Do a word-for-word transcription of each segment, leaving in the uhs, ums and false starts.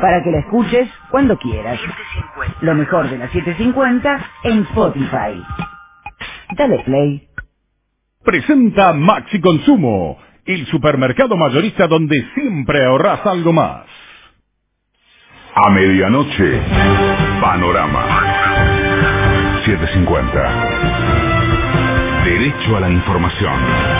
para que la escuches cuando quieras. Lo mejor de las siete cincuenta en Spotify. Dale play. Presenta Maxi Consumo, el supermercado mayorista donde siempre ahorras algo más. A medianoche, Panorama. siete cincuenta. Derecho a la información.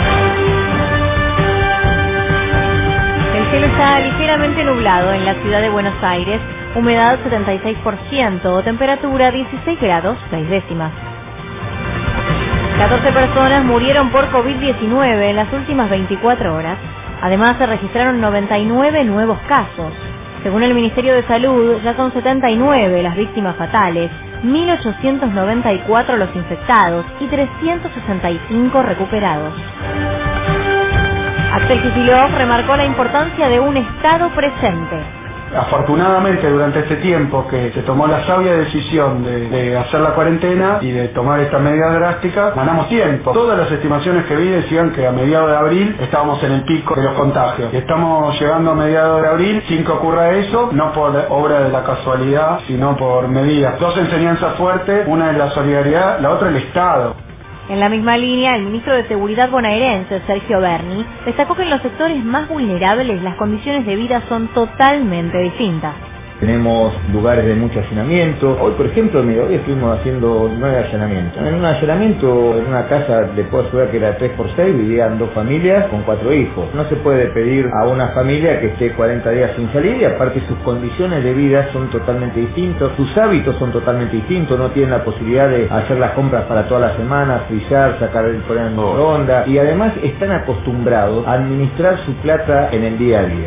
El cielo está ligeramente nublado en la ciudad de Buenos Aires, humedad setenta y seis por ciento, temperatura dieciséis grados seis décimas. catorce personas murieron por COVID diecinueve en las últimas veinticuatro horas. Además, se registraron noventa y nueve nuevos casos. Según el Ministerio de Salud, ya son setenta y nueve las víctimas fatales, mil ochocientos noventa y cuatro los infectados y trescientos sesenta y cinco recuperados. Axel Kicillof remarcó la importancia de un Estado presente. Afortunadamente, durante este tiempo que se tomó la sabia decisión de, de hacer la cuarentena y de tomar esta medida drástica, ganamos tiempo. Todas las estimaciones que vi decían que a mediados de abril estábamos en el pico de los contagios. Estamos llegando a mediados de abril sin que ocurra eso, no por obra de la casualidad, sino por medidas. Dos enseñanzas fuertes, una es la solidaridad, la otra el Estado. En la misma línea, el ministro de Seguridad bonaerense, Sergio Berni, destacó que en los sectores más vulnerables las condiciones de vida son totalmente distintas. Tenemos lugares de mucho allanamiento. Hoy, por ejemplo, mira, hoy estuvimos haciendo nueve allanamientos. En un allanamiento, en una casa, le puedo asegurar que era tres por seis, vivían dos familias con cuatro hijos. No se puede pedir a una familia que esté cuarenta días sin salir y aparte sus condiciones de vida son totalmente distintas, sus hábitos son totalmente distintos, no tienen la posibilidad de hacer las compras para toda la semana, frizar, sacar el poner en microondas y además están acostumbrados a administrar su plata en el día a día.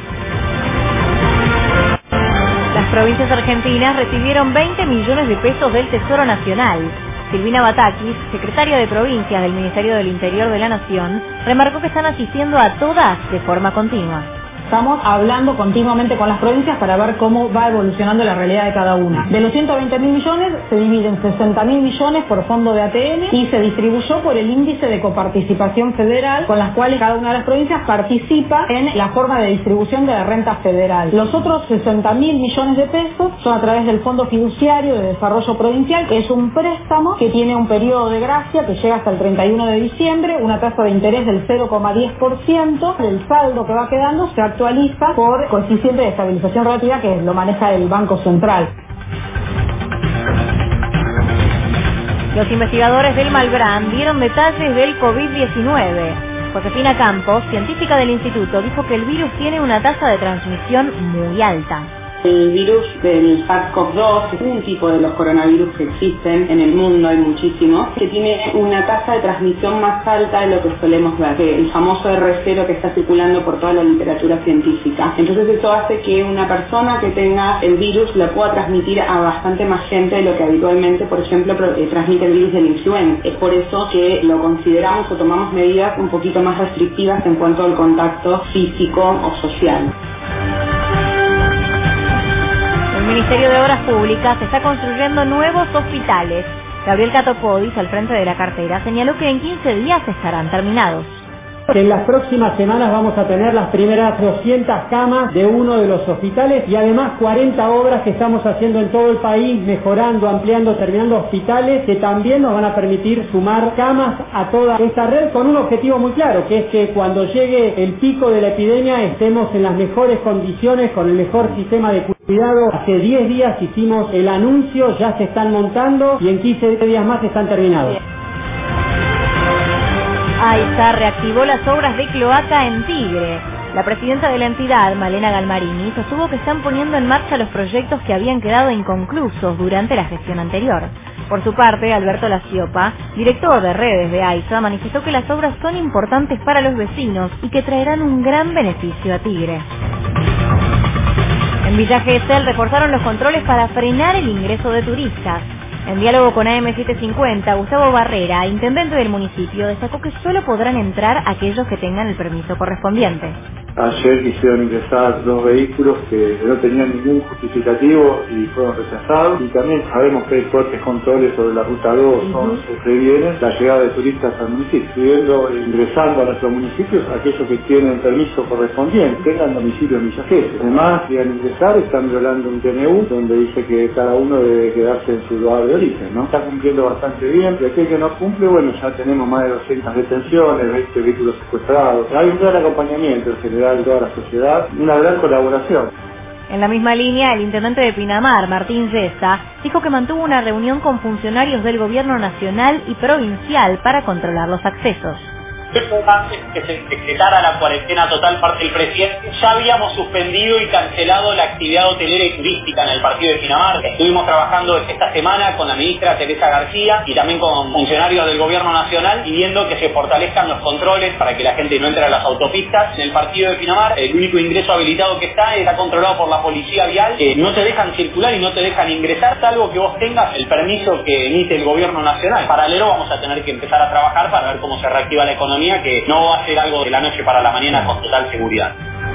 Las provincias argentinas recibieron veinte millones de pesos del Tesoro Nacional. Silvina Batakis, secretaria de Provincias del Ministerio del Interior de la Nación, remarcó que están asistiendo a todas de forma continua. Estamos hablando continuamente con las provincias para ver cómo va evolucionando la realidad de cada una. De los ciento veinte mil millones se dividen sesenta mil millones por fondo de A T M y se distribuyó por el índice de coparticipación federal con las cuales cada una de las provincias participa en la forma de distribución de la renta federal. Los otros sesenta mil millones de pesos son a través del Fondo Fiduciario de Desarrollo Provincial, que es un préstamo que tiene un periodo de gracia que llega hasta el treinta y uno de diciembre, una tasa de interés del cero coma diez por ciento. El saldo que va quedando se actualiza por coeficiente de estabilización relativa que lo maneja el Banco Central. Los investigadores del Malbrán dieron detalles del COVID diecinueve. Josefina Campos, científica del instituto, dijo que el virus tiene una tasa de transmisión muy alta. El virus del SARS CoV dos es un tipo de los coronavirus que existen en el mundo, hay muchísimos, que tiene una tasa de transmisión más alta de lo que solemos ver, que el famoso R cero que está circulando por toda la literatura científica. Entonces eso hace que una persona que tenga el virus lo pueda transmitir a bastante más gente de lo que habitualmente, por ejemplo, transmite el virus de la influenza. Es por eso que lo consideramos o tomamos medidas un poquito más restrictivas en cuanto al contacto físico o social. El Ministerio de Obras Públicas está construyendo nuevos hospitales. Gabriel Catopodis, al frente de la cartera, señaló que en quince días estarán terminados. En las próximas semanas vamos a tener las primeras doscientas camas de uno de los hospitales y además cuarenta obras que estamos haciendo en todo el país, mejorando, ampliando, terminando hospitales que también nos van a permitir sumar camas a toda esta red con un objetivo muy claro, que es que cuando llegue el pico de la epidemia estemos en las mejores condiciones, con el mejor sistema de cuidado. Hace diez días hicimos el anuncio, ya se están montando y en quince días más están terminados. AISA reactivó las obras de cloaca en Tigre. La presidenta de la entidad, Malena Galmarini, sostuvo que están poniendo en marcha los proyectos que habían quedado inconclusos durante la gestión anterior. Por su parte, Alberto Laciopa, director de redes de AISA, manifestó que las obras son importantes para los vecinos y que traerán un gran beneficio a Tigre. En Villa Gesell reforzaron los controles para frenar el ingreso de turistas. En diálogo con A M setecientos cincuenta, Gustavo Barrera, intendente del municipio, destacó que solo podrán entrar aquellos que tengan el permiso correspondiente. Ayer quisieron ingresar dos vehículos que no tenían ningún justificativo y fueron rechazados. Y también sabemos que hay fuertes controles sobre la ruta dos, donde se previene la llegada de turistas al municipio. Pidiendo, ingresando a nuestros municipios, aquellos que tienen permiso correspondiente, tengan domicilio en Villa Gesell. Además, si al ingresar están violando un T N U donde dice que cada uno debe quedarse en su lugar de origen, ¿no? Está cumpliendo bastante bien. Y aquel que no cumple, bueno, ya tenemos más de doscientas detenciones, veinte vehículos secuestrados. Hay un gran acompañamiento en general de toda la sociedad, una gran colaboración. En la misma línea, el intendente de Pinamar, Martín Yesa, dijo que mantuvo una reunión con funcionarios del gobierno nacional y provincial para controlar los accesos. Antes que se decretara la cuarentena total parte del presidente, ya habíamos suspendido y cancelado la actividad hotelera y turística en el partido de Pinamar. Estuvimos trabajando esta semana con la ministra Teresa García y también con funcionarios del gobierno nacional pidiendo que se fortalezcan los controles para que la gente no entre a las autopistas. En el partido de Pinamar, el único ingreso habilitado que está está controlado por la policía vial, que no te dejan circular y no te dejan ingresar, salvo que vos tengas el permiso que emite el gobierno nacional. Paralelo vamos a tener que empezar a trabajar para ver cómo se reactiva la economía, que no va a ser algo de la noche para la mañana con total seguridad.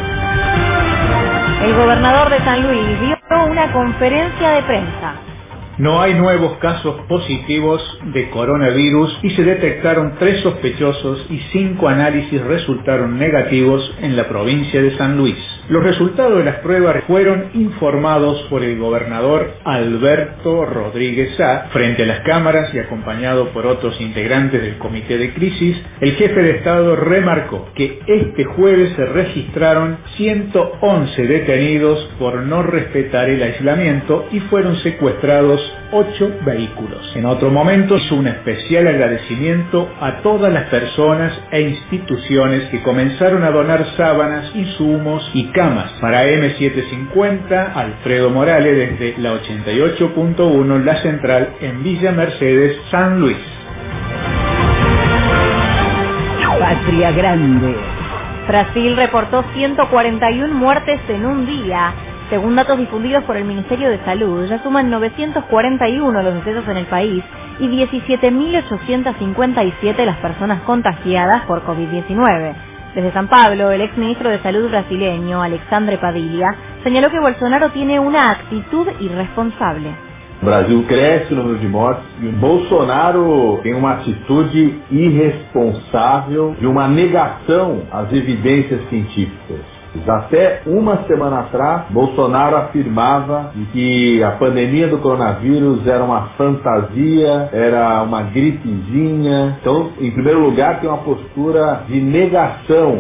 El gobernador de San Luis dio una conferencia de prensa. No hay nuevos casos positivos de coronavirus y se detectaron tres sospechosos y cinco análisis resultaron negativos en la provincia de San Luis. Los resultados de las pruebas fueron informados por el gobernador Alberto Rodríguez Sá frente a las cámaras y acompañado por otros integrantes del comité de crisis. El jefe de Estado remarcó que este jueves se registraron ciento once detenidos por no respetar el aislamiento y fueron secuestrados ocho vehículos. En otro momento hizo un especial agradecimiento a todas las personas e instituciones que comenzaron a donar sábanas, insumos y camas. Para M setecientos cincuenta, Alfredo Morales desde la ochenta y ocho punto uno, La Central en Villa Mercedes, San Luis. Patria Grande. Brasil reportó ciento cuarenta y uno muertes en un día. Según datos difundidos por el Ministerio de Salud, ya suman novecientos cuarenta y uno los decesos en el país y diecisiete mil ochocientos cincuenta y siete las personas contagiadas por COVID diecinueve. Desde San Pablo, el exministro de Salud brasileño, Alexandre Padilha, señaló que Bolsonaro tiene una actitud irresponsable. O Brasil cresce o número de mortes e o Bolsonaro tem uma atitude irresponsável e uma negação às evidências científicas. Até uma semana atrás, Bolsonaro afirmava que a pandemia do coronavírus era uma fantasia, era uma gripezinha. Então, em primeiro lugar, tem uma postura de negação.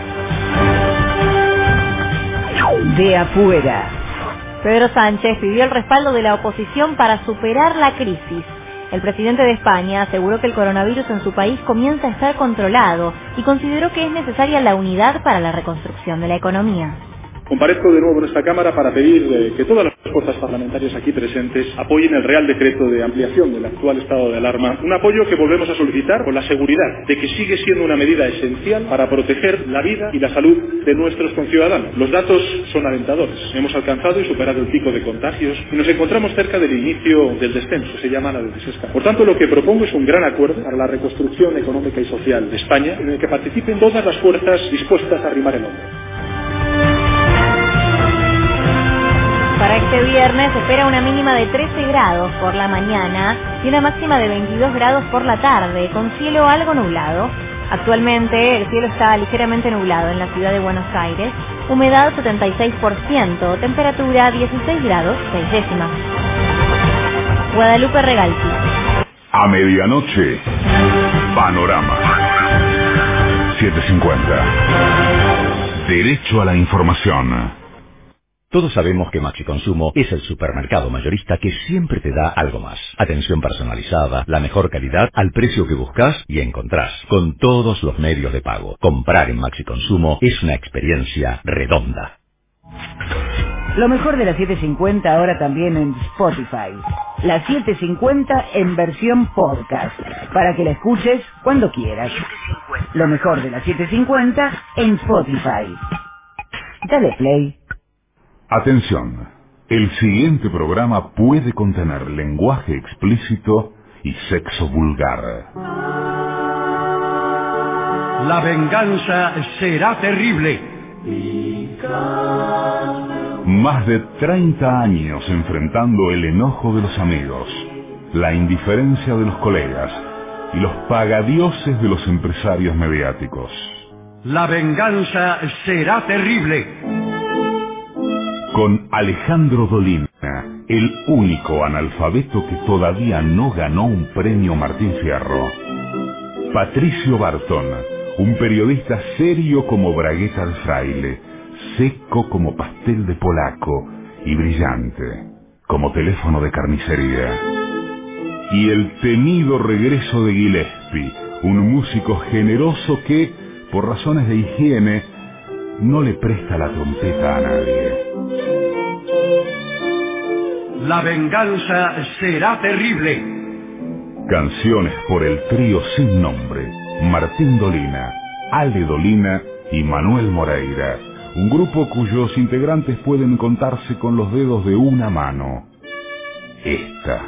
De afuera. Pedro Sánchez pidió el respaldo de la oposición para superar la crisis. El presidente de España aseguró que el coronavirus en su país comienza a estar controlado y consideró que es necesaria la unidad para la reconstrucción de la economía. Comparezco de nuevo en esta Cámara para pedir eh, que todas las fuerzas parlamentarias aquí presentes apoyen el Real Decreto de ampliación del actual estado de alarma, un apoyo que volvemos a solicitar con la seguridad de que sigue siendo una medida esencial para proteger la vida y la salud de nuestros conciudadanos. Los datos son alentadores. Hemos alcanzado y superado el pico de contagios y nos encontramos cerca del inicio del descenso, se llama la desescalada. Por tanto, lo que propongo es un gran acuerdo para la reconstrucción económica y social de España, en el que participen todas las fuerzas dispuestas a arrimar el hombro. Para este viernes se espera una mínima de trece grados por la mañana y una máxima de veintidós grados por la tarde, con cielo algo nublado. Actualmente el cielo está ligeramente nublado en la ciudad de Buenos Aires, humedad setenta y seis por ciento, temperatura dieciséis grados, seis décimas. Guadalupe Regalti. A medianoche, Panorama. setecientos cincuenta. Derecho a la información. Todos sabemos que Maxi Consumo es el supermercado mayorista que siempre te da algo más. Atención personalizada, la mejor calidad al precio que buscas y encontrás, con todos los medios de pago. Comprar en Maxi Consumo es una experiencia redonda. Lo mejor de la setecientos cincuenta ahora también en Spotify. La setecientos cincuenta en versión podcast, para que la escuches cuando quieras. Lo mejor de la setecientos cincuenta en Spotify. Dale play. Atención. El siguiente programa puede contener lenguaje explícito y sexo vulgar. La venganza será terrible. Más de treinta años enfrentando el enojo de los amigos, la indiferencia de los colegas y los pagadioses de los empresarios mediáticos. La venganza será terrible. Con Alejandro Dolina, el único analfabeto que todavía no ganó un premio Martín Fierro. Patricio Barton, un periodista serio como bragueta de fraile, seco como pastel de polaco y brillante como teléfono de carnicería. Y el temido regreso de Gillespie, un músico generoso que, por razones de higiene, no le presta la trompeta a nadie. La venganza será terrible. Canciones por el trío sin nombre, Martín Dolina, Ale Dolina y Manuel Moreira, un grupo cuyos integrantes pueden contarse con los dedos de una mano. Esta.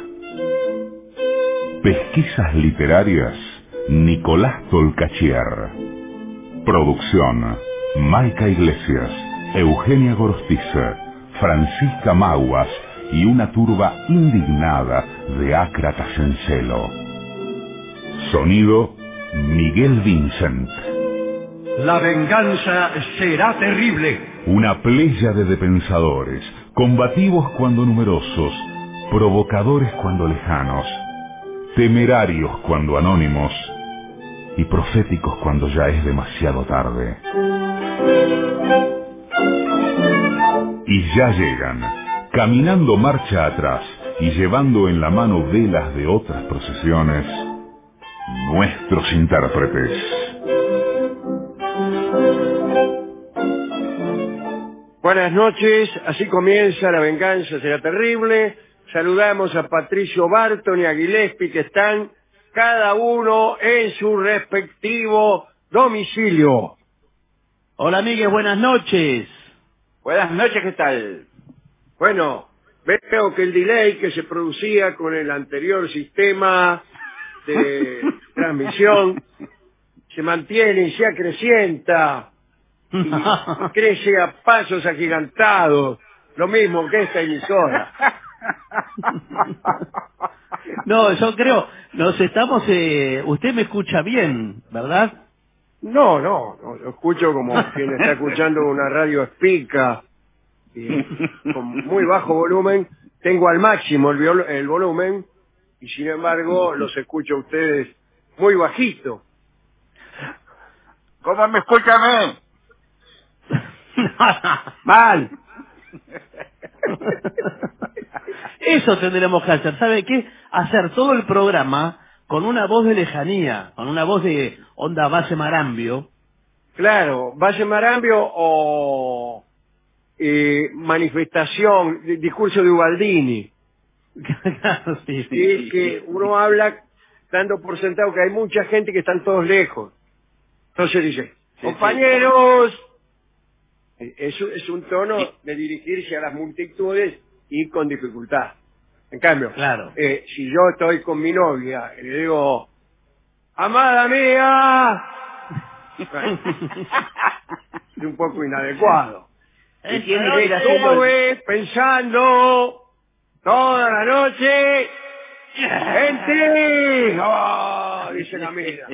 Pesquisas literarias, Nicolás Tolcachier. Producción, Maica Iglesias, Eugenia Gorostiza, Francisca Maguas y una turba indignada de ácratas en celo. Sonido, Miguel Vincent. La venganza será terrible. Una pléyade de pensadores, combativos cuando numerosos, provocadores cuando lejanos, temerarios cuando anónimos y proféticos cuando ya es demasiado tarde. Y ya llegan, caminando marcha atrás y llevando en la mano velas de otras procesiones, nuestros intérpretes. Buenas noches, así comienza La venganza será terrible. Saludamos a Patricio Barton y a Gillespie, que están cada uno en su respectivo domicilio. Hola, amigues, buenas noches. Buenas noches, ¿qué tal? Bueno, veo que el delay que se producía con el anterior sistema de transmisión se mantiene y se acrecienta y crece a pasos agigantados, lo mismo que esta emisora. No, yo creo, nos estamos, eh, usted me escucha bien, ¿verdad? No, no, no, yo escucho como quien está escuchando una radio espica y con muy bajo volumen. Tengo al máximo el, viol- el volumen y sin embargo los escucho a ustedes muy bajito. ¿Cómo me escucha a mí? Mal. Eso tendremos que hacer, ¿sabe qué? Hacer todo el programa con una voz de lejanía, con una voz de onda base Marambio. Claro, base Marambio o eh, manifestación, di- discurso de Ubaldini. Claro, sí, sí, Y sí. que uno habla dando por sentado que hay mucha gente que están todos lejos. Entonces dice, compañeros, eso es un tono de dirigirse a las multitudes y con dificultad. En cambio, Claro. eh, si yo estoy con mi novia y le digo, amada mía, bueno, es un poco inadecuado. ¿Y Y estuve pensando toda la noche en ti. Oh, dice la mía.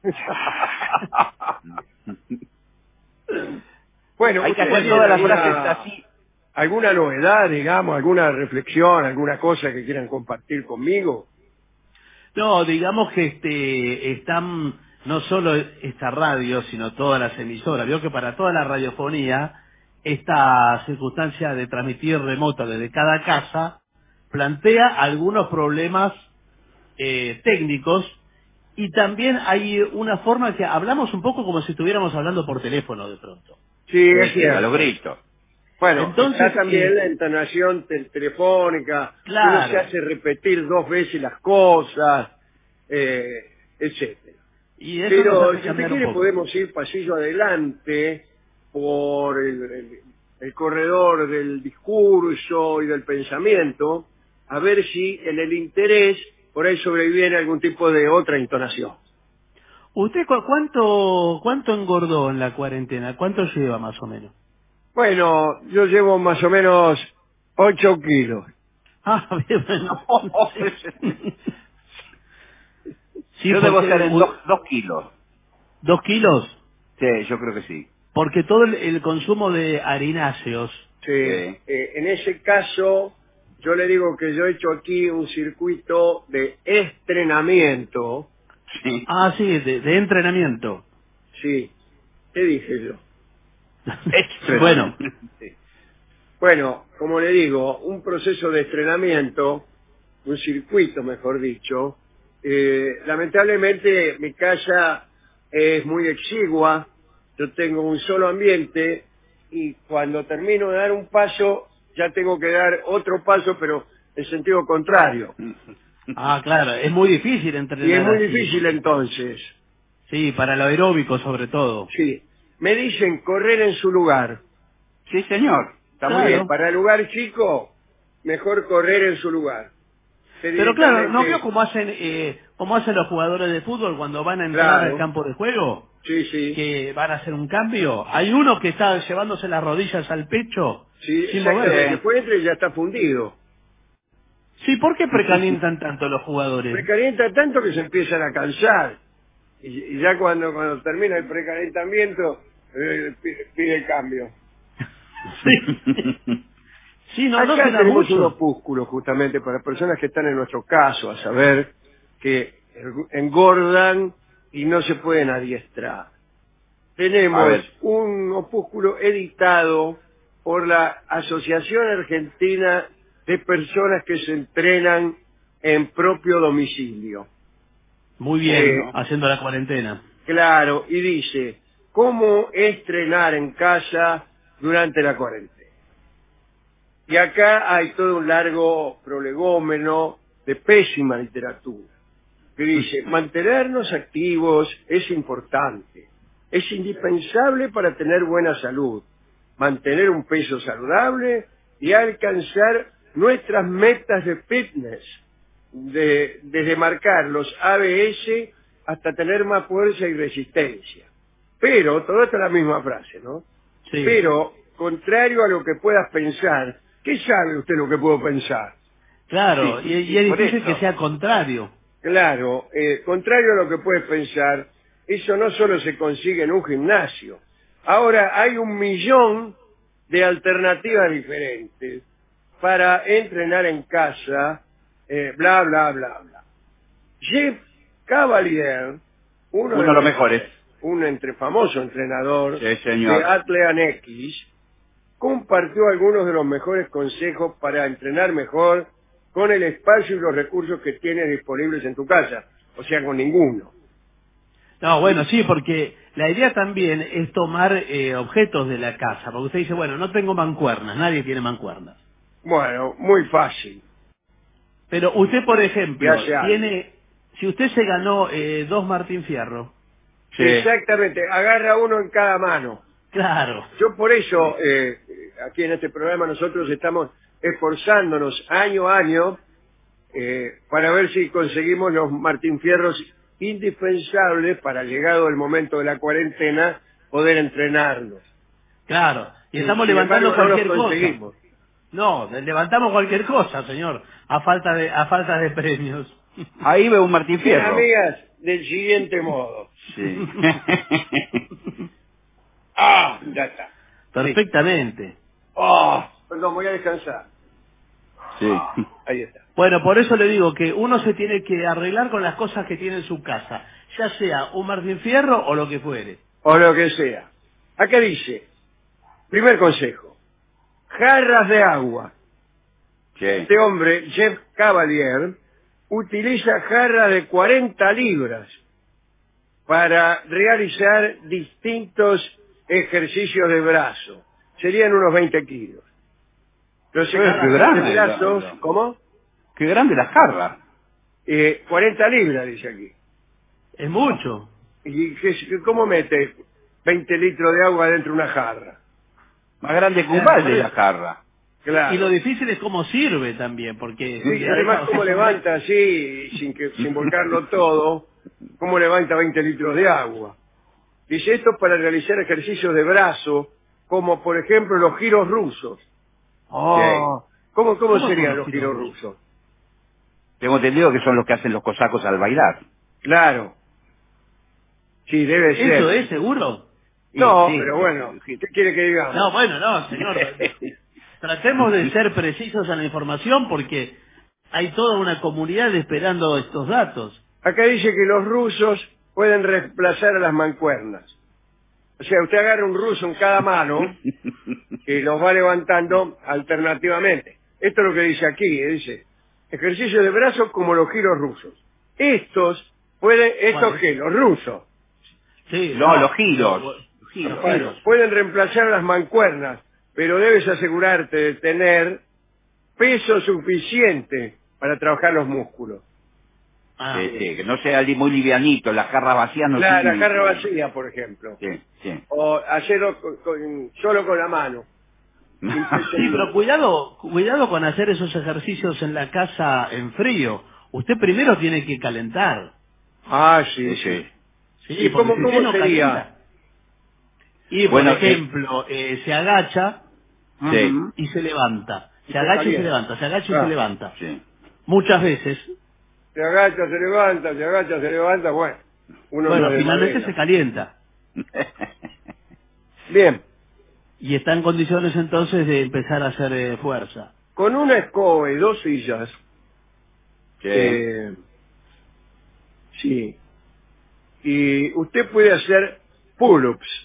Bueno, Hay que ¿ustedes hacer todas las tienen frases alguna- así. ¿Alguna novedad, digamos, alguna reflexión, alguna cosa que quieran compartir conmigo? No, digamos que este están no solo esta radio, sino todas las emisoras. Veo que para toda la radiofonía, esta circunstancia de transmitir remota desde cada casa plantea algunos problemas eh, técnicos y también hay una forma que hablamos un poco como si estuviéramos hablando por teléfono de pronto. Sí, es Sí, cierto. a los gritos. Bueno, Entonces, está también eh, la entonación te- telefónica, Claro. uno se hace repetir dos veces las cosas, eh, etcétera. Y eso Pero nos hace si usted cambiar un quiere poco. podemos ir pasillo adelante por el, el- el corredor del discurso y del pensamiento, a ver si en el interés por ahí sobreviene algún tipo de otra entonación. ¿Usted cu- cuánto cuánto engordó en la cuarentena? ¿Cuánto lleva más o menos? Bueno, yo llevo más o menos ocho kilos. Ah, bien, bueno. Sí, yo debo porque- estar en dos, dos kilos. ¿Dos kilos? Sí, yo creo que sí. Porque todo el, el consumo de harináceos. Sí. Eh, en ese caso, yo le digo que yo he hecho aquí un circuito de estrenamiento. Sí. Ah, sí, de, de entrenamiento. Sí. ¿Qué dije yo? Bueno. Sí. Bueno, como le digo, un proceso de estrenamiento, un circuito, mejor dicho. Eh, lamentablemente mi casa es muy exigua, yo tengo un solo ambiente y cuando termino de dar un paso ya tengo que dar otro paso, pero en sentido contrario. Ah, claro, es muy difícil entrenar. Y es muy así. difícil entonces. Sí, para lo aeróbico sobre todo. Sí. Me dicen correr en su lugar. Sí, señor. Está Muy muy bien. bien. Para el lugar chico, mejor correr en su lugar. Pero claro, ¿no Directamente- vio cómo hacen eh, cómo hacen los jugadores de fútbol cuando van a entrar Claro. al campo de juego? Sí, sí. Que van a hacer un cambio. Hay uno que está llevándose las rodillas al pecho Sí, sin exactamente. mover. Después entra y ya está fundido. Sí, ¿por qué precalientan tanto los jugadores? Precalienta tanto que se empiezan a cansar. Y, y ya cuando, cuando termina el precalentamiento, eh, pide, pide el cambio. Sí, no, no Acá se da tenemos mucho. un opúsculo justamente para personas que están en nuestro caso, a saber que engordan y no se pueden adiestrar. A Tenemos ver. un opúsculo editado por la Asociación Argentina de Personas que se entrenan en propio domicilio. Muy bien, Eh, haciendo la cuarentena. Claro, y dice, ¿cómo estrenar en casa durante la cuarentena? Y acá hay todo un largo prolegómeno de pésima literatura, que dice, mantenernos activos es importante, es indispensable para tener buena salud, mantener un peso saludable y alcanzar nuestras metas de fitness, de- desde marcar los A B S hasta tener más fuerza y resistencia. Pero, todo esto es la misma frase, ¿no? Sí. Pero, contrario a lo que puedas pensar, ¿qué sabe usted lo que puedo pensar? Claro, Sí, y, y sí, es por difícil eso. que sea contrario. Claro, eh, contrario a lo que puedes pensar, eso no solo se consigue en un gimnasio. Ahora hay un millón de alternativas diferentes para entrenar en casa, eh, bla, bla, bla, bla. Jeff Cavalier, uno, Uno de los mejores. un entre famoso entrenador Sí, señor. de Atlean X, compartió algunos de los mejores consejos para entrenar mejor con el espacio y los recursos que tienes disponibles en tu casa, o sea, con ninguno. No, bueno, sí, porque la idea también es tomar eh, objetos de la casa, porque usted dice, bueno, no tengo mancuernas, nadie tiene mancuernas. Bueno, muy fácil. Pero usted, por Y ejemplo, hace algo. tiene, si usted se ganó eh, dos Martín Fierro, Sí. Exactamente, agarra uno en cada mano. claro, Yo por eso, eh, aquí en este programa nosotros estamos esforzándonos año a año eh, para ver si conseguimos los Martín Fierros indispensables para, llegado el momento de la cuarentena, poder entrenarnos. claro, y Sí, estamos sin levantando embargo, no los cualquier cosa. conseguimos. No, levantamos cualquier cosa, señor, a falta de, a falta de premios. Ahí veo un Martín Bien, Fierro. amigas, del siguiente modo. Sí. Ah, ya está. Perfectamente. Oh, perdón, voy a descansar. Sí. Ahí está. Bueno, por eso le digo que uno se tiene que arreglar con las cosas que tiene en su casa, ya sea un Martín Fierro o lo que fuere. O lo que sea. Acá dice, primer consejo, jarras de agua. Sí. Este hombre, Jeff Cavalier, utiliza jarras de cuarenta libras para realizar distintos ejercicios de brazo. Serían unos veinte kilos. Los qué ejercicios grande, de brazos, la- la- ¿cómo? Qué grande la jarra. Eh, cuarenta libras, dice aquí. Es mucho. ¿Y qué- cómo mete veinte litros de agua dentro de una jarra? Más grande que un Claro, balde la jarra. Claro. Y lo difícil es cómo sirve también, porque... Sí, y además cómo levanta así, sin que sin volcarlo todo, cómo levanta veinte litros de agua. Dice esto para realizar ejercicios de brazo, como por ejemplo los giros rusos. Oh, ¿Cómo, cómo, ¿Cómo serían son los los giros giros rusos? Tengo entendido que son los que hacen los cosacos al bailar. Claro. Sí, debe ser. ¿Eso es seguro? No, Sí, pero sí. bueno, ¿qué quiere que digamos? No, bueno, no, señor. Tratemos de ser precisos en la información porque hay toda una comunidad esperando estos datos. Acá dice que los rusos pueden reemplazar a las mancuernas. O sea, usted agarra un ruso en cada mano y los va levantando alternativamente. Esto es lo que dice aquí, ¿eh? Dice, ejercicio de brazos como los giros rusos. Estos pueden, ¿estos ¿Cuáles? qué? Los rusos. Sí, No, los giros. Los giros, Bueno, giros. pueden reemplazar las mancuernas, pero debes asegurarte de tener peso suficiente para trabajar los músculos. Ah, Sí, sí, que no sea li- muy livianito, las jarras vacías no La, la sirven. jarra vacía, por ejemplo. Sí, sí. O hacerlo con- con- solo con la mano. Sí, pero cuidado, cuidado con hacer esos ejercicios en la casa en frío. Usted primero tiene que calentar. Ah, sí, sí. Sí, ¿Y porque cómo, si usted cómo no sería? calienta- Y por Bueno, ejemplo, eh, se agacha Sí. y se levanta. Y Se se agacha y se calienta. levanta, se agacha y Ah. se levanta. Sí. Muchas veces. Se agacha, se levanta, se agacha, se levanta, bueno. Uno Bueno, no es de finalmente madera. se calienta. Bien, Y está en condiciones entonces de empezar a hacer eh, fuerza. con una escoba y dos sillas, Sí. eh, sí, y usted puede hacer pull-ups.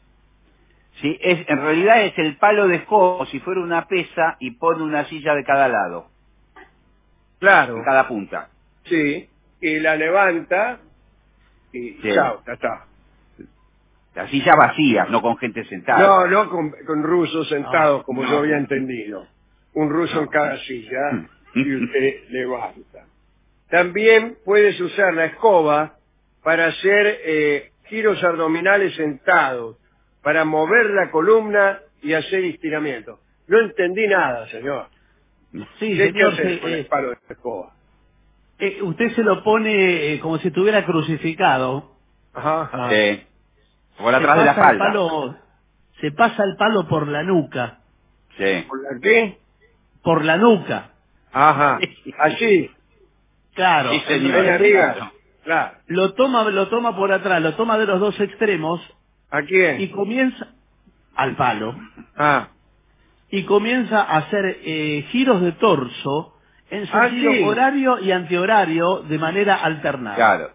Sí, es, en realidad es el palo de escoba, si fuera una pesa, y pone una silla de cada lado, Claro, en cada punta. sí, y la levanta y Sí. chao, ya está. Las sillas vacías, no con gente sentada. No, no con, con rusos sentados, No, como no. yo había entendido. Un ruso No. en cada silla y usted levanta. También puedes usar la escoba para hacer eh, giros abdominales sentados, para mover la columna y hacer estiramientos. No entendí nada, señor. Sí, ¿Qué hay que señor, hacer se- con el eh, palo de escoba? eh, usted se lo pone eh, como si estuviera crucificado. Ajá. Sí. Por Se atrás de la pasa el falda. palo, se pasa el palo por la nuca. Sí. ¿Por la qué? Por la nuca. Ajá. Así. Claro. Sí, señor. Ven, amigas. Claro. Lo toma, lo toma por atrás, lo toma de los dos extremos ¿A quién? y comienza al palo Ah. y comienza a hacer eh, giros de torso en Ah, sentido sí. horario y antihorario de manera alternada. Claro.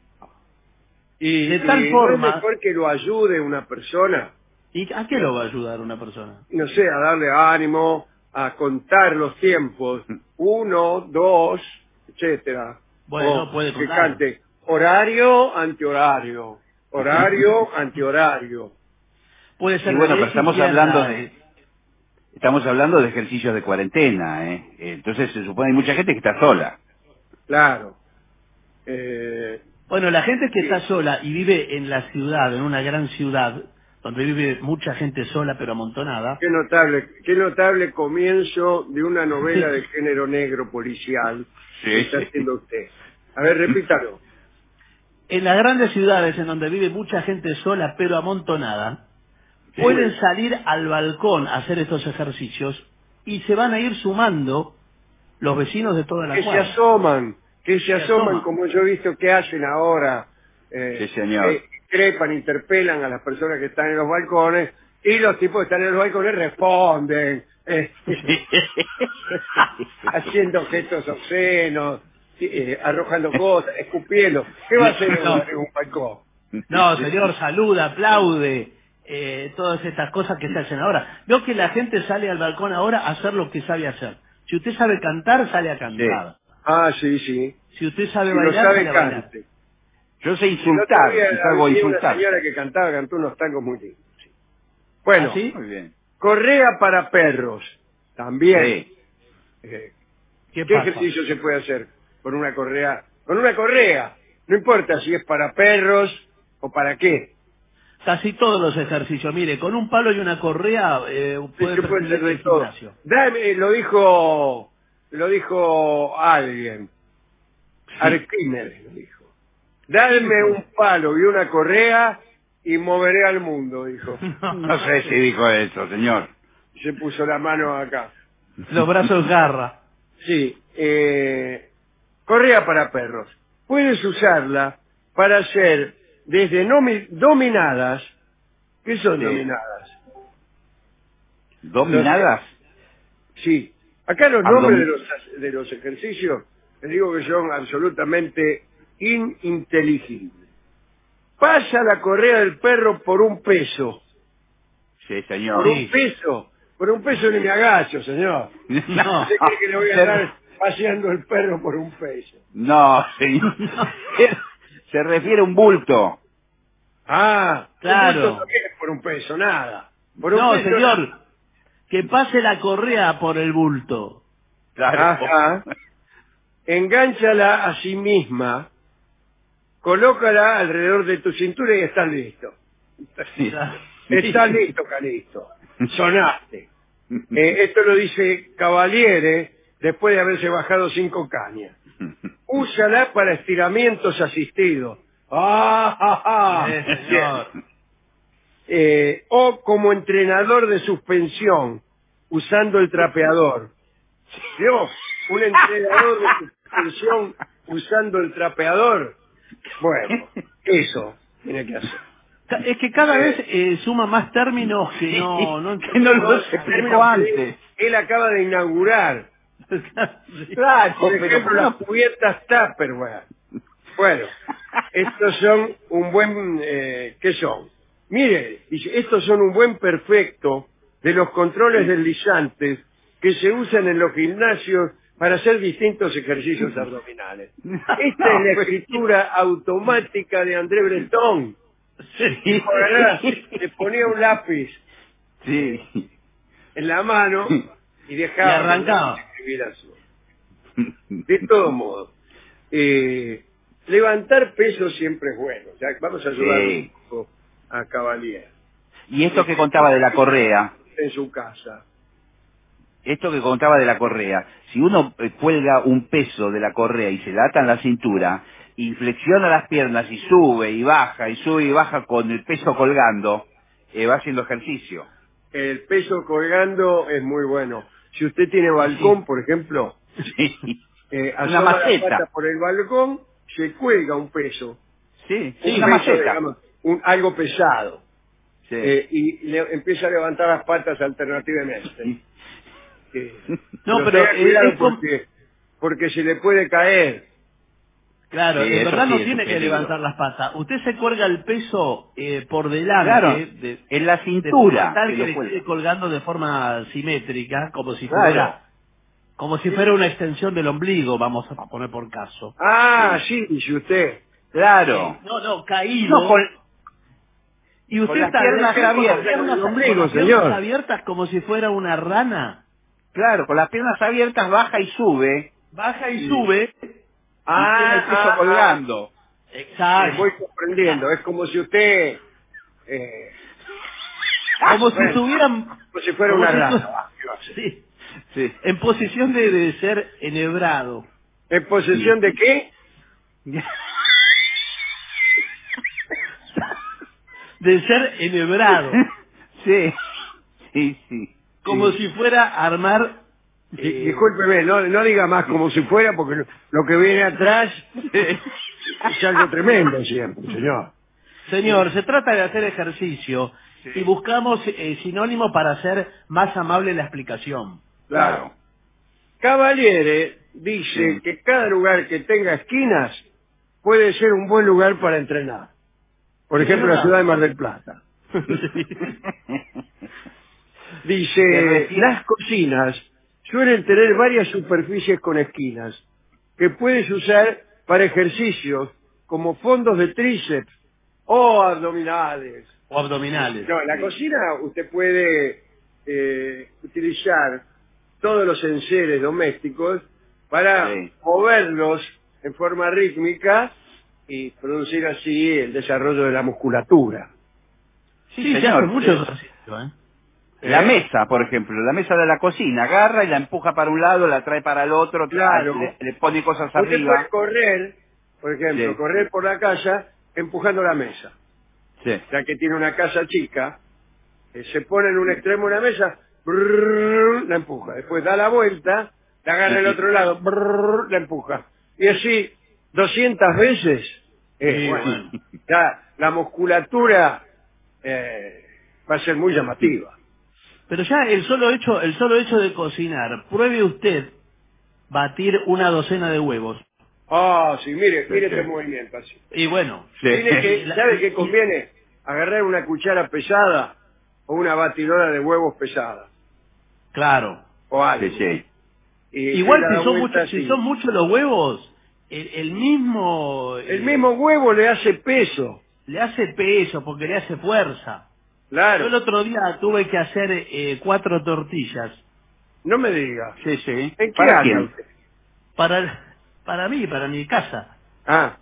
Y, De tal y forma- ¿no es mejor que lo ayude una persona? ¿Y a qué lo va a ayudar una persona? No sé, a darle ánimo, a contar los tiempos. Uno, dos, etcétera. Bueno, O puede que contar. cante horario, antihorario. Horario, antihorario. Puede ser Y bueno, de pero estamos psiquiatra, hablando de- eh, Estamos hablando de ejercicios de cuarentena, ¿eh? Entonces se supone que hay mucha gente que está sola. Claro. Eh, Bueno, la gente que Sí. está sola y vive en la ciudad, en una gran ciudad, donde vive mucha gente sola pero amontonada, qué notable, qué notable comienzo de una novela de género negro policial Sí, que está sí. haciendo usted. A ver, repítalo. en las grandes ciudades en donde vive mucha gente sola pero amontonada, Sí. pueden salir al balcón a hacer estos ejercicios y se van a ir sumando los vecinos de toda la Que se cuadra. asoman, que se, Se asoman, asoman. como yo he visto que hacen ahora. Eh, Sí, señor. eh, crepan, interpelan a las personas que están en los balcones y los tipos que están en los balcones responden, eh, haciendo gestos obscenos, eh, arrojando cosas, escupiendo. ¿Qué va a hacer No. uno en un balcón? No, señor, saluda, aplaude, eh, todas estas cosas que se hacen ahora. Veo que la gente sale al balcón ahora a hacer lo que sabe hacer. Si usted sabe cantar, sale a cantar. Ah, sí, sí. Si usted sabe Si lo bailar, sabe, sale a bailar. cante. Yo sé El otro insultar, día y salgo a vi una insultar. señora que cantaba, cantó unos tangos muy lindos. sí. Bueno, ¿Ah, sí? Muy bien. correa para perros, también. Sí. Eh, ¿Qué ¿Qué pasa? ejercicio se puede hacer con una correa? Con una correa, no importa si es para perros o para qué. Casi todos los ejercicios. Mire, con un palo y una correa eh, puede Sí, puede ser de el todo. gimnasio. Dame, lo dijo, lo dijo alguien. Arquímedes lo dijo. Dame un palo y una correa y moveré al mundo, dijo. No sé si dijo eso, señor. Se puso la mano acá. Los brazos garra. Sí. Eh, correa para perros. Puedes usarla para hacer desde nomi- dominadas. ¿Qué son Sí. dominadas? ¿Dominadas? Sí. Acá los Abdom- nombres de los, de los ejercicios, les digo que son absolutamente ininteligibles. Pasa la correa del perro por un peso. Sí, señor. Por un peso. Por un peso ni me agacho, señor. No. ¿Usted cree que le voy a andar paseando el perro por un peso? No, señor. Se refiere a un bulto. Ah, Claro. un bulto también es por un peso, nada. Por un No, peso, señor. nada. Que pase la correa por el bulto. Claro. Ajá. Engánchala a sí misma, colócala alrededor de tu cintura y estás listo. Sí. Estás listo, Calixto. Sonaste. Eh, esto lo dice Cavaliere después de haberse bajado cinco cañas. Úsala para estiramientos asistidos. ¡Ah, ja, ja! Sí, señor. Eh, o como entrenador de suspensión, usando el trapeador. Dios, un entrenador de suspensión usando el trapeador. Bueno, eso tiene que hacer. Ca- Es que cada vez eh, suma más términos que no... no Que no lo Los explicó términos que antes. Él acaba de inaugurar. Claro, Por pero ejemplo, ¿cómo? las cubiertas Tupperware. Bueno, estos son un buen... Eh, ¿Qué son? Mire, dice, estos son un buen perfecto de los controles deslizantes que se usan en los gimnasios para hacer distintos ejercicios abdominales. Esta es la escritura automática de André Breton. Sí. Por ganar, le ponía un lápiz Sí. en la mano y dejaba Y arrancaba. que escribiera así. De todo modo, eh, levantar peso siempre es bueno. O sea, vamos a ayudar Sí. un poco a Cavalier Y esto que contaba de la correa, en su casa. esto que contaba de la correa, si uno eh, cuelga un peso de la correa y se la ata en la cintura y flexiona las piernas y sube y baja y sube y baja con el peso colgando, eh, va haciendo ejercicio. El peso colgando es muy bueno. Si usted tiene balcón, por ejemplo, Sí. eh, Una asoma la maceta. pata por el balcón, se cuelga un peso. Sí, Un sí, una peso, maceta. digamos, un, algo pesado. Sí. Eh, y le, empieza a levantar las patas alternativamente. Eh, No, pero, tenga eh, cuidado es como- porque, porque se le puede caer. Claro, Sí, en eso verdad sí no es tiene un que peligro. levantar las patas. Usted se cuelga el peso eh, por delante. Claro, de, en la de cintura. forma tal se que lo le cuelga. quede colgando de forma simétrica, como si Claro. fuera como si fuera una extensión del ombligo, vamos a poner por caso. Ah, sí, dice usted. Claro. No, no, caído. No, con, y usted con las está piernas con las abiertas. piernas- Con el ombligo, con las piernas señor. abiertas como si fuera una rana. claro, con las piernas abiertas baja y sube Baja y Sí. sube. y tiene el peso ah, colgando. ah, Exacto. voy comprendiendo. Es como si usted... eh, Como si bueno, estuvieran... como si fuera como una si rana. tu- va, ¿qué va a hacer? Sí. Sí. En posición de, de ser enhebrado. ¿En posesión de qué? De ser enhebrado. Sí. Sí, sí. Como Sí. si fuera a armar... Di- eh, Discúlpeme, no, no diga más como si fuera, porque lo, lo que viene atrás es algo tremendo siempre, señor. Señor, se trata de hacer ejercicio y buscamos eh, sinónimo para hacer más amable la explicación. Claro. Cavaliere dice Sí. que cada lugar que tenga esquinas puede ser un buen lugar para entrenar. Por Sí, ejemplo, la ¿verdad? ciudad de Mar del Plata. Dice, refiere- las cocinas suelen tener varias superficies con esquinas que puedes usar para ejercicios como fondos de tríceps o abdominales. O abdominales. No, en la cocina usted puede eh, utilizar todos los enseres domésticos para Sí. moverlos en forma rítmica y producir así el desarrollo de la musculatura. Sí, se señor. hace mucho ejercicio, ¿eh? La ¿Eh? mesa, por ejemplo, la mesa de la cocina, agarra y la empuja para un lado, la trae para el otro, Claro. le, le pone cosas Usted puede arriba. correr, por ejemplo, Sí. correr por la casa empujando la mesa. Sí. Ya que tiene una casa chica, eh, se pone en un extremo de la mesa, brrr, la empuja. Después da la vuelta, la agarra al otro lado, brrr, la empuja. Y así, doscientas veces, eh, Sí, bueno, bueno. ya la musculatura eh, va a ser muy llamativa. Pero ya el solo hecho, el solo hecho de cocinar, pruebe usted batir una docena de huevos. Ah, sí, mire, Sí, mire sí. este movimiento así. Y bueno, Sí. Tiene que, Y la- ¿sabe y- qué y- conviene? Agarrar una cuchara pesada o una batidora de huevos pesada claro. o algo. Sí, sí. Y Igual le da si la son vuelta muchos, si así. son muchos los huevos, el, el mismo El eh, mismo huevo le hace peso. le hace peso porque le hace fuerza. Yo Claro. el otro día tuve que hacer eh, cuatro tortillas No me diga. Sí, sí. ¿En qué ¿Para anda quién? usted? para para mí, para mi casa. Ah,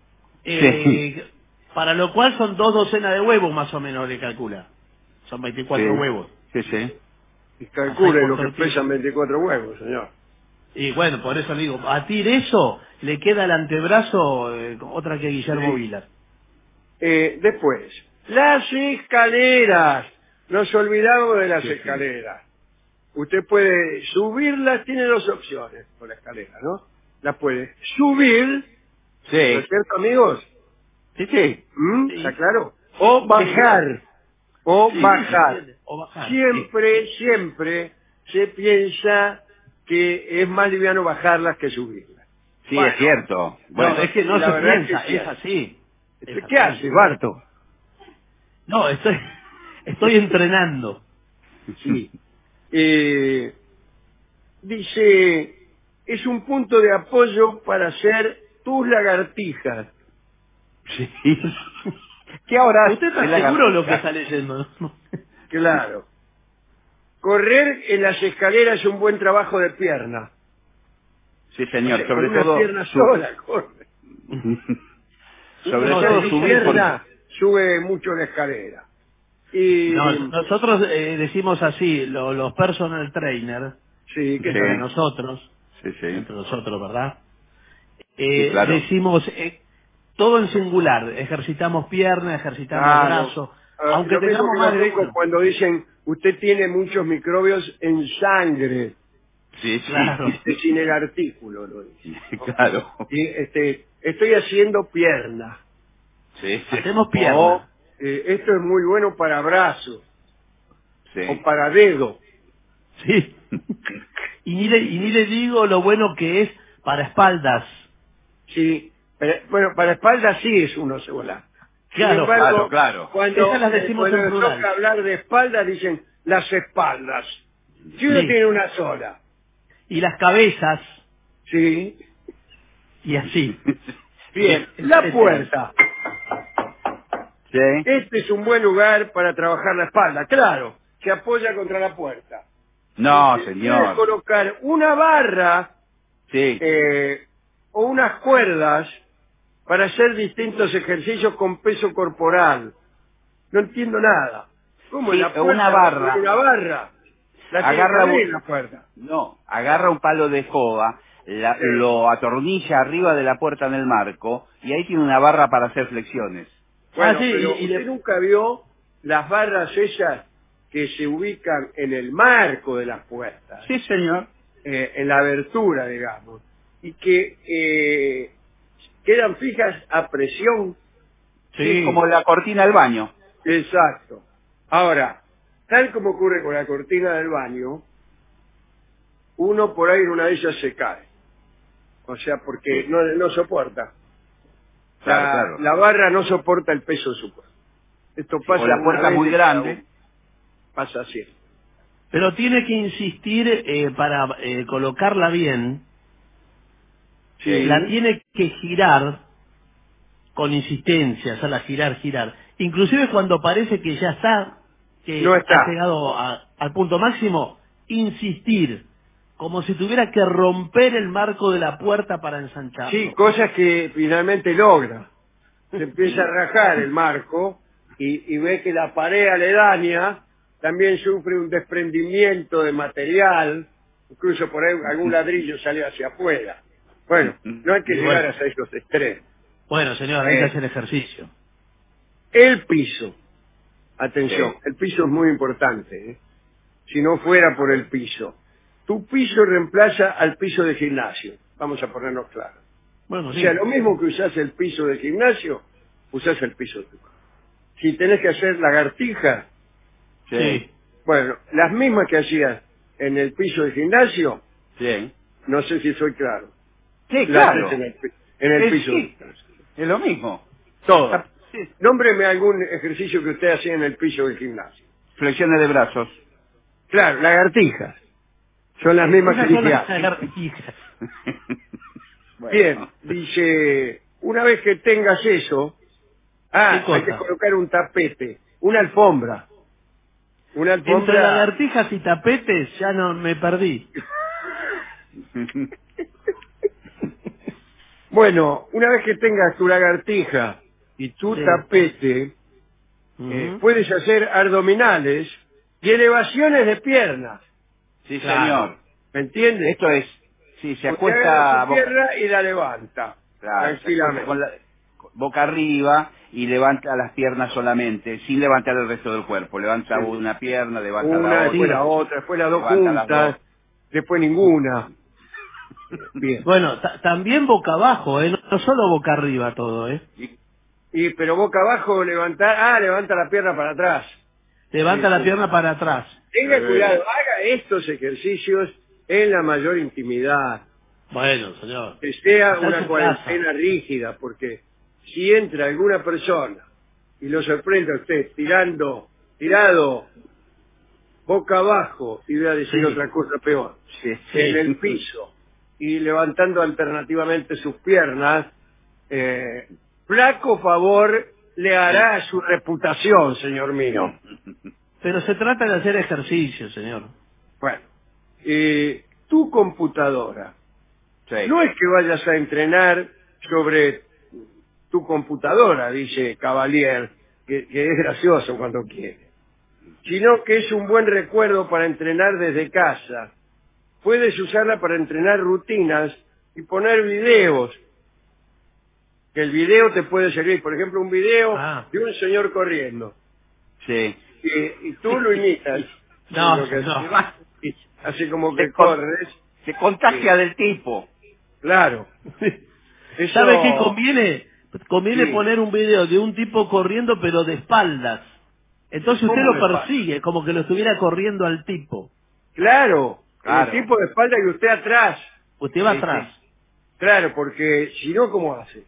Eh, Para lo cual son dos docenas de huevos más o menos, le calcula. Son veinticuatro Sí. huevos. Sí, sí. y calcule por lo que tortilla. pesan veinticuatro huevos, señor. Y bueno, por eso le digo, batir eso, le queda al antebrazo eh, otra que Guillermo Sí. Vilar. Eh, después, las escaleras. Nos olvidamos de las Sí, sí. escaleras. Usted puede subirlas, tiene dos opciones con la escalera, ¿no? La puede subir, ¿no Sí. es cierto, amigos? Sí, sí. ¿Mm? Sí. ¿Está claro? O bajar, o Sí, bajar. sí, o bajar. Siempre, siempre se piensa que es más liviano bajarlas que subirlas. Sí, Bueno, es cierto. Bueno, No, es que no la se verdad piensa, que sí. es así. Es ¿Qué así. hace, Barto? No, estoy, estoy entrenando. Sí. Eh, dice, es un punto de apoyo para hacer tus lagartijas. sí. ¿Qué ahora? ¿Usted está seguro de lo que está leyendo? Claro. Correr en las escaleras es un buen trabajo de pierna. Sí, señor. Con Sobre una todo... pierna su- sola, corre. Sobre No, todo sí, subir por... Pierna, sube mucho la escalera. Y No, nosotros eh, decimos así, lo- los personal trainer, sí, ¿qué entre Sí. nosotros, Sí, sí. entre nosotros, ¿verdad? Sí, Eh, claro. Decimos eh, todo en singular, ejercitamos pierna, ejercitamos Claro. brazo, Ah, aunque lo mismo tengamos que más los de médicos uno. cuando dicen usted tiene muchos microbios en sangre. Sí, sí. Claro. Dice sin el artículo, lo dice. Claro. Y, este, estoy haciendo pierna. Sí, sí. Hacemos O pierna. eh, esto es muy bueno para brazo Sí. o para dedo. Sí. Y ni, le, y ni le digo lo bueno que es para espaldas. Sí, pero, bueno, para espalda sí es uno sola. Sin Claro, embargo, claro, claro. cuando, Esas las eh, decimos cuando en les plural. toca hablar de espalda, dicen las espaldas. Si uno Sí. tiene una sola, Y las cabezas, sí. y así. Bien, Sí, la etcétera. puerta. Sí. Este es un buen lugar para trabajar la espalda. Claro, se apoya contra la puerta. No, Puede señor. colocar una barra Sí. eh, o unas cuerdas para hacer distintos ejercicios con peso corporal. No entiendo nada. ¿Cómo Sí, en la puerta una va a barra. poner una barra? La tiene que Agarra abrir un- la puerta. No, agarra un palo de escoba, la- Sí. lo atornilla arriba de la puerta en el marco y ahí tiene una barra para hacer flexiones. Bueno, Ah, sí, pero y- y usted le- nunca vio las barras esas que se ubican en el marco de las puertas, Sí, señor. eh, en la abertura, digamos, y que eh, quedan fijas a presión. Sí, como la cortina del baño. Exacto. Ahora, tal como ocurre con la cortina del baño, uno por ahí en una de ellas se cae. O sea, porque no, no soporta. Claro, la, claro. la barra no soporta el peso de su cuerpo. Esto Sí, pasa o la una puerta vez muy de cada grande. uno. Pasa así. Pero tiene que insistir eh, para eh, colocarla bien, Sí. la tiene que girar con insistencia, hacerla girar, girar. Inclusive cuando parece que ya está, que No está. ha llegado a- al punto máximo, insistir, como si tuviera que romper el marco de la puerta para ensancharlo. Sí, cosas que finalmente logra. Se empieza a rajar el marco y y, y ve que la pared aledaña también sufre un desprendimiento de material, incluso por ahí algún ladrillo sale hacia afuera. Bueno, no hay que Bueno. llegar a esos extremos. Bueno, señor, hay Eh, que hacer ejercicio. El piso, atención, Sí. el piso es muy importante, ¿eh? Si no fuera por el piso. Tu piso reemplaza al piso de gimnasio, vamos a ponernos claros. Bueno, O sí. sea, lo mismo que usás el piso de gimnasio, usás el piso de tu casa. Si tenés que hacer lagartijas, Sí. bueno, las mismas que hacías en el piso de gimnasio, Sí. no sé si soy claro. Sí, Las claro. haces en el, pi- en el Eh, piso de sí. gimnasio. Es lo mismo. Todo. Sí. Nómbreme algún ejercicio que usted hacía en el piso del gimnasio. Flexiones de brazos. Claro, lagartijas. Son las mismas Esas que son dije las antes. lagartijas. Bueno. Bien, dice, una vez que tengas eso, ah, ¿Qué hay que cosa? colocar un tapete, una alfombra. Una Entre alfombra... lagartijas y tapetes ya no me perdí. Bueno, una vez que tengas tu lagartija y tu Sí. tapete, eh, Ujú. puedes hacer abdominales y elevaciones de piernas. Sí, Claro. señor. ¿Me entiendes? Esto es, sí, se Usted agarra acuesta su boca, pierna y la levanta. claro, se acuesta tranquilamente. con la, boca arriba y levanta las piernas solamente, sin levantar el resto del cuerpo. Levanta Sí. una pierna, levanta Una, la después otra, la otra, después las dos levanta las juntas, dos. después ninguna. Bien. Bueno, ta- también boca abajo, ¿eh? No, no solo boca arriba todo, ¿eh? Y pero boca abajo levantar, ah, levanta la pierna para atrás. Levanta Sí, la sí. pierna para atrás. Tenga Sí. cuidado, haga estos ejercicios en la mayor intimidad. Bueno, señor. Que sea Está en una su cuarentena rígida, porque si entra alguna persona y lo sorprende a usted tirando, tirado boca abajo, y voy a decir Sí. otra cosa peor, Sí, en el piso y levantando alternativamente sus piernas, eh, flaco favor le hará a su reputación, señor mío. Pero se trata de hacer ejercicio, señor. Bueno, eh, tu computadora, Sí. no es que vayas a entrenar sobre tu computadora, dice Cavalier, que, que es gracioso cuando quiere, sino que es un buen recuerdo para entrenar desde casa. Puedes usarla para entrenar rutinas y poner videos, que el video te puede servir. Por ejemplo, un video Ah. de un señor corriendo, Sí. y, y tú lo imitas. No, Lo que- no. y así como Se que con- corres. Se contagia Sí. del tipo. Claro. Eso- ¿Sabe qué conviene? Conviene Sí. poner un video de un tipo corriendo pero de espaldas. Entonces usted ¿Cómo lo de espaldas? persigue, como que lo estuviera corriendo al tipo. Claro, Claro. el tipo de espalda y usted atrás. Usted va Sí, atrás. Claro, porque si no, ¿cómo hace?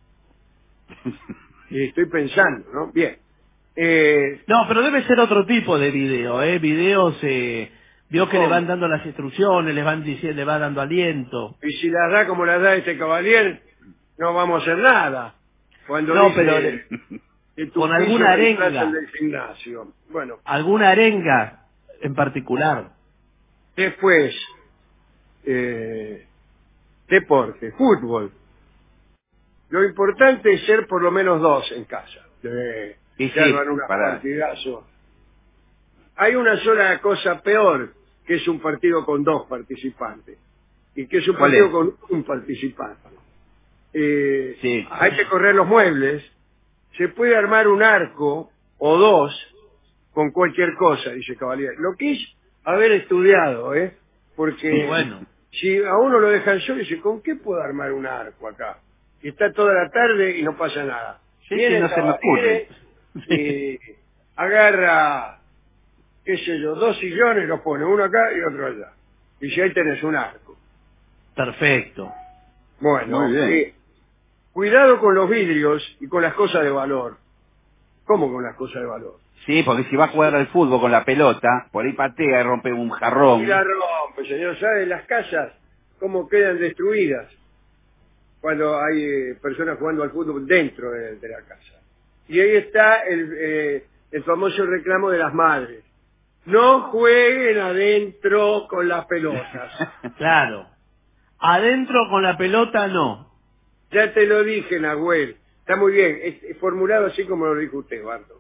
Y estoy pensando, ¿no? Bien. Eh, No, pero debe ser otro tipo de video, ¿eh? Videos, eh, vio que le ¿Cómo? van dando las instrucciones, le van diciendo, le va dando aliento. y si las da como las da este caballero, no vamos a hacer nada. Cuando No, dice pero que tu con piso alguna reemplaza arenga. el del gimnasio. Bueno, alguna arenga en particular. después, eh, deporte, fútbol. Lo importante es ser por lo menos dos en casa. Eh, Y se sí, arman unas para- partidazos. Hay una sola cosa peor, que es un partido con dos participantes. Y que es un ¿Cuál partido es? con un participante. Eh, Sí. Hay que correr los muebles. Se puede armar un arco o dos con cualquier cosa, dice Cavalier. Lo que es haber estudiado, ¿eh? Porque Sí, bueno. si a uno lo dejan solo, dice, ¿con qué puedo armar un arco acá? Y está toda la tarde y no pasa nada. Sí, Viene sí, no el se me ocurre. Cavaliere y agarra, qué sé yo, dos sillones, los pone, uno acá y otro allá. Y si ahí tenés un arco. Perfecto. Bueno, Muy bien. eh, cuidado con los vidrios y con las cosas de valor. ¿Cómo con las cosas de valor? Sí, porque si va a jugar al fútbol con la pelota, por ahí patea y rompe un jarrón. Y la rompe, señor. ¿Sabe las casas cómo quedan destruidas cuando hay eh, personas jugando al fútbol dentro de, de la casa? Y ahí está el, eh, el famoso reclamo de las madres. No jueguen adentro con las pelotas. Claro. Adentro con la pelota no. Ya te lo dije, Nahuel. Está muy bien. Es, es formulado así como lo dijo usted, Bardo.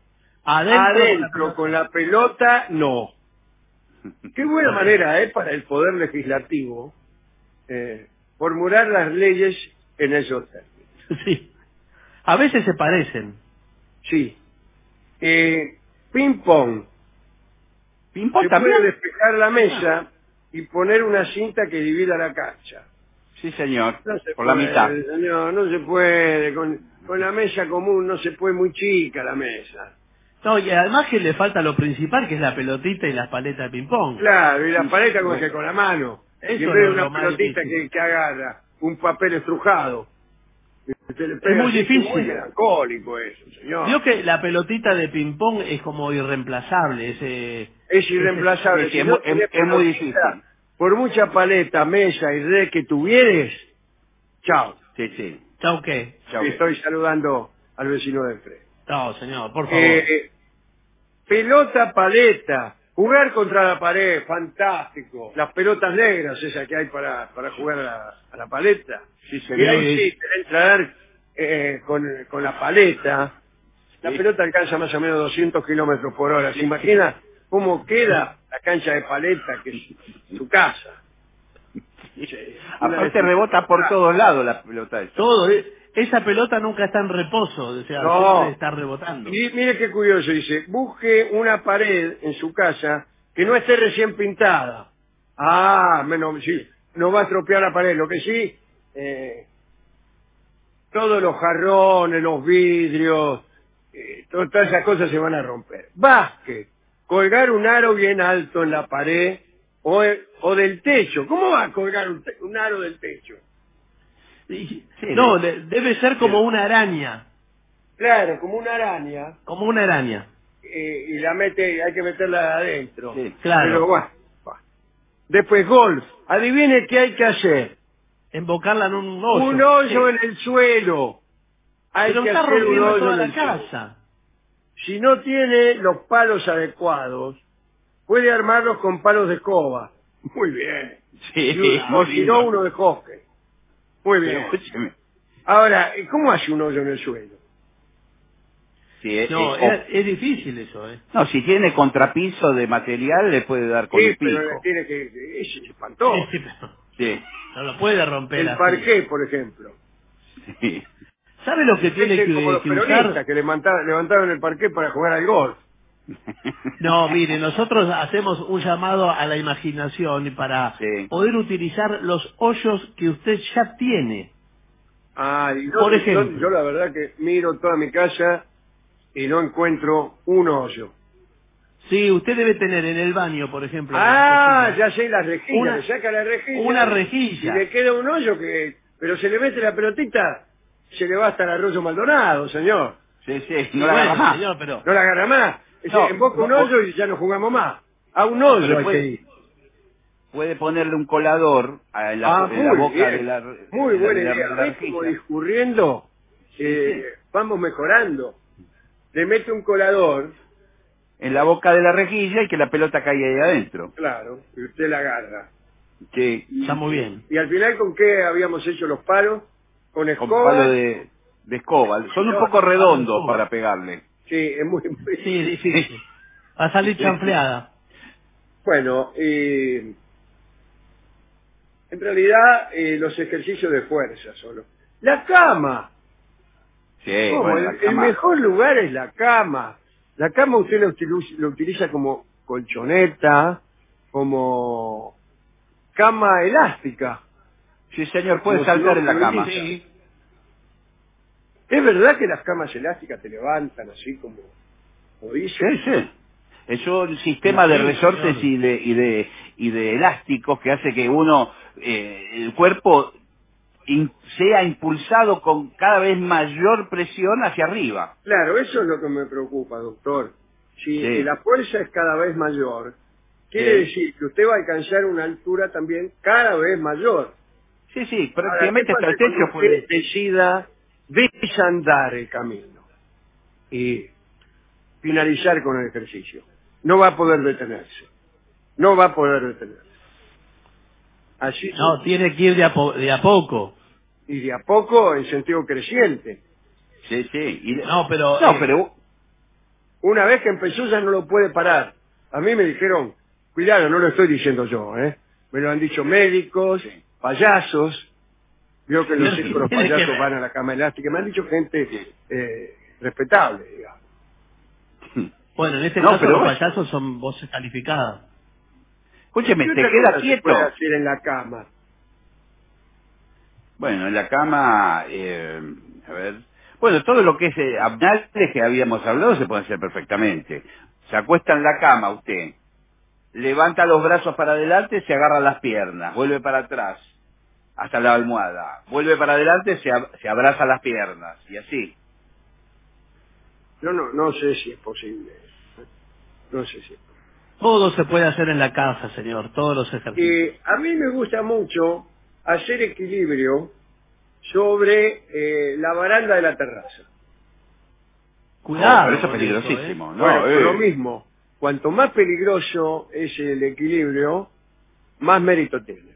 Adentro, Adentro con la pelota, no. Qué buena manera, ¿eh? Para el Poder Legislativo eh, formular las leyes en esos términos. Sí. A veces se parecen. Sí. Eh, ping-pong. ¿Ping-pong Se también? puede despejar la mesa y poner una cinta que divida la cancha. Sí, señor. No se Por puede, la mitad. señor, no se puede. Con, con la mesa común no se puede, muy chica la mesa. No, y además que le falta lo principal, que es la pelotita y las paletas de ping-pong. Claro, y la Sí, paleta como bueno. que con la mano. Eso y en es vez de lo- una lo más pelotita difícil. que, que agarra un papel estrujado. Se le Es pega muy así, difícil. muy melancólico eso, señor. Vio que la pelotita de ping-pong es como irreemplazable. Ese, Es irreemplazable. Sí, sí, Si es no mu- es- tenés es muy pelotita, difícil. por mucha paleta, mesa y red que tuvieres, chao. Sí, sí. ¿Chau qué? Chau, ¿qué? Estoy saludando al vecino de enfrente. No, señor, por favor. Eh, pelota paleta, jugar contra la pared, fantástico. Las pelotas negras, esas que hay para, para jugar a la, a la paleta. Sí, Y señor. ahí sí, tenés que dar eh, con, con la paleta. La Sí. pelota alcanza más o menos doscientos kilómetros por hora. ¿Se imagina cómo queda la cancha de paleta, que es su casa? Aparte rebota por todos lados la pelota esa. Todo, eh, esa pelota nunca está en reposo, o sea, No. siempre está rebotando. Y mire qué curioso, dice, busque una pared en su casa que no esté recién pintada. Ah, menos, sí, no va a estropear la pared, lo que sí, eh, todos los jarrones, los vidrios, eh, to- todas esas cosas se van a romper. Básquet, colgar un aro bien alto en la pared o, o del techo. ¿Cómo va a colgar un, te- un aro del techo? Y- no, de- debe ser como una araña, Claro, como una araña. como una araña. eh, y la mete, hay que meterla adentro. Sí. Claro. Pero bueno, bueno. Después golf. Adivine qué hay que hacer. Embocarla en un hoyo. Un hoyo Sí. en el suelo. Hay Pero que está hacer un rompiendo hoyo toda en la el suelo. casa. Si no tiene los palos adecuados, puede armarlos con palos de escoba. Muy bien. Sí, Y- muy o si lindo. no, uno de hockey. Muy Pero bien. escúcheme. Ahora, ¿cómo hace un hoyo en el suelo? Sí, eh, No, eh, es, es difícil eso, ¿eh? No, si tiene contrapiso de material, le puede dar con Sí, el pero pico. tiene que... Es espantoso. Sí, pero Sí. no lo puede romper El así. parqué, por ejemplo. Sí. ¿Sabe lo que tiene Ese que, como los que peronistas usar? que levantaron, levantaron el parqué para jugar al golf. No, mire, nosotros hacemos un llamado a la imaginación y para Sí. poder utilizar los hoyos que usted ya tiene. Ah, y yo, Por yo- ejemplo. yo la verdad que miro toda mi casa y no encuentro un hoyo. Sí, usted debe tener en el baño, por ejemplo. en Ah, la cocina, ya sé, las rejillas. Una- le saca la rejilla. una rejilla. Y le queda un hoyo que... Pero se le mete la pelotita, se le va hasta el Arroyo Maldonado, señor. Sí, sí, Y no la bueno, agarra más. señor, pero No la agarra más. Es No, decir, emboca un no, hoyo y ya no jugamos más. A un hoyo Pero hay puede- que ir. Puede ponerle un colador a la, Ah, en la muy boca bien. de la Muy de la- buena de la- idea. de la ¿Ves cómo rejilla. discurriendo? Eh, Vamos mejorando. Le mete un colador, En la boca de la rejilla y que la pelota caiga ahí adentro. claro, y usted la agarra. Sí. está muy bien. ¿Y al final con qué habíamos hecho los palos? Con Con escoba. palo de, de escoba. Son un No, poco palo de redondos escoba. para pegarle. Sí, es muy... muy- Sí, difícil. Va a salir chanfleada. Bueno, eh, en realidad eh, los ejercicios de fuerza solo. La cama. Sí, ¿Cómo? bueno, el, la el cama. mejor lugar es la cama. La cama usted la utiliza, la utiliza como colchoneta, como cama elástica. Sí, señor, puede Como saltar si en no la cama. utiliza. Sí. ¿Es verdad que las camas elásticas te levantan así como, como Sí, dicen? sí. Es un sistema de Sí, resortes señor. y de, y de y de elásticos que hace que uno, eh, el cuerpo in- sea impulsado con cada vez mayor presión hacia arriba. Claro, eso es lo que me preocupa, doctor. Si Sí. la fuerza es cada vez mayor, quiere Sí. decir que usted va a alcanzar una altura también cada vez mayor. Sí, sí, Ahora, prácticamente ¿qué hasta pasa el techo cuando puede... usted decida desandar el camino y finalizar con el ejercicio? No va a poder detenerse. No va a poder detenerse. Así No, tiene que ir de a, po- de a poco. y de a poco en sentido creciente. Sí, sí. y- No, pero... No, eh, pero Una vez que empezó ya no lo puede parar. A mí me dijeron, cuidado, no lo estoy diciendo yo, ¿eh? Me lo han dicho médicos, payasos. Veo que los circos los payasos van a la cama elástica. Me han dicho gente eh, respetable, digamos. Bueno, en este No, caso pero los vos- payasos son voces calificadas. Escúcheme, ¿Qué te otra queda cosa se quieto. puede hacer en la cama? Bueno, en la cama, eh, a ver. Bueno, todo lo que es eh, abdominales que habíamos hablado se puede hacer perfectamente. Se acuesta en la cama usted, levanta los brazos para adelante, se agarra las piernas, vuelve para atrás, hasta la almohada, vuelve para adelante, se, ab- se abraza las piernas, y así. Yo no, no sé si es posible. No sé si es posible. Todo se puede hacer en la casa, señor, todos los ejercicios. Eh, a mí me gusta mucho hacer equilibrio sobre eh, la baranda de la terraza. Cuidado. Oh, pero eso es con peligrosísimo, ¿no? Bueno, Eh. lo mismo. Cuanto más peligroso es el equilibrio, más mérito tiene.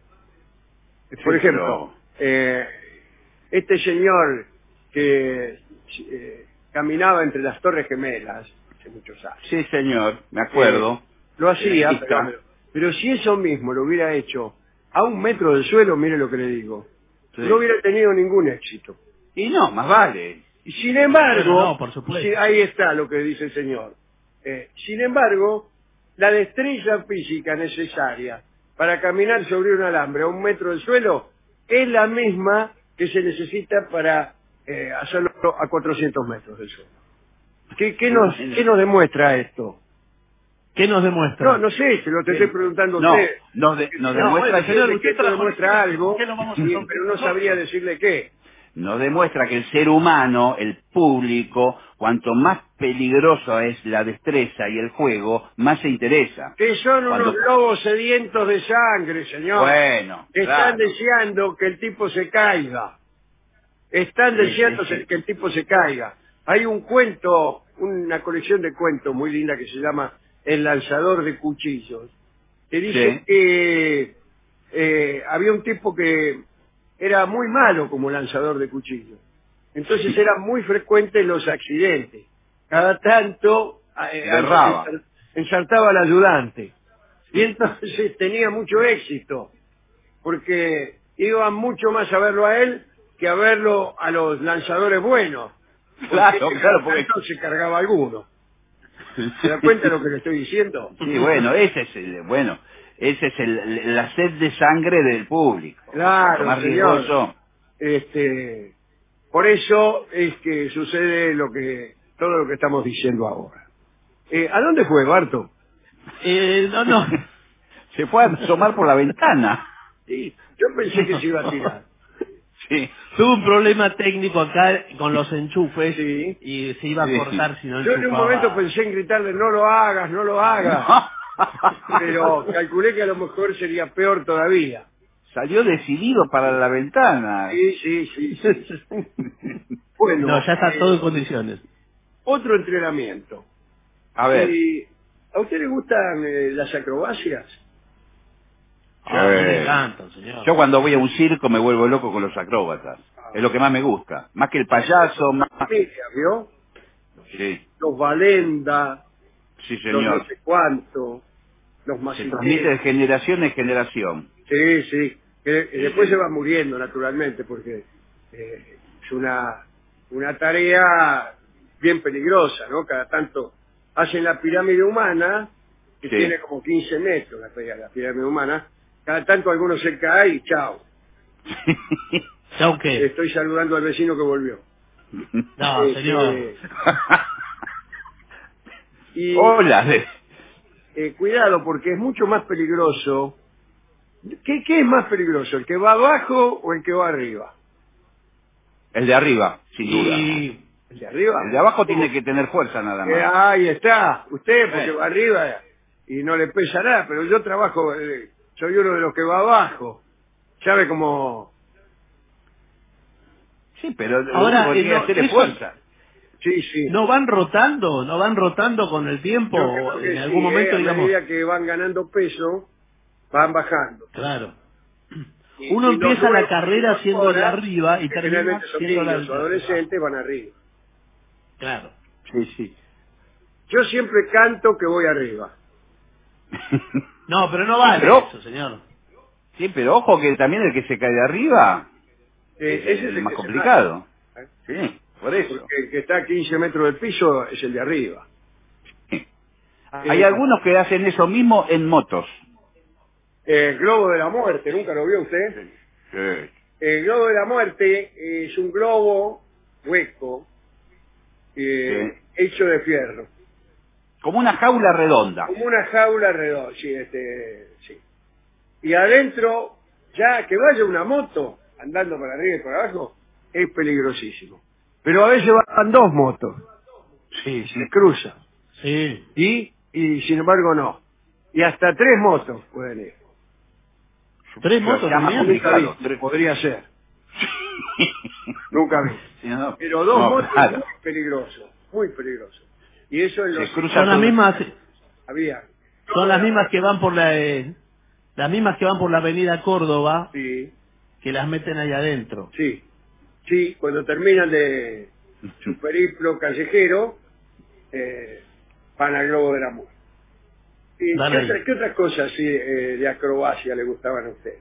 Por Sí, ejemplo, eh, este señor que eh, caminaba entre las Torres Gemelas hace muchos años, Sí, señor, me acuerdo. Eh, lo hacía, Sí, pero, está. pero si eso mismo lo hubiera hecho a un metro del suelo, mire lo que le digo, Sí. no hubiera tenido ningún éxito. Y no, más vale. Y sin embargo, Bueno, no, por supuesto. sí, ahí está lo que dice el señor. Eh, sin embargo, la destreza física necesaria para caminar sobre un alambre a un metro del suelo es la misma que se necesita para eh, hacerlo a cuatrocientos metros del suelo. ¿Qué, qué nos, qué nos demuestra esto? ¿Qué nos demuestra? No, no sé, se lo te estoy preguntando a No, usted. nos, de- nos No, demuestra bueno, que señor, usted usted trajo demuestra el- algo, ¿por qué lo vamos a y- romper pero no nosotros? sabría decirle qué. nos demuestra que el ser humano, el público, cuanto más peligroso es la destreza y el juego, más se interesa. Que son Cuando- unos lobos sedientos de sangre, señor. Bueno, Están claro. deseando que el tipo se caiga. Están Sí, deseando sí, sí. que el tipo se caiga. Hay un cuento, una colección de cuentos muy linda que se llama El lanzador de cuchillos, que dice Sí. que eh, había un tipo que era muy malo como lanzador de cuchillos. Entonces eran muy frecuentes los accidentes. Cada tanto eh, Le erraba. ensar- ensartaba al ayudante. Y entonces tenía mucho éxito, porque iban mucho más a verlo a él que a verlo a los lanzadores buenos. Porque Claro, ese claro, cada porque- tanto se cargaba alguno. ¿Se da cuenta de lo que le estoy diciendo? Sí, bueno, ese es el, bueno, ese es el, la sed de sangre del público. Claro, Cuanto más señor. riesgoso. Este, por eso es que sucede lo que todo lo que estamos diciendo ahora. Eh, ¿A dónde fue, Barto? Eh, no, no. Se fue a asomar por la ventana. Sí, yo pensé que se iba a tirar. Sí. Tuve un problema técnico acá con los enchufes Sí. y se iba a Sí. cortar si no Yo en un enchufaba. momento pensé en gritarle, no lo hagas, no lo hagas. Pero calculé que a lo mejor sería peor todavía. Salió decidido para la ventana. Sí, sí, sí. sí. Bueno, No, ya está eh, todo en condiciones. otro entrenamiento. A ver. Eh, ¿A usted le gustan eh, las acrobacias? Ah, a mí me Sí. encanta, señor. Yo cuando voy a un circo me vuelvo loco con los acróbatas. Es lo que más me gusta. Más que el payaso, más... Familia, ¿vio? Sí, Los Valenda, sí los no señor. sé cuánto, los Se transmite de Masineros. generación en generación. Sí, sí. Que, que después se va muriendo, naturalmente, porque eh, es una, una tarea bien peligrosa, ¿no? Cada tanto hacen la pirámide humana, que Sí. tiene como quince metros la, pi- la pirámide humana, cada tanto alguno se cae y chao. ¿Chau qué? Estoy saludando al vecino que volvió. No, Este, señor. Y Hola. eh, cuidado, porque es mucho más peligroso. ¿Qué, ¿Qué es más peligroso, el que va abajo o el que va arriba? El de arriba, sin duda. Y ¿El de arriba? El de abajo tiene que tener fuerza nada Eh, más. ahí está, usted porque Eh. va arriba y no le pesa nada, pero yo trabajo, eh, soy uno de los que va abajo. ¿Sabe cómo? Sí, pero Ahora, uno tiene eh, que no, hacerle eso- fuerza. Sí, sí. ¿no van rotando? ¿No van rotando con el tiempo? Yo creo que En sí, algún momento, eh, a digamos... medida que van ganando peso, van bajando. Claro. Y- Uno y los empieza la nuevos carrera que siendo de incorporan, arriba y que termina generalmente son siendo la niños o adolescentes, van arriba. Claro. Sí, sí. Yo siempre canto que voy arriba. No, pero no vale Pero- eso, señor. Sí, pero ojo que también el que se cae de arriba Eh, es ese el el más que se complicado. cae. Sí, por eso. Porque el que está a quince metros del piso es el de arriba. Hay Eh, algunos que hacen eso mismo en motos. El globo de la muerte, ¿nunca lo vio usted? Sí. El globo de la muerte es un globo hueco eh, hecho de fierro. Como una jaula redonda. Como una jaula redonda, sí, este, sí. Y adentro, ya que vaya una moto andando para arriba y para abajo, es peligrosísimo. Pero a veces van dos motos. Sí, se cruzan. Sí. Y, y sin embargo no. Y hasta tres motos pueden ir. ¿Tres motos Ya más también? complicado, tres podría ser. Nunca vi. Sí, no. Pero dos No, motos claro. muy peligrosos, muy peligrosos. Y eso en Se los cruza Son las todo- mismas, había. son las mismas que van por la, eh, las mismas que van por la avenida Córdoba, Sí, que las meten ahí adentro. sí, sí, cuando terminan de su periplo callejero, eh, van al globo del amor. ¿Y Van qué, ahí. otra- qué otras cosas sí, eh, de acrobacia le gustaban a usted?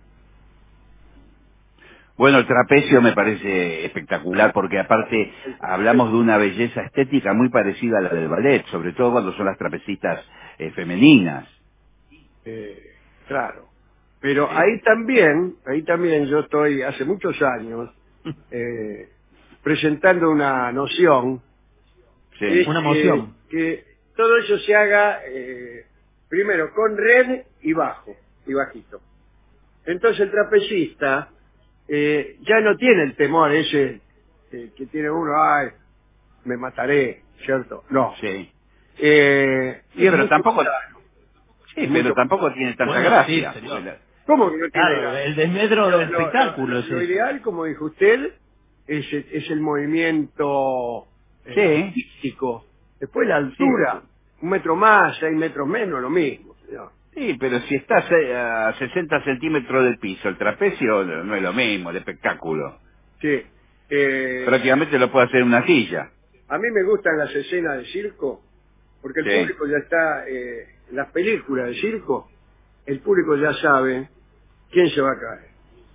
Bueno, el trapecio me parece espectacular porque aparte hablamos de una belleza estética muy parecida a la del ballet, sobre todo cuando son las trapecistas eh, femeninas. Eh, claro. Pero ahí también, ahí también yo estoy hace muchos años eh, presentando una noción Sí. es Una que- moción. Que, todo eso se haga eh, primero con red y bajo, y bajito. Entonces el trapecista eh, ya no tiene el temor ese eh, que tiene uno, ay, me mataré, ¿cierto? No. Sí. Eh, y Sí, es pero mucho tampoco, más sano. sí, Es pero mucho- tampoco tiene tanta Bueno, gracia. sí, señor. Porque ¿Cómo que no tiene Claro, gracia? el desmedro Lo- del lo- espectáculo lo- es lo eso. ideal, como dijo usted, es, el- es el movimiento eh, Sí. artístico. Después la altura, un metro más, seis metros menos, lo mismo, señor. Sí, pero si estás eh, a sesenta centímetros del piso, el trapecio no es lo mismo, el espectáculo. Sí. Eh, Prácticamente lo puede hacer en una silla. a mí me gustan las escenas de circo, porque el Sí. público ya está, eh, en las películas de circo, el público ya sabe quién se va a caer.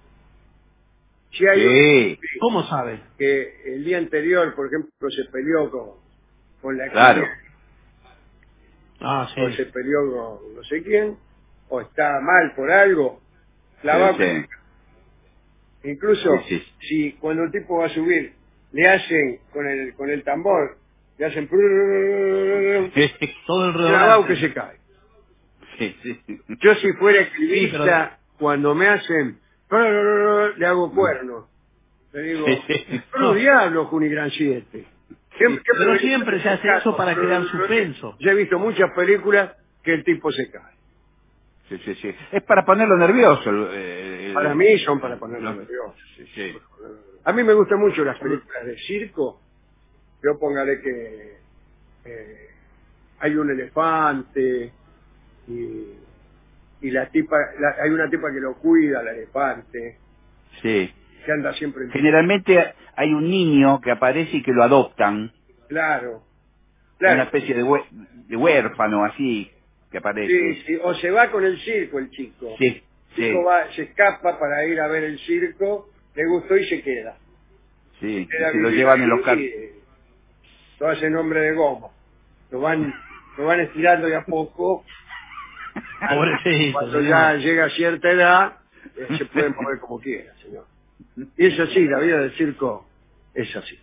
Si hay Sí. un- ¿Cómo sabe? que el día anterior, por ejemplo, se peleó con, con la Claro. cliente, Ah, o sí. se peleó con no sé quién, o está mal por algo, la va a Sí, sí. Incluso Sí, sí. si cuando el tipo va a subir le hacen con el con el tambor, le hacen prrrr, Todo el grabado que redondante. se cae. Sí, sí. Yo si fuera Sí, estilista, pero- cuando me hacen prrrr, le hago cuernos. Le digo, Sí, sí. pero diablo, Junigran siete. Siempre, Pero me- siempre se hace eso para crear suspenso. Yo he visto muchas películas que el tipo se cae. Sí, sí, sí. Es para ponerlo nervioso. el- el- Para mí son para ponerlo los- nervioso. Sí, sí. A mí me gustan mucho las películas de circo. Yo póngale que eh, hay un elefante y, y la tipa, la- hay una tipa que lo cuida, el elefante, Sí. que anda siempre en... Generalmente hay un niño que aparece y que lo adoptan. Claro, Una claro. especie de, hue- de huérfano así que aparece. Sí, sí, o se va con el circo el chico. Sí, El sí, chico va, se escapa para ir a ver el circo, le gustó y se queda. sí. Y Queda se lo vivir llevan en ahí los car... y, eh, lo hace nombre de goma. Lo van, lo van estirando de a poco. Pobrecito, Cuando señor. ya llega a cierta edad, eh, se puede mover como quiera, señor. Y es así, la vida del circo es así.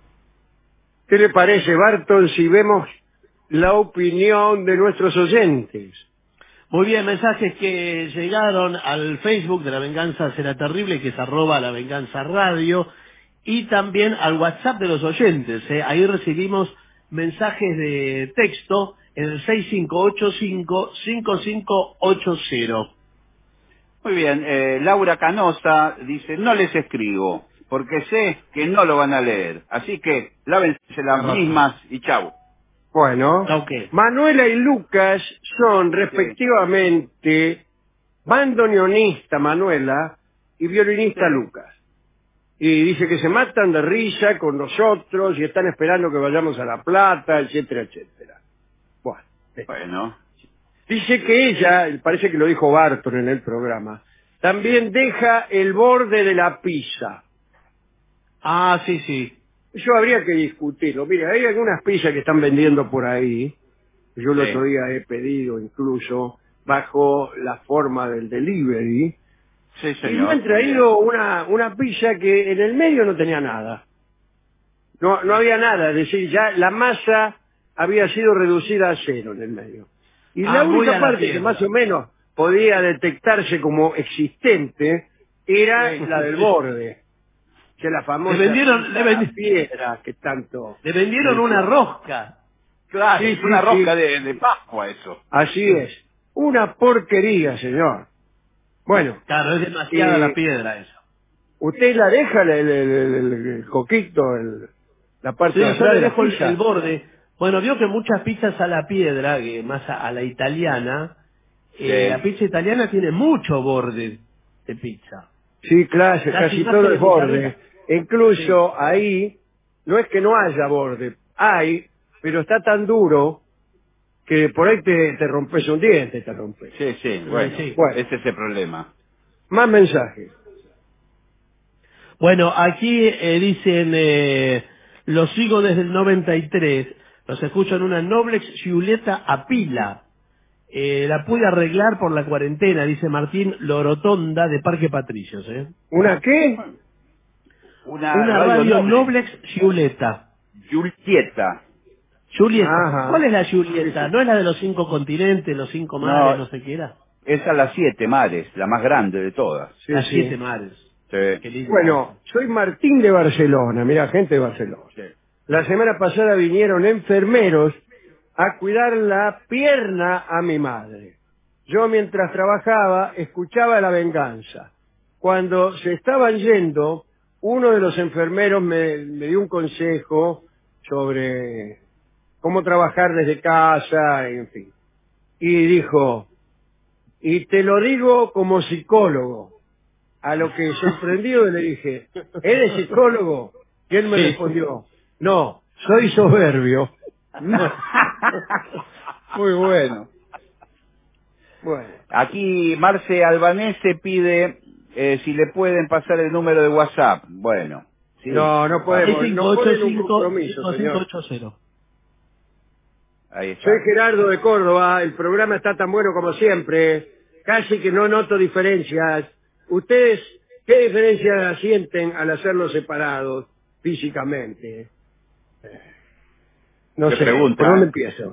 ¿Qué le parece, Barton, si vemos la opinión de nuestros oyentes? Muy bien, mensajes que llegaron al Facebook de La Venganza Será Terrible, que es arroba La Venganza Radio, y también al WhatsApp de los oyentes. ¿eh? Ahí recibimos mensajes de texto en el seis cinco ocho cinco, cinco cinco ocho cero. Muy bien, eh, Laura Canosa dice, no les escribo, porque sé que no lo van a leer. Así que lávense las mismas y chau. Bueno, Ok. Manuela y Lucas son respectivamente bandoneonista Manuela y violinista Lucas. Y dice que se matan de risa con nosotros y están esperando que vayamos a La Plata, etcétera, etcétera. Bueno. Dice que ella, parece que lo dijo Barton en el programa, también deja el borde de la pizza. Ah, sí, sí. Eso habría que discutirlo. Mire, hay algunas pizzas que están vendiendo por ahí. Yo el Sí. otro día he pedido incluso bajo la forma del delivery. Sí, Y señor. me han traído una, una pizza que en el medio no tenía nada. No, no había nada. Es decir, ya la masa había sido reducida a cero en el medio. Y Ah, la muy única a la parte que piedra. más o menos podía detectarse como existente era Sí. la del borde. Que la famosa Le vendieron- pizza le vendi- piedra que tanto... Le vendieron una rosca. Claro, Sí, es sí, una rosca sí. de, de Pascua eso. Así es. Una porquería, señor. Bueno, Claro, es demasiada eh, la piedra eso. usted la deja el, el, el- el- el coquito, el- la parte Sí, de yo atrás le de la dejo el, pizza. el borde. Bueno, vio que muchas pizzas a la piedra, que más a, a la italiana, eh, Sí. la pizza italiana tiene mucho borde de pizza. Sí, claro, Casi casi más todo que es de mozzarella. borde. Incluso ahí, no es que no haya borde, hay, pero está tan duro que por ahí te, te rompes un diente, te rompes. Sí, sí, bueno. sí. Bueno, Ese es el problema. más mensajes. Bueno, aquí eh, dicen, eh, los sigo desde el noventa y tres, los escucho en una Noblex Giulietta a pila. Eh, la pude arreglar por la cuarentena, dice Martín Lorotonda de Parque Patricios. ¿eh? ¿Una qué? Una, Una radio, radio noble. Noblex Giulietta. Giulietta. Giulietta. Ajá. ¿Cuál es la Giulietta? ¿No es la de los cinco continentes, los cinco mares, No, no sé qué era? es a las siete mares, la más grande de todas. Sí, Las sí. siete mares. Sí. Qué lindo. Bueno, soy Martín de Barcelona, mira, gente de Barcelona. La semana pasada vinieron enfermeros a cuidar la pierna a mi madre. Yo mientras trabajaba escuchaba La Venganza. Cuando se estaban yendo, uno de los enfermeros me, me dio un consejo sobre cómo trabajar desde casa, en fin. Y dijo, y te lo digo como psicólogo. A lo que sorprendido le dije, ¿eres psicólogo? Y él me Sí. respondió, no, soy soberbio. Muy bueno. Bueno, Aquí Marce Albanese pide eh, si le pueden pasar el número de WhatsApp. Bueno. Sí, no, no por favor. podemos, cinco no ocho ponen un cinco compromiso, cinco cinco señor. ocho cero. Ahí está. Soy Gerardo de Córdoba, el programa está tan bueno como siempre, casi que no noto diferencias. ¿Ustedes qué diferencias sienten al hacerlos separados físicamente? No Qué sé, pregunta, ¿por dónde ¿eh? empiezo?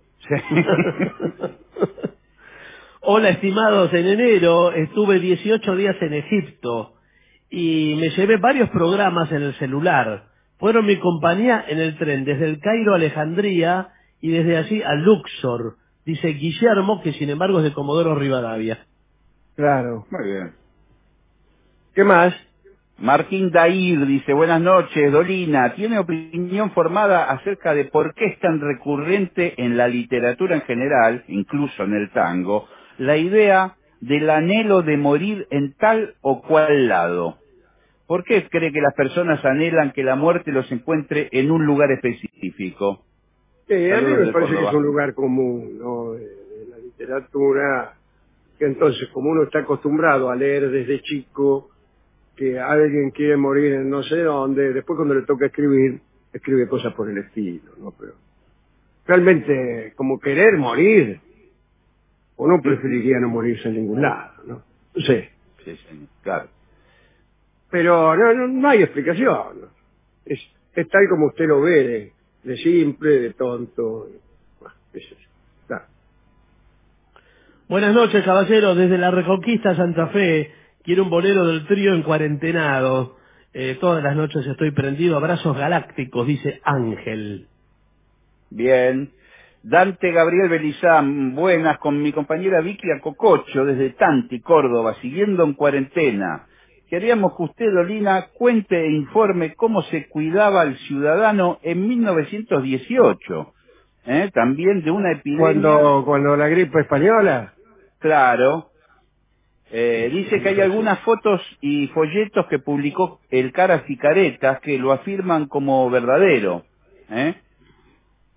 Hola, estimados, en enero estuve dieciocho días en Egipto y me llevé varios programas en el celular. Fueron mi compañía en el tren desde el Cairo a Alejandría y desde allí a Luxor, dice Guillermo, que sin embargo es de Comodoro Rivadavia. Claro. Muy bien. ¿Qué más? Martín Dair dice, buenas noches, Dolina. ¿Tiene opinión formada acerca de por qué es tan recurrente en la literatura en general, incluso en el tango, la idea del anhelo de morir en tal o cual lado? ¿Por qué cree que las personas anhelan que la muerte los encuentre en un lugar específico? Sí, a mí Saludos me de parece que es Córdoba. un lugar común, ¿no? De, de la literatura, que entonces, como uno está acostumbrado a leer desde chico, que alguien quiere morir en no sé dónde, después cuando le toca escribir, escribe cosas por el estilo, ¿no? Pero realmente, como querer morir, uno preferiría no morirse en ningún lado, ¿no? No sé. Sí, señor. Claro. Pero no, no, no hay explicación, ¿no? Es, es tal como usted lo ve, de, de simple, de tonto. Bueno, es eso. Claro. Buenas noches, caballeros, desde la Reconquista Santa Fe. Quiero un bolero del trío en cuarentenado. Eh, todas las noches estoy prendido. Abrazos galácticos, dice Ángel. Bien. Dante Gabriel Belizán, buenas, con mi compañera Vicky Acococho desde Tanti, Córdoba, siguiendo en cuarentena. Queríamos que usted, Dolina, cuente e informe cómo se cuidaba al ciudadano en mil novecientos dieciocho. ¿Eh? También de una epidemia. Cuando, cuando la gripe española. Claro. Eh, Sí, dice sí, que hay sí. algunas fotos y folletos que publicó el Caras y Caretas que lo afirman como verdadero. ¿Eh?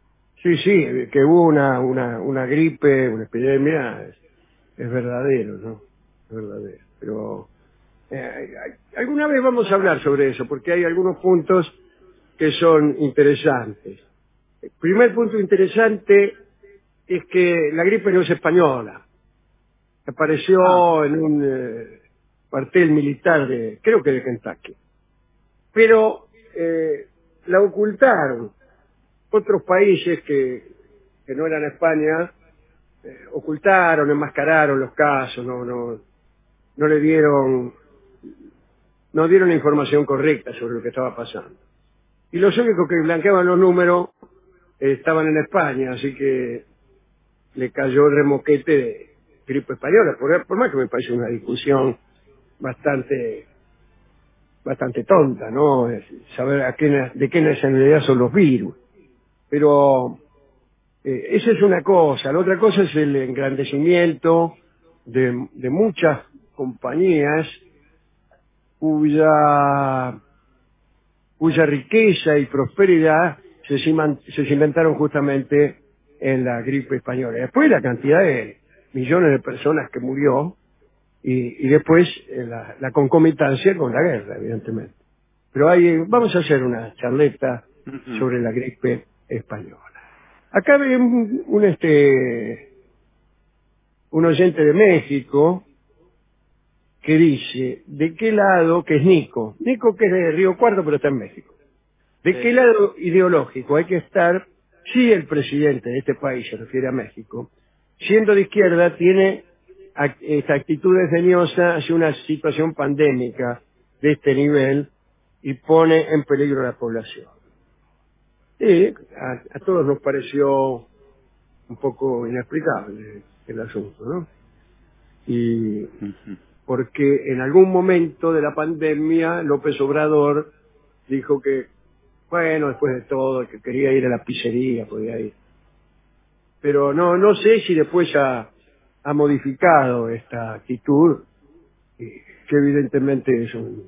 Sí, sí, que hubo una, una, una gripe, una epidemia, es, es verdadero, ¿no? Es verdadero. Pero eh, hay- hay- alguna vez vamos a hablar sobre eso, porque hay algunos puntos que son interesantes. El primer punto interesante es que la gripe no es española. Apareció en un eh, cuartel militar de, creo que de Kentucky. Pero eh, la ocultaron. Otros países que, que no eran España eh, ocultaron, enmascararon los casos, no, no, no le dieron, no dieron la información correcta sobre lo que estaba pasando. Y los únicos que blanqueaban los números eh, estaban en España, así que le cayó el remoquete de gripe española, por, por más que me parece una discusión bastante bastante tonta, ¿no? Es saber a qué, na- de qué nacionalidad son los virus. Pero eh, esa es una cosa. La otra cosa es el engrandecimiento de, de muchas compañías cuya, cuya riqueza y prosperidad se, ciman- se cimentaron justamente en la gripe española. Después la cantidad de millones de personas que murió y, y después eh, la, la concomitancia con la guerra, evidentemente. Pero hay, vamos a hacer una charleta sobre la gripe española. Acá hay un, un, este, un oyente de México que dice, ¿de qué lado, que es Nico? Nico que es de Río Cuarto, pero está en México. ¿De qué lado ideológico hay que estar si el presidente de este país, se refiere a México, siendo de izquierda, tiene ac- esta actitud desdeñosa hacia una situación pandémica de este nivel y pone en peligro a la población? Sí, a, a todos nos pareció un poco inexplicable el asunto, ¿no? Y porque en algún momento de la pandemia López Obrador dijo que, bueno, después de todo, que quería ir a la pizzería, podía ir. Pero no, no sé si después ha, ha modificado esta actitud, eh, que evidentemente es un,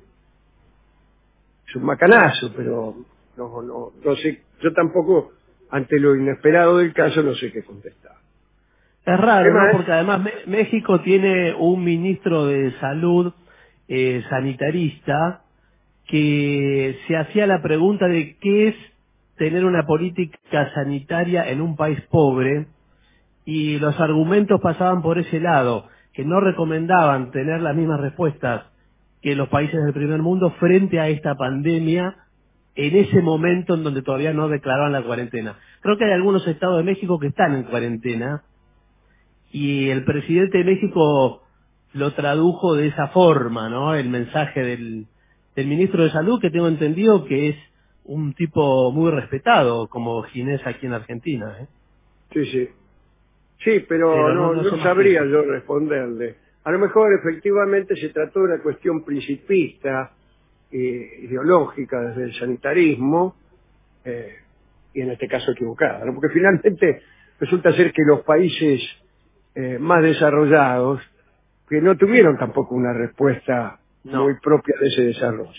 es un macanazo, pero no, no, no sé, yo tampoco, ante lo inesperado del caso, no sé qué contestar. Es ¿Qué raro, ¿no? más? Porque además Me- México tiene un ministro de salud eh, sanitarista que se hacía la pregunta de qué es tener una política sanitaria en un país pobre, y los argumentos pasaban por ese lado, que no recomendaban tener las mismas respuestas que los países del primer mundo frente a esta pandemia en ese momento en donde todavía no declaraban la cuarentena. Creo que hay algunos estados de México que están en cuarentena, y el presidente de México lo tradujo de esa forma, ¿no? El mensaje del, del ministro de Salud, que tengo entendido que es un tipo muy respetado como Ginés aquí en Argentina, ¿eh? Sí, sí. Sí, pero, Pero no, no, no no sé más sabría que eso. yo responderle. A lo mejor efectivamente se trató de una cuestión principista, eh, ideológica desde el sanitarismo, eh, y en este caso equivocada, ¿no? Porque finalmente resulta ser que los países eh, más desarrollados, que no tuvieron tampoco una respuesta No. muy propia de ese desarrollo.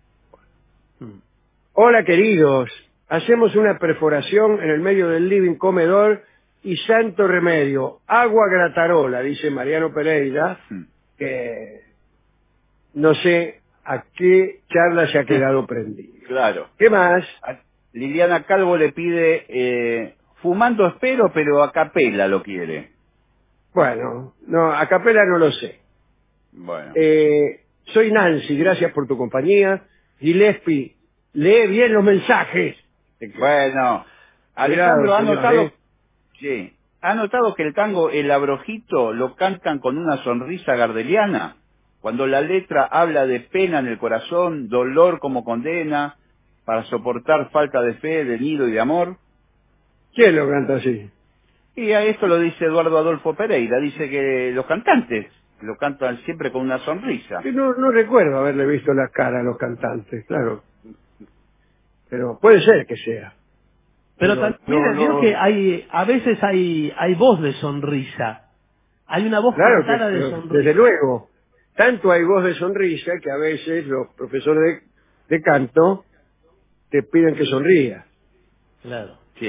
Hola queridos, hacemos una perforación en el medio del living comedor y santo remedio, agua gratarola, dice Mariano Pereira, que no sé a qué charla se ha quedado prendido. Claro. ¿Qué más? A- Liliana Calvo le pide, eh, fumando espero, pero a capela lo quiere. Bueno, no, a capela no lo sé. Bueno. Eh, soy Nancy, gracias por tu compañía. Gillespie, lee bien los mensajes. Bueno, Alejandro, ¿ha señor, notado? ¿eh? Sí. ¿Ha notado que el tango El Abrojito lo cantan con una sonrisa gardeliana? Cuando la letra habla de pena en el corazón, dolor como condena, para soportar falta de fe, de nido y de amor. ¿Quién lo canta así? Y a esto lo dice Eduardo Adolfo Pereira, dice que los cantantes lo cantan siempre con una sonrisa. Que no, no recuerdo haberle visto la cara a los cantantes, claro. Pero puede ser que sea. Pero Pero también no, veo no. que hay, a veces hay, hay voz de sonrisa. Hay una voz Claro que, cantada de pero, sonrisa. desde luego, tanto hay voz de sonrisa que a veces los profesores de, de canto te piden que sonrías. Claro. Sí.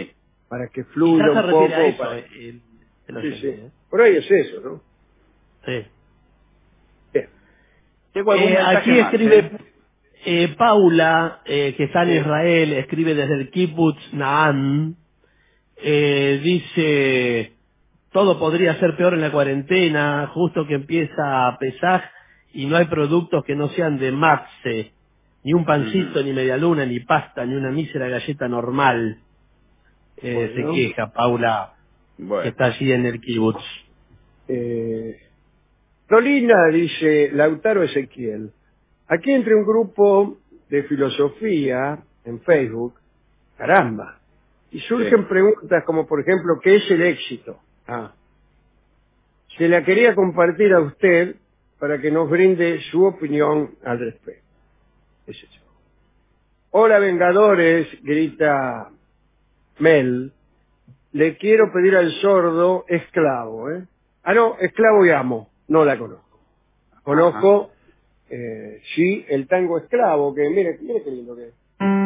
para que fluya Quizás un se poco. refiere a eso, para- el, el Sí, oyente, sí. ¿eh? Por ahí es eso, ¿no? Sí. Bien. Tengo algún Eh, mensaje aquí más, escribe ¿eh? eh, Paula, eh, que está en Sí. Israel, escribe desde el kibbutz Naham, eh, dice, todo podría ser peor en la cuarentena, justo que empieza Pesaj y no hay productos que no sean de matze, ni un pancito, ni media luna, ni pasta, ni una mísera galleta normal. Eh, Bueno. Se queja Paula, que Bueno. está allí en el kibbutz. Eh, Rolina dice, Lautaro Ezequiel, aquí entre un grupo de filosofía en Facebook, caramba, y surgen Sí. preguntas como por ejemplo, ¿qué es el éxito? Ah, se la quería compartir a usted para que nos brinde su opinión al respecto. Es eso. Hola Vengadores, grita Mel, le quiero pedir al sordo esclavo, ¿eh? Ah, no, esclavo y amo, no la conozco. Conozco, eh, sí, el tango esclavo, que mire, mire qué lindo que es.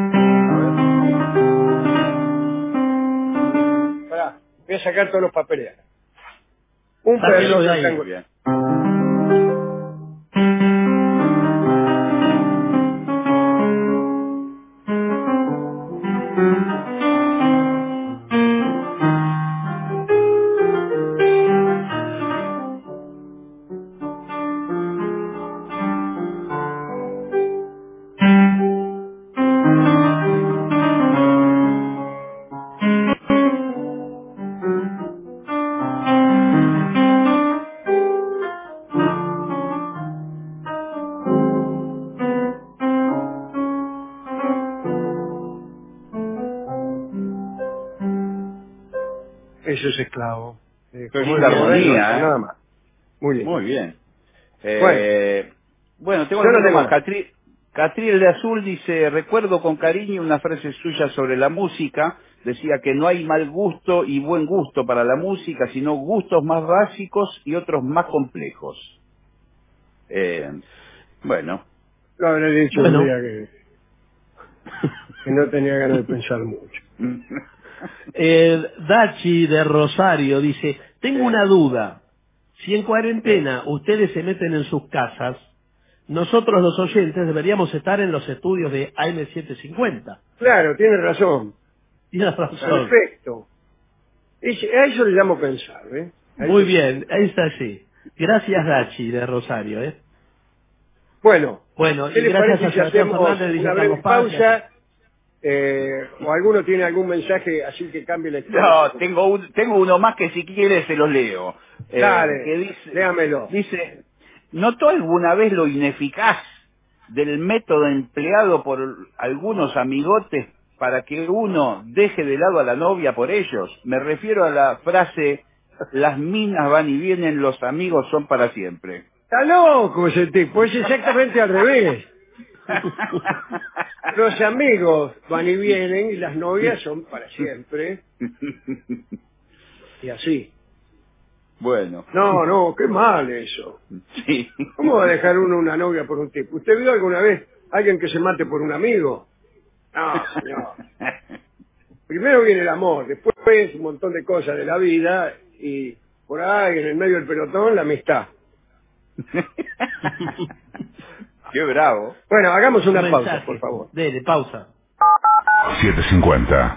Pará, voy a sacar todos los papeles acá. Un Sáquelo pedacito de del ahí. tango. Bien. Eso es esclavo. Eh, Qué como linda es moderno, armonía, ¿eh? nada más. Muy lindo. Muy bien. Bueno, Eh, bueno, tengo yo no alguno tengo más. más. Catri- Catriel de Azul dice, recuerdo con cariño una frase suya sobre la música. Decía que no hay mal gusto y buen gusto para la música, sino gustos más básicos y otros más complejos. Eh, bueno. Lo habré dicho Bueno. un día que, que no tenía ganas de pensar mucho. Eh, Dachi de Rosario dice, tengo una duda. Si en cuarentena ustedes se meten en sus casas, nosotros los oyentes deberíamos estar en los estudios de A M setecientos cincuenta. Claro, tiene razón. Tienes razón. Perfecto. Y a eso le llamo pensar, ¿eh? A Muy eso- bien, ahí está así. Gracias Dachi de Rosario, ¿eh? Bueno, Bueno, ¿qué y le gracias parece a si Sebastián hacemos Fernández, dice una breve Carlos Paz. pausa? Eh, ¿O alguno tiene algún mensaje así que cambie la historia? No, tengo, un, tengo uno más que si quiere se los leo. Eh, Dale, que dice, léamelo. Dice, ¿notó alguna vez lo ineficaz del método empleado por algunos amigotes para que uno deje de lado a la novia por ellos? Me refiero a la frase, las minas van y vienen, los amigos son para siempre. Está loco ese tipo, es exactamente al revés. Los amigos van y vienen y las novias son para siempre. Y así. Bueno. No, no, qué mal eso. Sí. ¿Cómo va a dejar uno una novia por un tipo? ¿Usted vio alguna vez a alguien que se mate por un amigo? No, señor. Primero viene el amor, después un montón de cosas de la vida y por ahí en el medio del pelotón la amistad. Qué bravo. Bueno, hagamos una Un pausa, mensaje. por favor. Dele, pausa. setecientos cincuenta.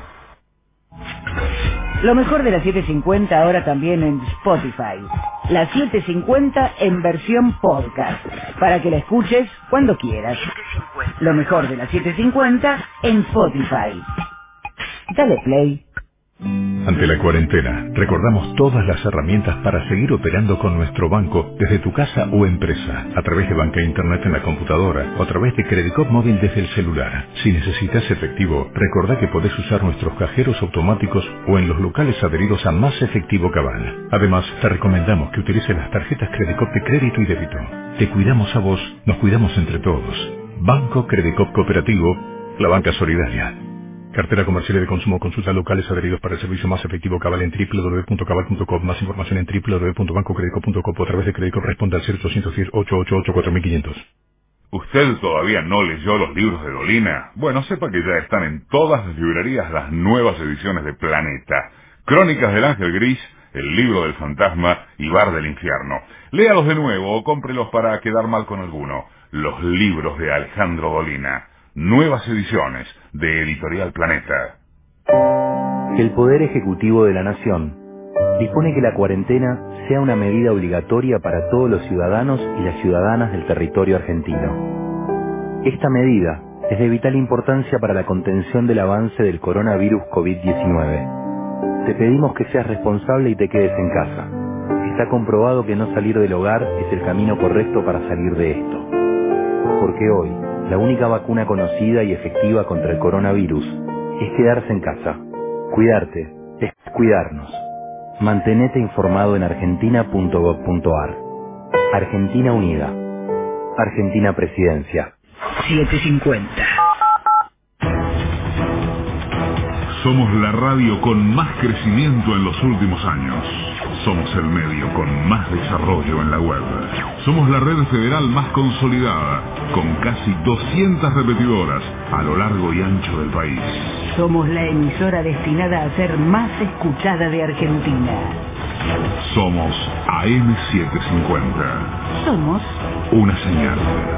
Lo mejor de la setecientos cincuenta ahora también en Spotify. La setecientos cincuenta en versión podcast, para que la escuches cuando quieras. Lo mejor de la setecientos cincuenta en Spotify. Dale play. Ante la cuarentena, recordamos todas las herramientas para seguir operando con nuestro banco desde tu casa o empresa, a través de banca internet en la computadora o a través de Credicop móvil desde el celular. Si necesitas efectivo, recordá que podés usar nuestros cajeros automáticos o en los locales adheridos a Más Efectivo Cabal. Además, te recomendamos que utilices las tarjetas Credicop de crédito y débito. Te cuidamos a vos, nos cuidamos entre todos. Banco Credicop Cooperativo, la banca solidaria. Cartera comercial y de consumo. Consulta locales adheridos para el servicio Más Efectivo Cabal en doble u doble u doble u punto cabal punto com. Más información en doble u doble u doble u punto banco credicop punto com o a través de Credicop. Responde al cero ochocientos diez, ochocientos ochenta y ocho, cuatro mil quinientos. ¿Usted todavía no leyó los libros de Dolina? Bueno, sepa que ya están en todas las librerías las nuevas ediciones de Planeta. Crónicas del Ángel Gris, El libro del fantasma y Bar del infierno. Léalos de nuevo o cómprelos para quedar mal con alguno. Los libros de Alejandro Dolina. Nuevas ediciones de Editorial Planeta. El Poder Ejecutivo de la Nación dispone que la cuarentena sea una medida obligatoria para todos los ciudadanos y las ciudadanas del territorio argentino. Esta medida es de vital importancia para la contención del avance del coronavirus COVID diecinueve. Te pedimos que seas responsable y te quedes en casa. Está comprobado que no salir del hogar es el camino correcto para salir de esto. Porque hoy, la única vacuna conocida y efectiva contra el coronavirus es quedarse en casa. Cuidarte es cuidarnos. Mantenete informado en argentina punto gob punto ar. Argentina Unida. Argentina Presidencia. setecientos cincuenta. Somos la radio con más crecimiento en los últimos años. Somos el medio con más desarrollo en la web. Somos la red federal más consolidada, con casi doscientas repetidoras a lo largo y ancho del país. Somos la emisora destinada a ser más escuchada de Argentina. Somos A M setecientos cincuenta. Somos una señal.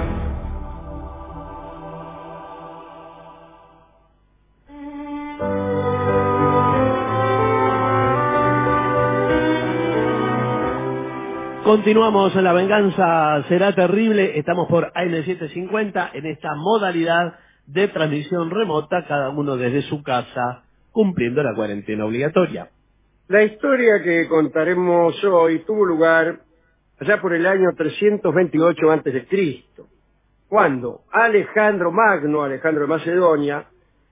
Continuamos en La Venganza Será Terrible. Estamos por A M setecientos cincuenta en esta modalidad de transmisión remota, cada uno desde su casa, cumpliendo la cuarentena obligatoria. La historia que contaremos hoy tuvo lugar allá por el año trescientos veintiocho antes de Cristo, cuando Alejandro Magno, Alejandro de Macedonia,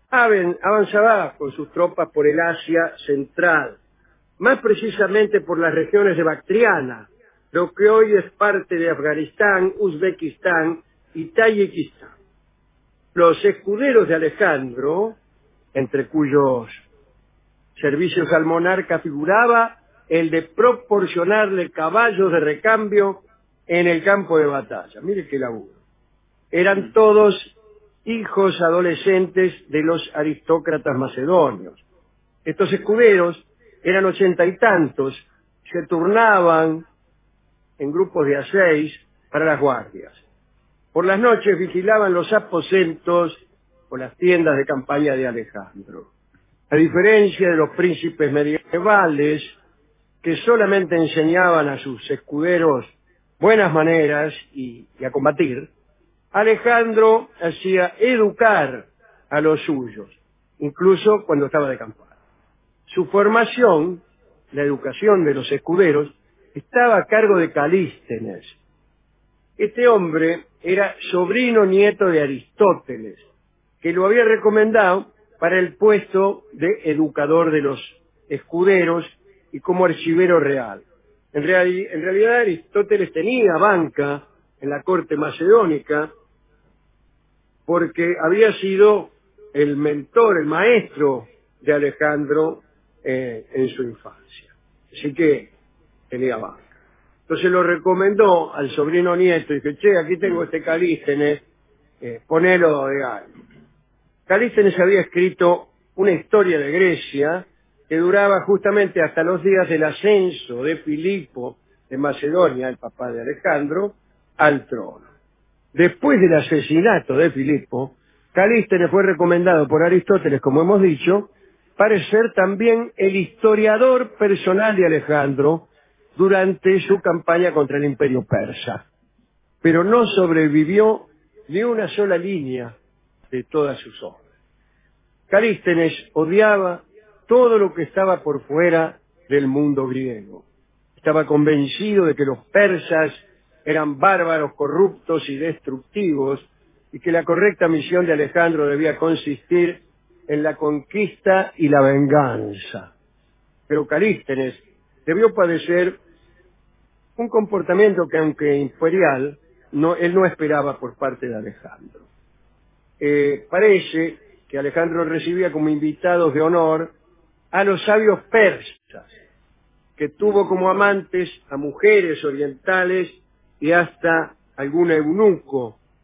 avanzaba con sus tropas por el Asia Central, más precisamente por las regiones de Bactriana, lo que hoy es parte de Afganistán, Uzbekistán y Tayikistán. Los escuderos de Alejandro, entre cuyos servicios al monarca figuraba el de proporcionarle caballos de recambio en el campo de batalla. Mire qué laburo. Eran todos hijos adolescentes de los aristócratas macedonios. Estos escuderos eran ochenta y tantos, se turnaban en grupos de a seis para las guardias. Por las noches vigilaban los aposentos o las tiendas de campaña de Alejandro. A diferencia de los príncipes medievales, que solamente enseñaban a sus escuderos buenas maneras y, y a combatir, Alejandro hacía educar a los suyos, incluso cuando estaba de campaña. Su formación, la educación de los escuderos, estaba a cargo de Calístenes. Este hombre era sobrino nieto de Aristóteles, que lo había recomendado para el puesto de educador de los escuderos y como archivero real. En, real, en realidad Aristóteles tenía banca en la corte macedónica porque había sido el mentor, el maestro de Alejandro eh, en su infancia. Así que tenía banca. Entonces lo recomendó al sobrino nieto y dice, che, aquí tengo este Calístenes, eh, ponelo de algo. Calístenes había escrito una historia de Grecia que duraba justamente hasta los días del ascenso de Filipo de Macedonia, el papá de Alejandro, al trono. Después del asesinato de Filipo, Calístenes fue recomendado por Aristóteles, como hemos dicho, para ser también el historiador personal de Alejandro durante su campaña contra el imperio persa. Pero no sobrevivió ni una sola línea de todas sus obras. Calístenes odiaba todo lo que estaba por fuera del mundo griego. Estaba convencido de que los persas eran bárbaros, corruptos y destructivos, y que la correcta misión de Alejandro debía consistir en la conquista y la venganza. Pero Calístenes debió padecer un comportamiento que, aunque imperial, no, él no esperaba por parte de Alejandro. Eh, parece que Alejandro recibía como invitados de honor a los sabios persas, que tuvo como amantes a mujeres orientales y hasta algún eunuco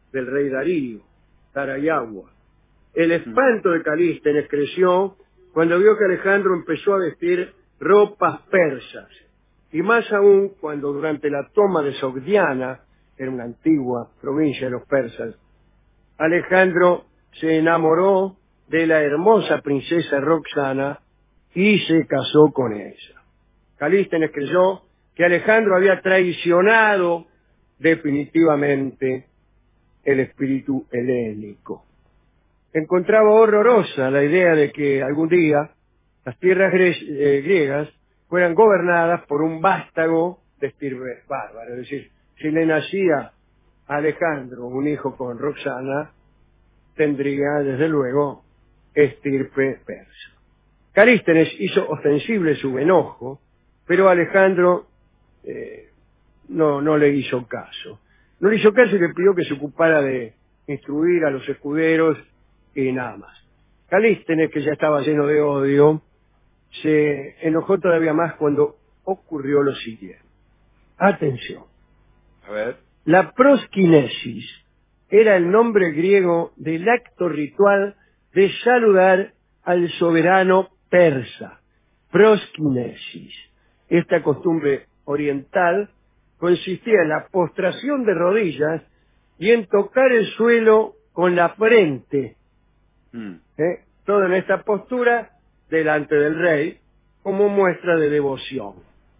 del rey Darío, Tarayagua. El espanto de Calístenes creció cuando vio que Alejandro empezó a vestir ropas persas, y más aún cuando durante la toma de Sogdiana, era una antigua provincia de los persas, Alejandro se enamoró de la hermosa princesa Roxana y se casó con ella. Calístenes creyó que Alejandro había traicionado definitivamente el espíritu helénico. Encontraba horrorosa la idea de que algún día las tierras gre- eh, griegas fueran gobernadas por un vástago de estirpe bárbara. Es decir, si le nacía a Alejandro un hijo con Roxana, tendría desde luego estirpe persa. Calístenes hizo ostensible su enojo, pero Alejandro eh, no, no le hizo caso. No le hizo caso y le pidió que se ocupara de instruir a los escuderos y nada más. Calístenes, que ya estaba lleno de odio, se enojó todavía más cuando ocurrió lo siguiente. Atención. A ver. La proskinesis era el nombre griego del acto ritual de saludar al soberano persa. Proskinesis. Esta costumbre oriental consistía en la postración de rodillas y en tocar el suelo con la frente. Mm. ¿Eh? Todo en esta postura delante del rey como muestra de devoción.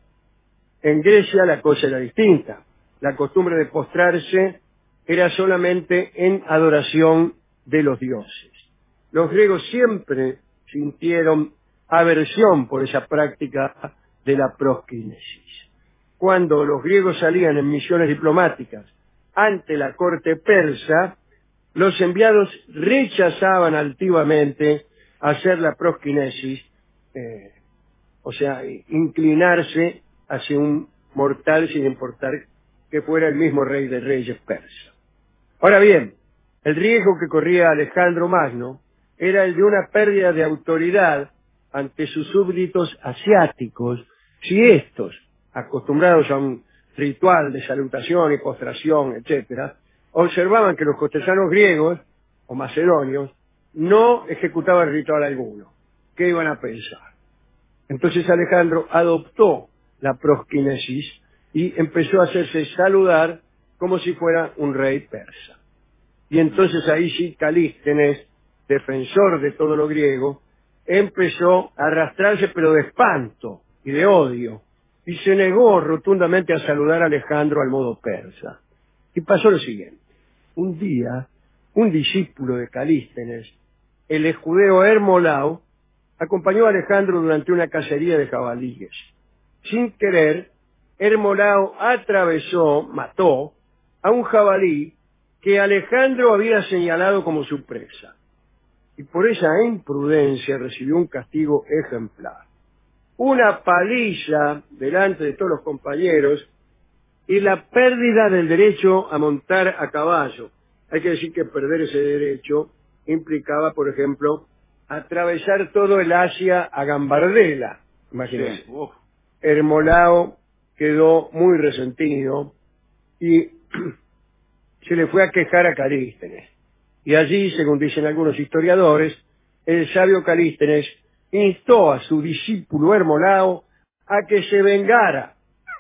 En Grecia la cosa era distinta. La costumbre de postrarse era solamente en adoración de los dioses. Los griegos siempre sintieron aversión por esa práctica de la proskinesis. Cuando los griegos salían en misiones diplomáticas ante la corte persa, los enviados rechazaban altivamente hacer la proskinesis, eh, o sea, inclinarse hacia un mortal sin importar que fuera el mismo rey de reyes persa. Ahora bien, el riesgo que corría Alejandro Magno era el de una pérdida de autoridad ante sus súbditos asiáticos, si estos, acostumbrados a un ritual de salutación y postración, etcétera, observaban que los cortesanos griegos o macedonios no ejecutaban ritual alguno. ¿Qué iban a pensar? Entonces Alejandro adoptó la proskinesis y empezó a hacerse saludar como si fuera un rey persa. Y entonces ahí sí Calístenes, defensor de todo lo griego, empezó a arrastrarse pero de espanto y de odio, y se negó rotundamente a saludar a Alejandro al modo persa. Y pasó lo siguiente. Un día, un discípulo de Calístenes, el escudero Hermolao, acompañó a Alejandro durante una cacería de jabalíes. Sin querer, Hermolao atravesó, mató, a un jabalí que Alejandro había señalado como su presa. Y por esa imprudencia recibió un castigo ejemplar. Una paliza delante de todos los compañeros y la pérdida del derecho a montar a caballo. Hay que decir que perder ese derecho implicaba, por ejemplo, atravesar todo el Asia a Gambardella. Imagínense. Sí. Uf. Hermolao quedó muy resentido y se le fue a quejar a Calístenes. Y allí, según dicen algunos historiadores, el sabio Calístenes instó a su discípulo Hermolao a que se vengara.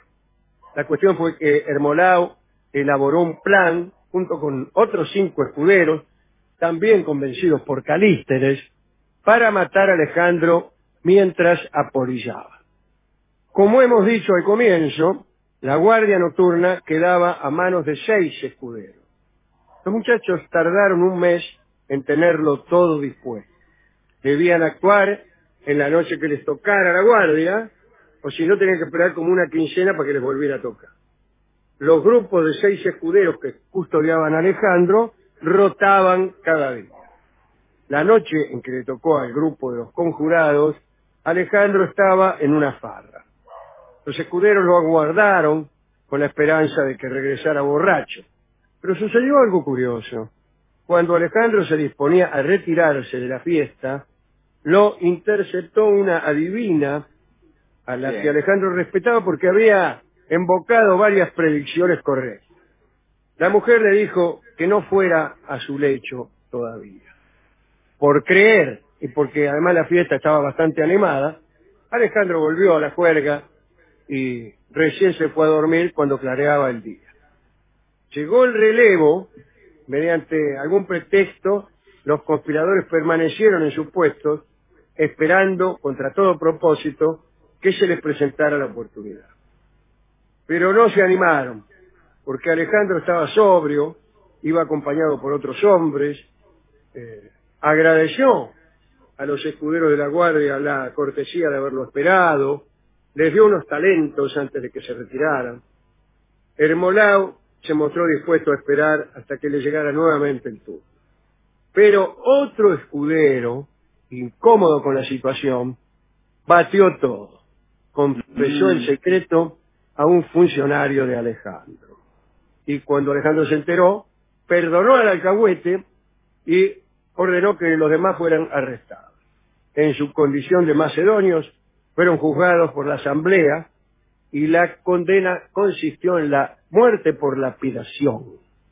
La cuestión fue que Hermolao elaboró un plan junto con otros cinco escuderos, también convencidos por Calístenes, para matar a Alejandro mientras apolillaba. Como hemos dicho al comienzo, la guardia nocturna quedaba a manos de seis escuderos. Los muchachos tardaron un mes en tenerlo todo dispuesto. Debían actuar en la noche que les tocara la guardia, o si no tenían que esperar como una quincena para que les volviera a tocar. Los grupos de seis escuderos que custodiaban a Alejandro rotaban cada día. La noche en que le tocó al grupo de los conjurados, Alejandro estaba en una farra. Los escuderos lo aguardaron con la esperanza de que regresara borracho. Pero sucedió algo curioso. Cuando Alejandro se disponía a retirarse de la fiesta, lo interceptó una adivina a la Sí. que Alejandro respetaba porque había invocado varias predicciones correctas. La mujer le dijo que no fuera a su lecho todavía. Por creer, y porque además la fiesta estaba bastante animada, Alejandro volvió a la juerga y recién se fue a dormir cuando clareaba el día. Llegó el relevo, mediante algún pretexto, los conspiradores permanecieron en sus puestos, esperando, contra todo propósito, que se les presentara la oportunidad. Pero no se animaron, porque Alejandro estaba sobrio, iba acompañado por otros hombres, eh, agradeció a los escuderos de la guardia la cortesía de haberlo esperado, les dio unos talentos antes de que se retiraran. Hermolao se mostró dispuesto a esperar hasta que le llegara nuevamente el turno. Pero otro escudero, incómodo con la situación, batió todo. Confesó el secreto a un funcionario de Alejandro. Y cuando Alejandro se enteró, perdonó al alcahuete y ordenó que los demás fueran arrestados. En su condición de macedonios, fueron juzgados por la asamblea y la condena consistió en la muerte por lapidación.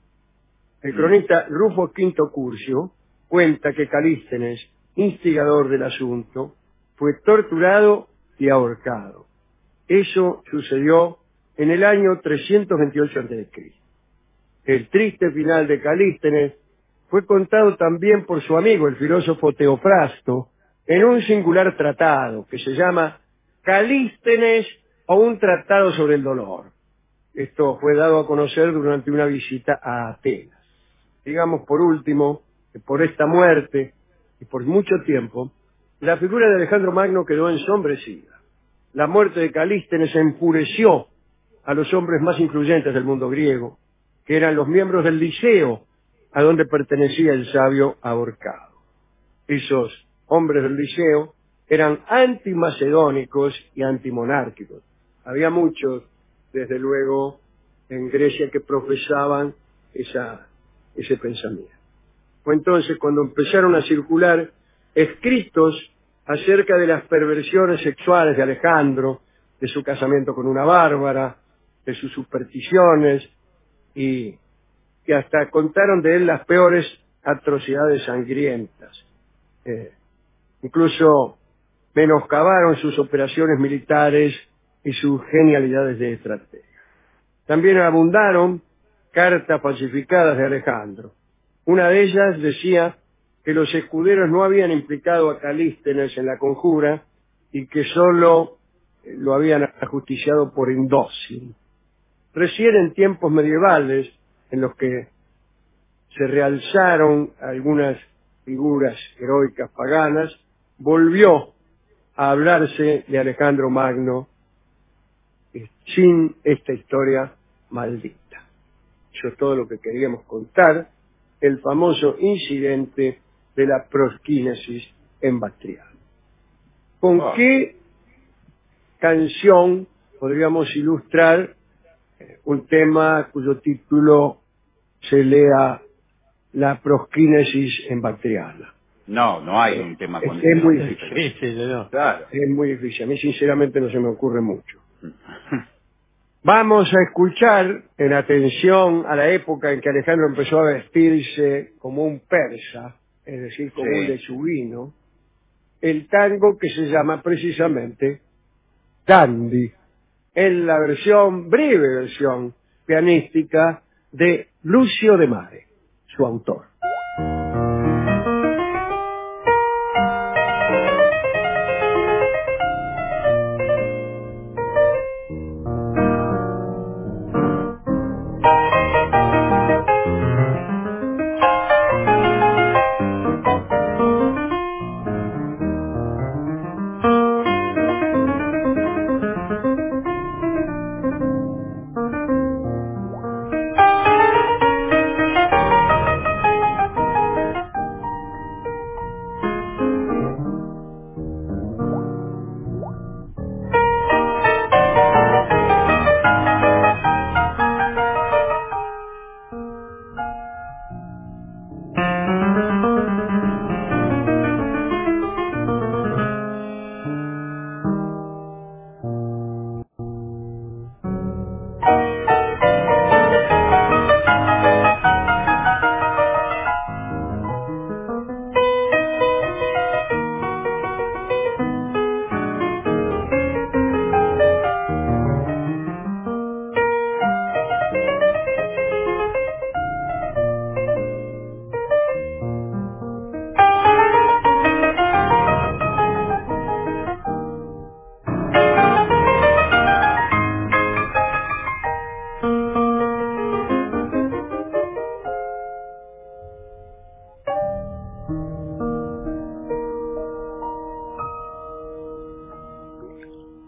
El cronista Rufo Quinto Curcio cuenta que Calístenes, instigador del asunto, fue torturado y ahorcado. Eso sucedió en el año trescientos veintiocho antes de Cristo. El triste final de Calístenes fue contado también por su amigo, el filósofo Teofrasto, en un singular tratado que se llama Calístenes o un tratado sobre el dolor. Esto fue dado a conocer durante una visita a Atenas. Digamos por último, que por esta muerte y por mucho tiempo, la figura de Alejandro Magno quedó ensombrecida. La muerte de Calístenes enfureció a los hombres más influyentes del mundo griego, que eran los miembros del Liceo, a donde pertenecía el sabio ahorcado. Esos hombres del Liceo eran antimacedónicos y antimonárquicos. Había muchos, desde luego, en Grecia que profesaban esa, ese pensamiento. Fue entonces cuando empezaron a circular escritos acerca de las perversiones sexuales de Alejandro, de su casamiento con una bárbara, de sus supersticiones, y que hasta contaron de él las peores atrocidades sangrientas. Eh, incluso menoscabaron sus operaciones militares y sus genialidades de estratega. También abundaron cartas falsificadas de Alejandro. Una de ellas decía que los escuderos no habían implicado a Calístenes en la conjura y que sólo lo habían ajusticiado por indócil. Recién en tiempos medievales, en los que se realzaron algunas figuras heroicas paganas, volvió a hablarse de Alejandro Magno eh, sin esta historia maldita. Eso es todo lo que queríamos contar, el famoso incidente de la prosquínesis en Bactriano. ¿Con oh. qué canción podríamos ilustrar eh, un tema cuyo título se lea La prosquínesis en Bactriana? No, no hay un tema con es, es muy difícil. Sí, no. Claro. Es muy difícil. A mí sinceramente no se me ocurre mucho. Vamos a escuchar, en atención a la época en que Alejandro empezó a vestirse como un persa, es decir, como sí. un lechuguino, el tango que se llama precisamente Dandy, en la versión, breve versión pianística de Lucio de Mare, su autor.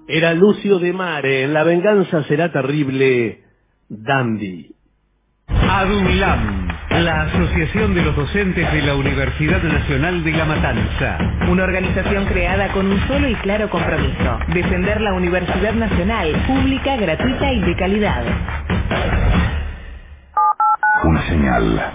Era Lucio de Mare, en La venganza será terrible, Dandy. ADUNLAM, la Asociación de los Docentes de la Universidad Nacional de La Matanza. Una organización creada con un solo y claro compromiso: defender la Universidad Nacional, pública, gratuita y de calidad. Una señal.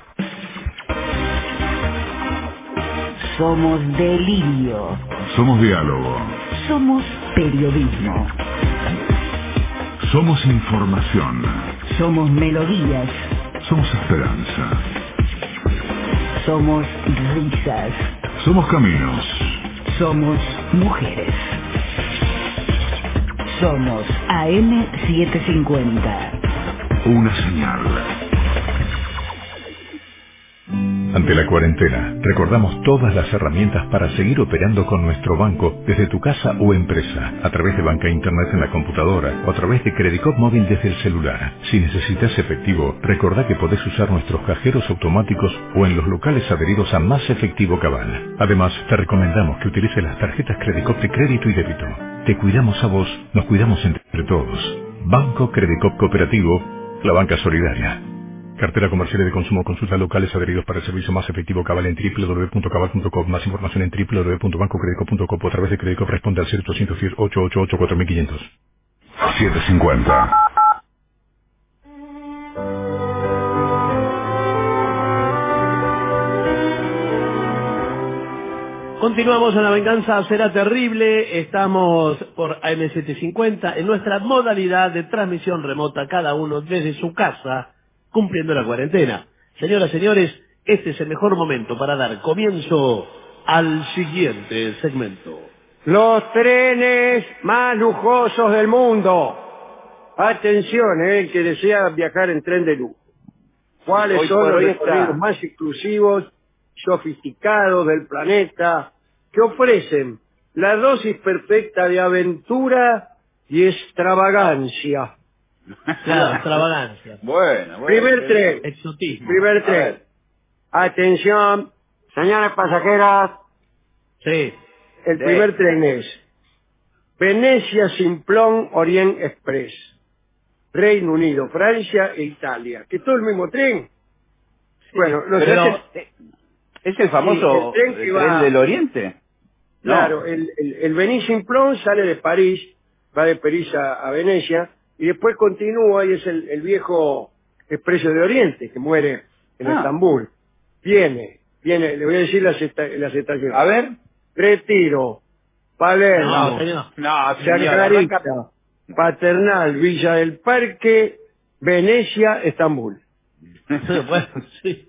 Somos delirio. Somos diálogo. Somos periodismo. Somos información. Somos melodías. Somos esperanza. Somos risas. Somos caminos. Somos mujeres. Somos A M setecientos cincuenta. Una señal. Ante la cuarentena, recordamos todas las herramientas para seguir operando con nuestro banco desde tu casa o empresa, a través de banca internet en la computadora o a través de Credicop móvil desde el celular. Si necesitas efectivo, recordá que podés usar nuestros cajeros automáticos o en los locales adheridos a Más Efectivo Cabal. Además, te recomendamos que utilices las tarjetas Credicop de crédito y débito. Te cuidamos a vos, nos cuidamos entre todos. Banco Credicop Cooperativo, la banca solidaria. Cartera comercial y de consumo. Consulta locales adheridos para el servicio Más Efectivo Cabal en doble u doble u doble u punto cabal punto com. Más información en doble u doble u doble u punto banco credicop punto com o a través de Credicop. Responde al cero ochocientos diez, ochocientos ochenta y ocho, cuatro mil quinientos. setecientos cincuenta. Continuamos en La venganza será terrible. Estamos por A M setecientos cincuenta en nuestra modalidad de transmisión remota, cada uno desde su casa, cumpliendo la cuarentena. Señoras, señores, este es el mejor momento para dar comienzo al siguiente segmento. Los trenes más lujosos del mundo. Atención, eh, el que desea viajar en tren de lujo. ¿Cuáles Hoy son por los hoy recorridos está- más exclusivos, sofisticados del planeta, que ofrecen la dosis perfecta de aventura y extravagancia? Claro, extravagancia. Bueno, bueno. Primer tren. Exotismo. Primer A tren. ver. Atención, señores pasajeras. Sí. El Sí. primer tren es Venecia Simplon Orient Express. Reino Unido, Francia e Italia. ¿Que todo el mismo tren? Bueno, los Pero, trenes- eh, ¿es el famoso Sí, el tren que tren va- del Oriente? No. Claro, el, el, el Venecia Simplon sale de París, va de París a, a Venecia, y después continúa y es el, el viejo Expreso de Oriente, que muere en Ah. Estambul. Viene, viene, le voy a decir las, esta- las estaciones. A ver. Retiro, Palermo, No, señor. No, señor. Chacarita, arranca- Paternal, Villa del Parque, Venecia, Estambul. Bueno, sí.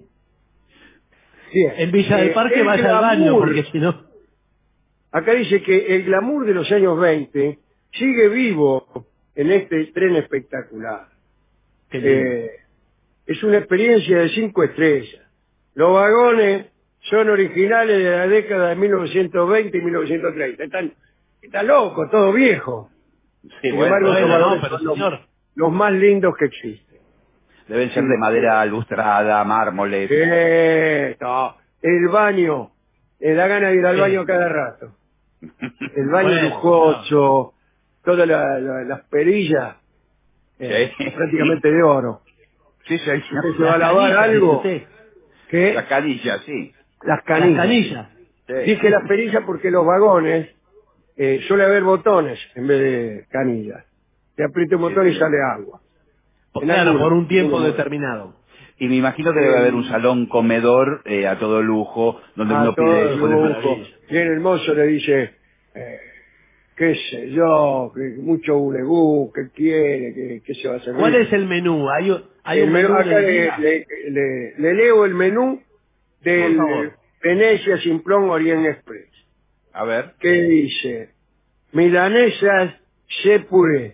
Bien. En Villa del Eh, Parque el vaya al baño, glamour. porque si no... Acá dice que el glamour de los años veinte sigue vivo en este tren espectacular. Qué lindo. Eh, es una experiencia de cinco estrellas. Los vagones son originales de la década de mil novecientos veinte y mil novecientos treinta. Están, están locos, todo viejo. Sí, Sin bueno, embargo, bueno, estos no, vagones pero son los- señor. los más lindos que existen. Deben ser de madera lustrada, mármoles. Eh, no, el baño, eh, da ganas de ir al Sí. baño cada rato. El baño Bueno, lujoso, todas la- la- las perillas, eh, Sí. prácticamente de oro. Sí, sí, sí. Usted se va a lavar Canilla, algo, dice que La canilla, sí. las usted. canillas. Las canillas. Sí. Dije las perillas porque los vagones eh, suele haber botones en vez de canillas. Se aprieta un botón y sale agua. En Claro, algunos, por un tiempo algunos. determinado. Y me imagino que debe haber un salón comedor eh, a todo lujo, donde A uno todo pide eso de lujo. maravilla. Viene el mozo, le dice, eh, qué sé yo, que mucho ulegú, que quiere, que, que se va a hacer. ¿Cuál es el menú? ¿Hay, un- hay El un menú, menú acá del le, día? le- le- le leo el menú del Por favor. Venecia Simplon Orient Express. A ver. ¿Qué dice? Milanesas se puré.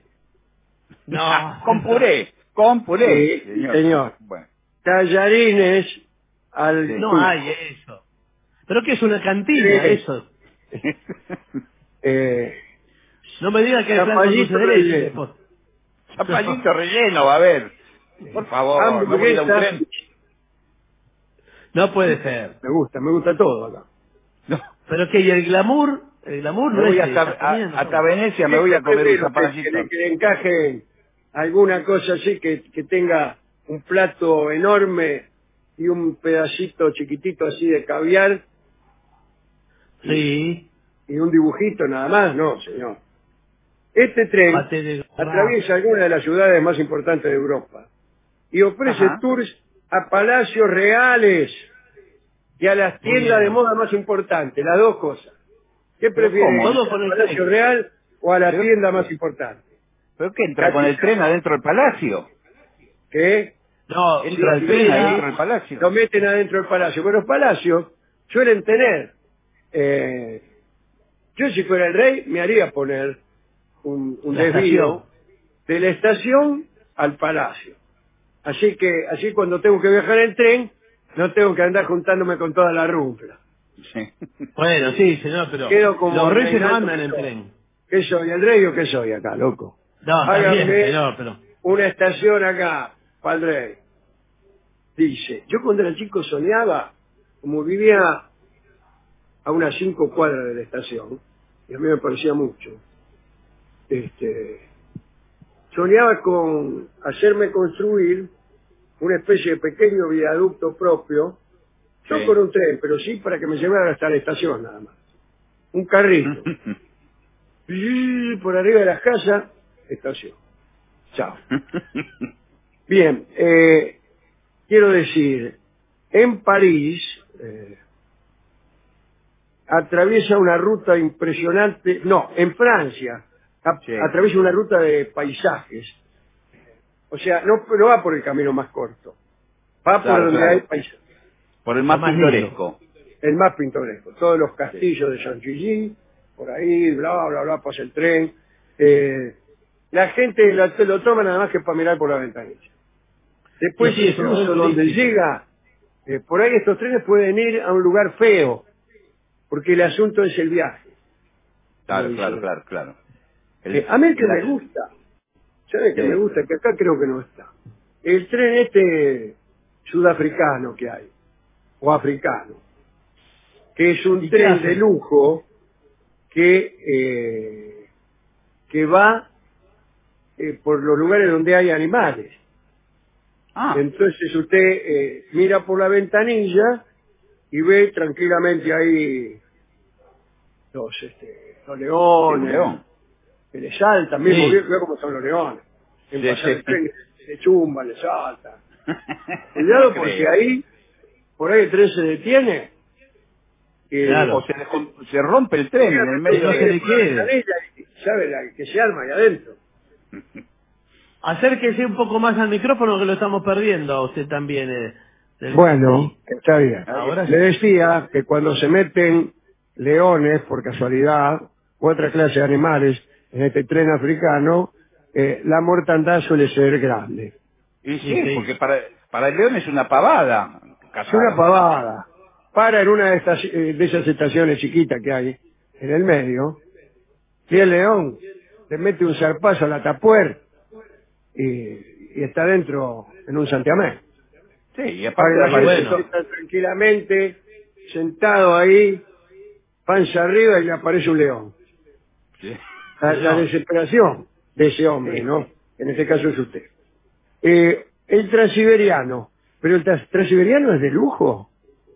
No. Con puré. Con puré. Sí, señor. Bueno. Tallarines al No tuco. hay eso. ¿Pero qué es una cantina Sí. eso? Eh, No me diga que hay flan con Zapallito dulce de leche. relleno. después. Zapallito relleno, va a ver. Por favor, no voy a ir a un hamburguesa. tren. No puede ser. Me gusta, me gusta todo acá. No. ¿Pero qué? ¿Y el glamour? El glamour Me no voy es hasta, estar comiendo. a- hasta Venecia, me voy a comer un Prefiero que, zapallito. que le- que le encaje alguna cosa así que, que tenga un plato enorme y un pedacito chiquitito así de caviar Sí. y un dibujito nada más, no, señor. Este tren Paté de atraviesa algunas de las ciudades más importantes de Europa y ofrece Ajá. tours a palacios reales y a las Muy tiendas de bien. moda más importantes, las dos cosas. ¿Qué Pero prefieren? ¿cómo? Todo ¿Al con el palacio tren. real o a la Pero- tienda más importante? ¿Pero qué entra con el tren adentro del palacio? ¿Qué? No, Entra el Sí, tren sí, adentro del palacio. Lo meten adentro del palacio. Pero los palacios suelen tener... eh, yo si fuera el rey me haría poner un, un La desvío estación. de la estación al palacio. Así que así cuando tengo que viajar en tren no tengo que andar juntándome con toda la rumpla. Sí. Bueno, sí, señor, pero Quedo como los reyes no Reinaldo andan en que soy. tren. ¿Qué soy? ¿El rey o qué soy acá, loco? No, está bien, Háganme señor, pero... una estación acá, para el rey. Dice, yo cuando era chico soñaba, como vivía a unas cinco cuadras de la estación, y a mí me parecía mucho, este, soñaba con hacerme construir una especie de pequeño viaducto propio, no Sí. con un tren, pero sí para que me llevara hasta la estación nada más. Un carrito. Y por arriba de las casas, estación. Chao. Bien, eh, quiero decir, en París eh, atraviesa una ruta impresionante, no, en Francia a- Sí. atraviesa una ruta de paisajes. O sea, no, no va por el camino más corto, va Claro, por donde claro. hay paisajes. Por el más Lo más pintoresco. El más pintoresco. Todos los castillos de Chantilly, por ahí, bla, bla, bla, pasa el tren. Eh, la gente la- lo toma nada más que para mirar por la ventanilla. Después, Sí, sí, es un incluso tren donde turístico. llega, eh, por ahí estos trenes pueden ir a un lugar feo, porque el asunto es el viaje. Claro, Muy claro, bien. claro, claro. El- Eh, a mí el que el- me gusta, ¿sabe que Sí. me gusta? Que acá creo que no está. El tren este sudafricano que hay, o africano, que es un ¿Y qué tren hace? de lujo que, eh, que va eh, por los lugares donde hay animales. Ah, Entonces usted eh, mira por la ventanilla y ve tranquilamente ahí los, este, los sí, leones, un león. que le saltan, mismo Sí. ve, ve cómo son los leones. En Sí, pasar el sí. tren se chumban, le saltan. Cuidado No porque creo. ahí, por ahí el tren se detiene. y- Claro. O se, dejó- se rompe el tren en el medio no se de... le quede. y sabe la que se arma ahí adentro. Acérquese un poco más al micrófono que lo estamos perdiendo a usted también. eh, del- Bueno, sí. está bien. Ahora Le sí. decía que cuando se meten leones, por casualidad, u otra clase de animales en este tren africano, eh, la mortandad suele ser grande. Y Sí, sí, sí. porque para, para el león es una pavada. Es una cazar. pavada. Para en una de, estas, eh, de esas estaciones chiquitas que hay en el medio, y el león le mete un zarpazo a la tapuer y, y está dentro en un santiamén. Sí, y aparte Ahora de imagínese bueno. usted está tranquilamente sentado ahí, panza arriba y le aparece un león. Sí. La, la Señor. desesperación de ese hombre, Sí. ¿no? En este caso es usted. Eh, el transiberiano, pero el trans- transiberiano es de lujo.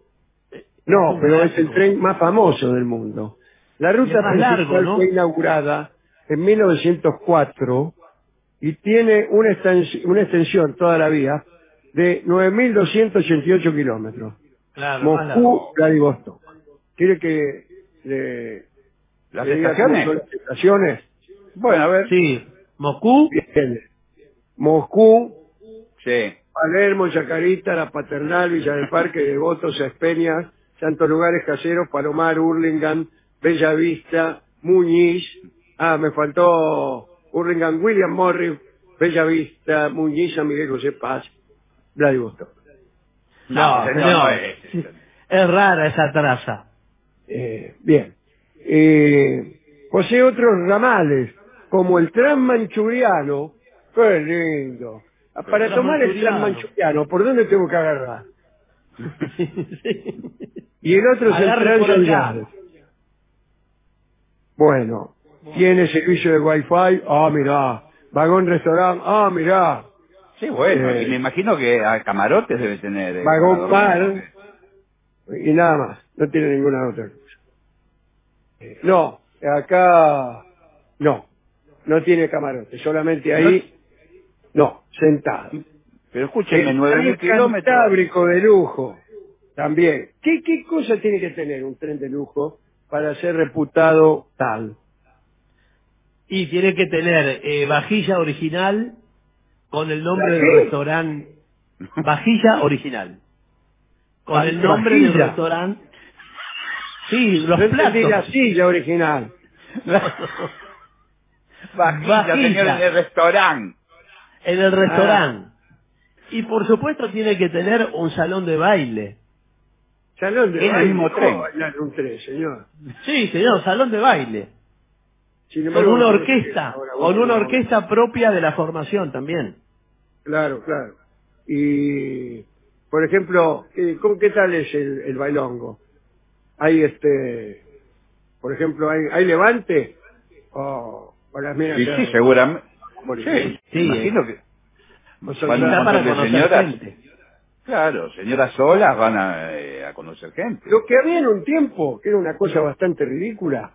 No, un pero es el clásico. tren más famoso del mundo. La Y ruta es más principal largo, ¿no? fue inaugurada en mil novecientos cuatro y tiene una, extens- una extensión toda la vía de nueve mil doscientos ochenta y ocho kilómetros. Claro, más largo. Moscú, Vladivostok. ¿Quiere que le, ¿Las le diga cómo estaciones? son las estaciones? Bueno, a ver. Sí. Moscú. Bien. Moscú, Sí. Palermo, Chacarita, La Paternal, Villa del Parque, Devoto, Espeñas, Santos Lugares Caseros, Palomar, Hurlingham, Bella Vista, Muñiz. Ah, me faltó Hurlingham, William Morris, Bella Vista, Muñiz, San Miguel José Paz, Vladivostok. No, señor, señor. no es. Sí. Es rara esa traza. Eh, bien. Eh, posee otros ramales, como el Transmanchuriano. ¡Qué lindo! Ah, Para tomar el Transmanchuriano. Transmanchuriano, ¿por dónde tengo que agarrar? Y el otro es el Agarre por Transyoriano. acá. Bueno, tiene servicio de Wi-Fi, ah, mirá. Vagón restaurante, ah, mirá. Sí, bueno, Eh, y me imagino que a camarotes debe tener. eh, Vagón para par, y nada más, no tiene ninguna otra cosa. Eh, no, acá no, no tiene camarote, solamente ahí, no, sentado. Pero escúchenme, El nueve tren mil kilómetros. cantábrico de lujo, también. ¿Qué, ¿Qué cosa tiene que tener un tren de lujo para ser reputado tal? Y tiene que tener eh, vajilla original con el nombre ¿La del qué? restaurante. Vajilla original. Con Va- el nombre del vajilla. restaurante. Sí, los No entendí platos. la silla original. Vajilla, señor, en el restaurante. En el Ah. restaurante. Y por supuesto tiene que tener un salón de baile. Salón de En el baile. mismo ¿Cómo tren. va a bailar un tren, señor? Sí, señor, salón de baile. Sin Con embargo, una no sé, orquesta. ahora Con último, una orquesta propia de la formación también. Claro, claro. Y, por ejemplo, ¿qué, ¿cómo, qué tal es el, el bailongo? Hay este, por ejemplo, hay, hay levante o, o las minas Sí, se sí, hacen- seguramente. Morir. Sí, Sí, me imagino que O son van un ya- montón de conocer señoras. gente. Claro, señoras solas van a, eh, a conocer gente. Lo que había en un tiempo, que era una cosa bastante ridícula,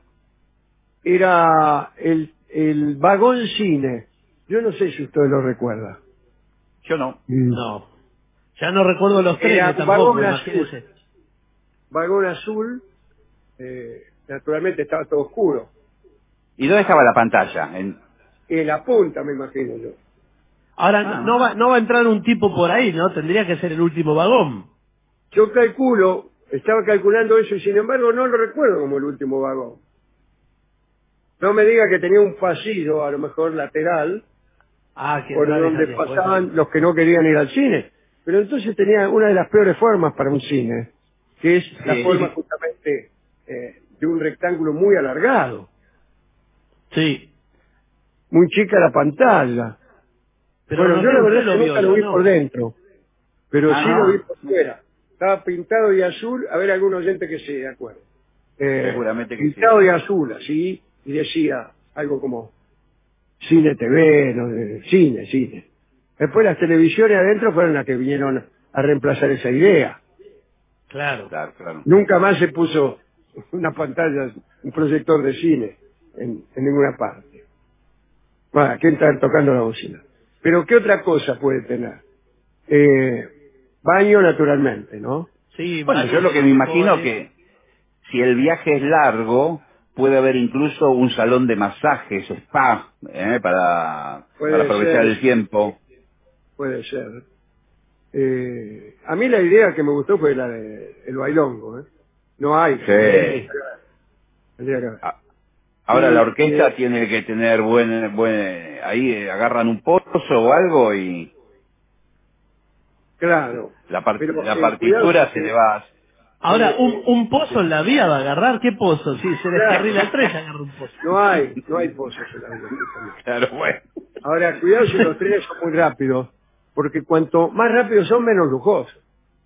era el, el vagón cine. Yo no sé si usted lo recuerda. Yo no. No. Ya no recuerdo los Era trenes un tampoco, vagón azul. imagínese. Vagón azul, eh, naturalmente estaba todo oscuro. ¿Y dónde estaba la pantalla? En... En la punta, me imagino yo. Ahora, Ah. no, va, no va a entrar un tipo por ahí, ¿no? Tendría que ser el último vagón. Yo calculo, estaba calculando eso y sin embargo no lo recuerdo como el último vagón. No me diga que tenía un pasillo, a lo mejor lateral, Ah, que por entrar donde esa después. pasaban los que no querían ir al cine. Pero entonces tenía una de las peores formas para un cine, que es la Sí. forma justamente eh, de un rectángulo muy alargado. Sí. Muy chica la pantalla. Pero Bueno, no yo sé, la verdad usted es lo que vio, nunca lo yo vi no. por dentro, pero Ah, sí no. lo vi por fuera. Estaba pintado de azul, a ver algún oyente que se acuerde. Eh, Seguramente que pintado sí. de azul, así, y decía algo como Cine T V, no, de- cine, cine. Después las televisiones adentro fueron las que vinieron a reemplazar esa idea. Claro. Claro, claro. Nunca más se puso una pantalla, un proyector de cine en, en ninguna parte. Bueno, ¿quién está tocando la bocina? Pero ¿qué otra cosa puede tener? Eh, baño naturalmente, ¿no? Sí, Bueno, baños, yo lo que me imagino televisores. que si el viaje es largo, puede haber incluso un salón de masajes, spa, ¿eh? para, Puede para aprovechar ser, el tiempo. puede ser. Eh, a mí la idea que me gustó fue la de el bailongo, ¿eh? No hay. Sí. Tendría que haber. A- Ahora Y, la orquesta eh, tiene que tener buen, buen, ahí eh, agarran un pozo o algo y claro. la, par- Pero la eh, cuidado partitura se porque le va. Ahora, eh, un, un pozo en la vía va a agarrar. ¿Qué pozo? Si se claro, descarrila el tren, agarra un pozo. no hay, no hay pozos en la vida, justamente. Claro, bueno. Ahora, cuidado si los trenes son muy rápidos, porque cuanto más rápidos son, menos lujosos.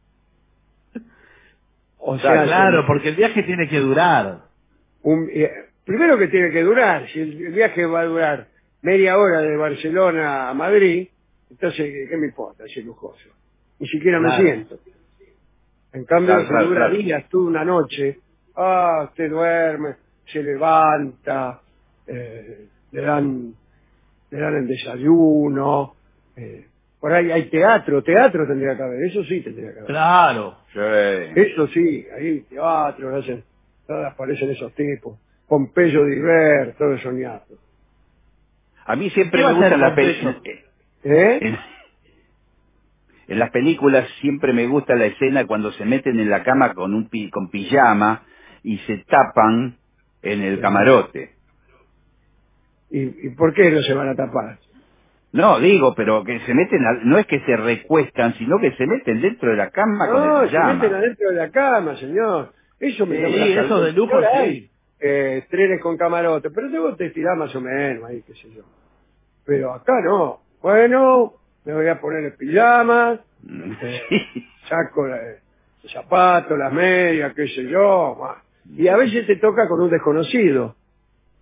O sea, Claro, porque el viaje tiene que durar. un- eh, primero que tiene que durar, si el, el viaje va a durar media hora de Barcelona a Madrid, entonces, ¿qué, qué me importa si es lujoso? Ni siquiera me Claro. siento. En cambio, Claro, si claro, dura claro. días, toda una noche, ah, usted duerme, se levanta, eh, le dan le dan el desayuno, eh, por ahí hay teatro, teatro tendría que haber, eso sí tendría que haber. Claro. Sí. Eso sí, ahí teatro, hacen, todas aparecen esos tipos, Pompeyo Diver, todo soñado. A mí siempre ¿Qué va me a hacer gustan las Pompeyo? películas. ¿Eh? En, en las películas siempre me gusta la escena cuando se meten en la cama con un pi- con pijama y se tapan en el Sí. camarote. ¿Y, ¿Y por qué no se van a tapar? No, digo, pero que se meten, al- no es que se recuestan, sino que se meten dentro de la cama con el No, se meten pijama. adentro de la cama, señor. Eso me Sí, llama la Sí, atención. eso de lujo Ahora sí. hay eh, trenes con camarote, pero luego te tirás más o menos ahí, qué sé yo. Pero acá no. Bueno, me voy a poner el pijama, eh, saco la- los zapatos, las medias, qué sé yo. ma. Y a veces te toca con un desconocido.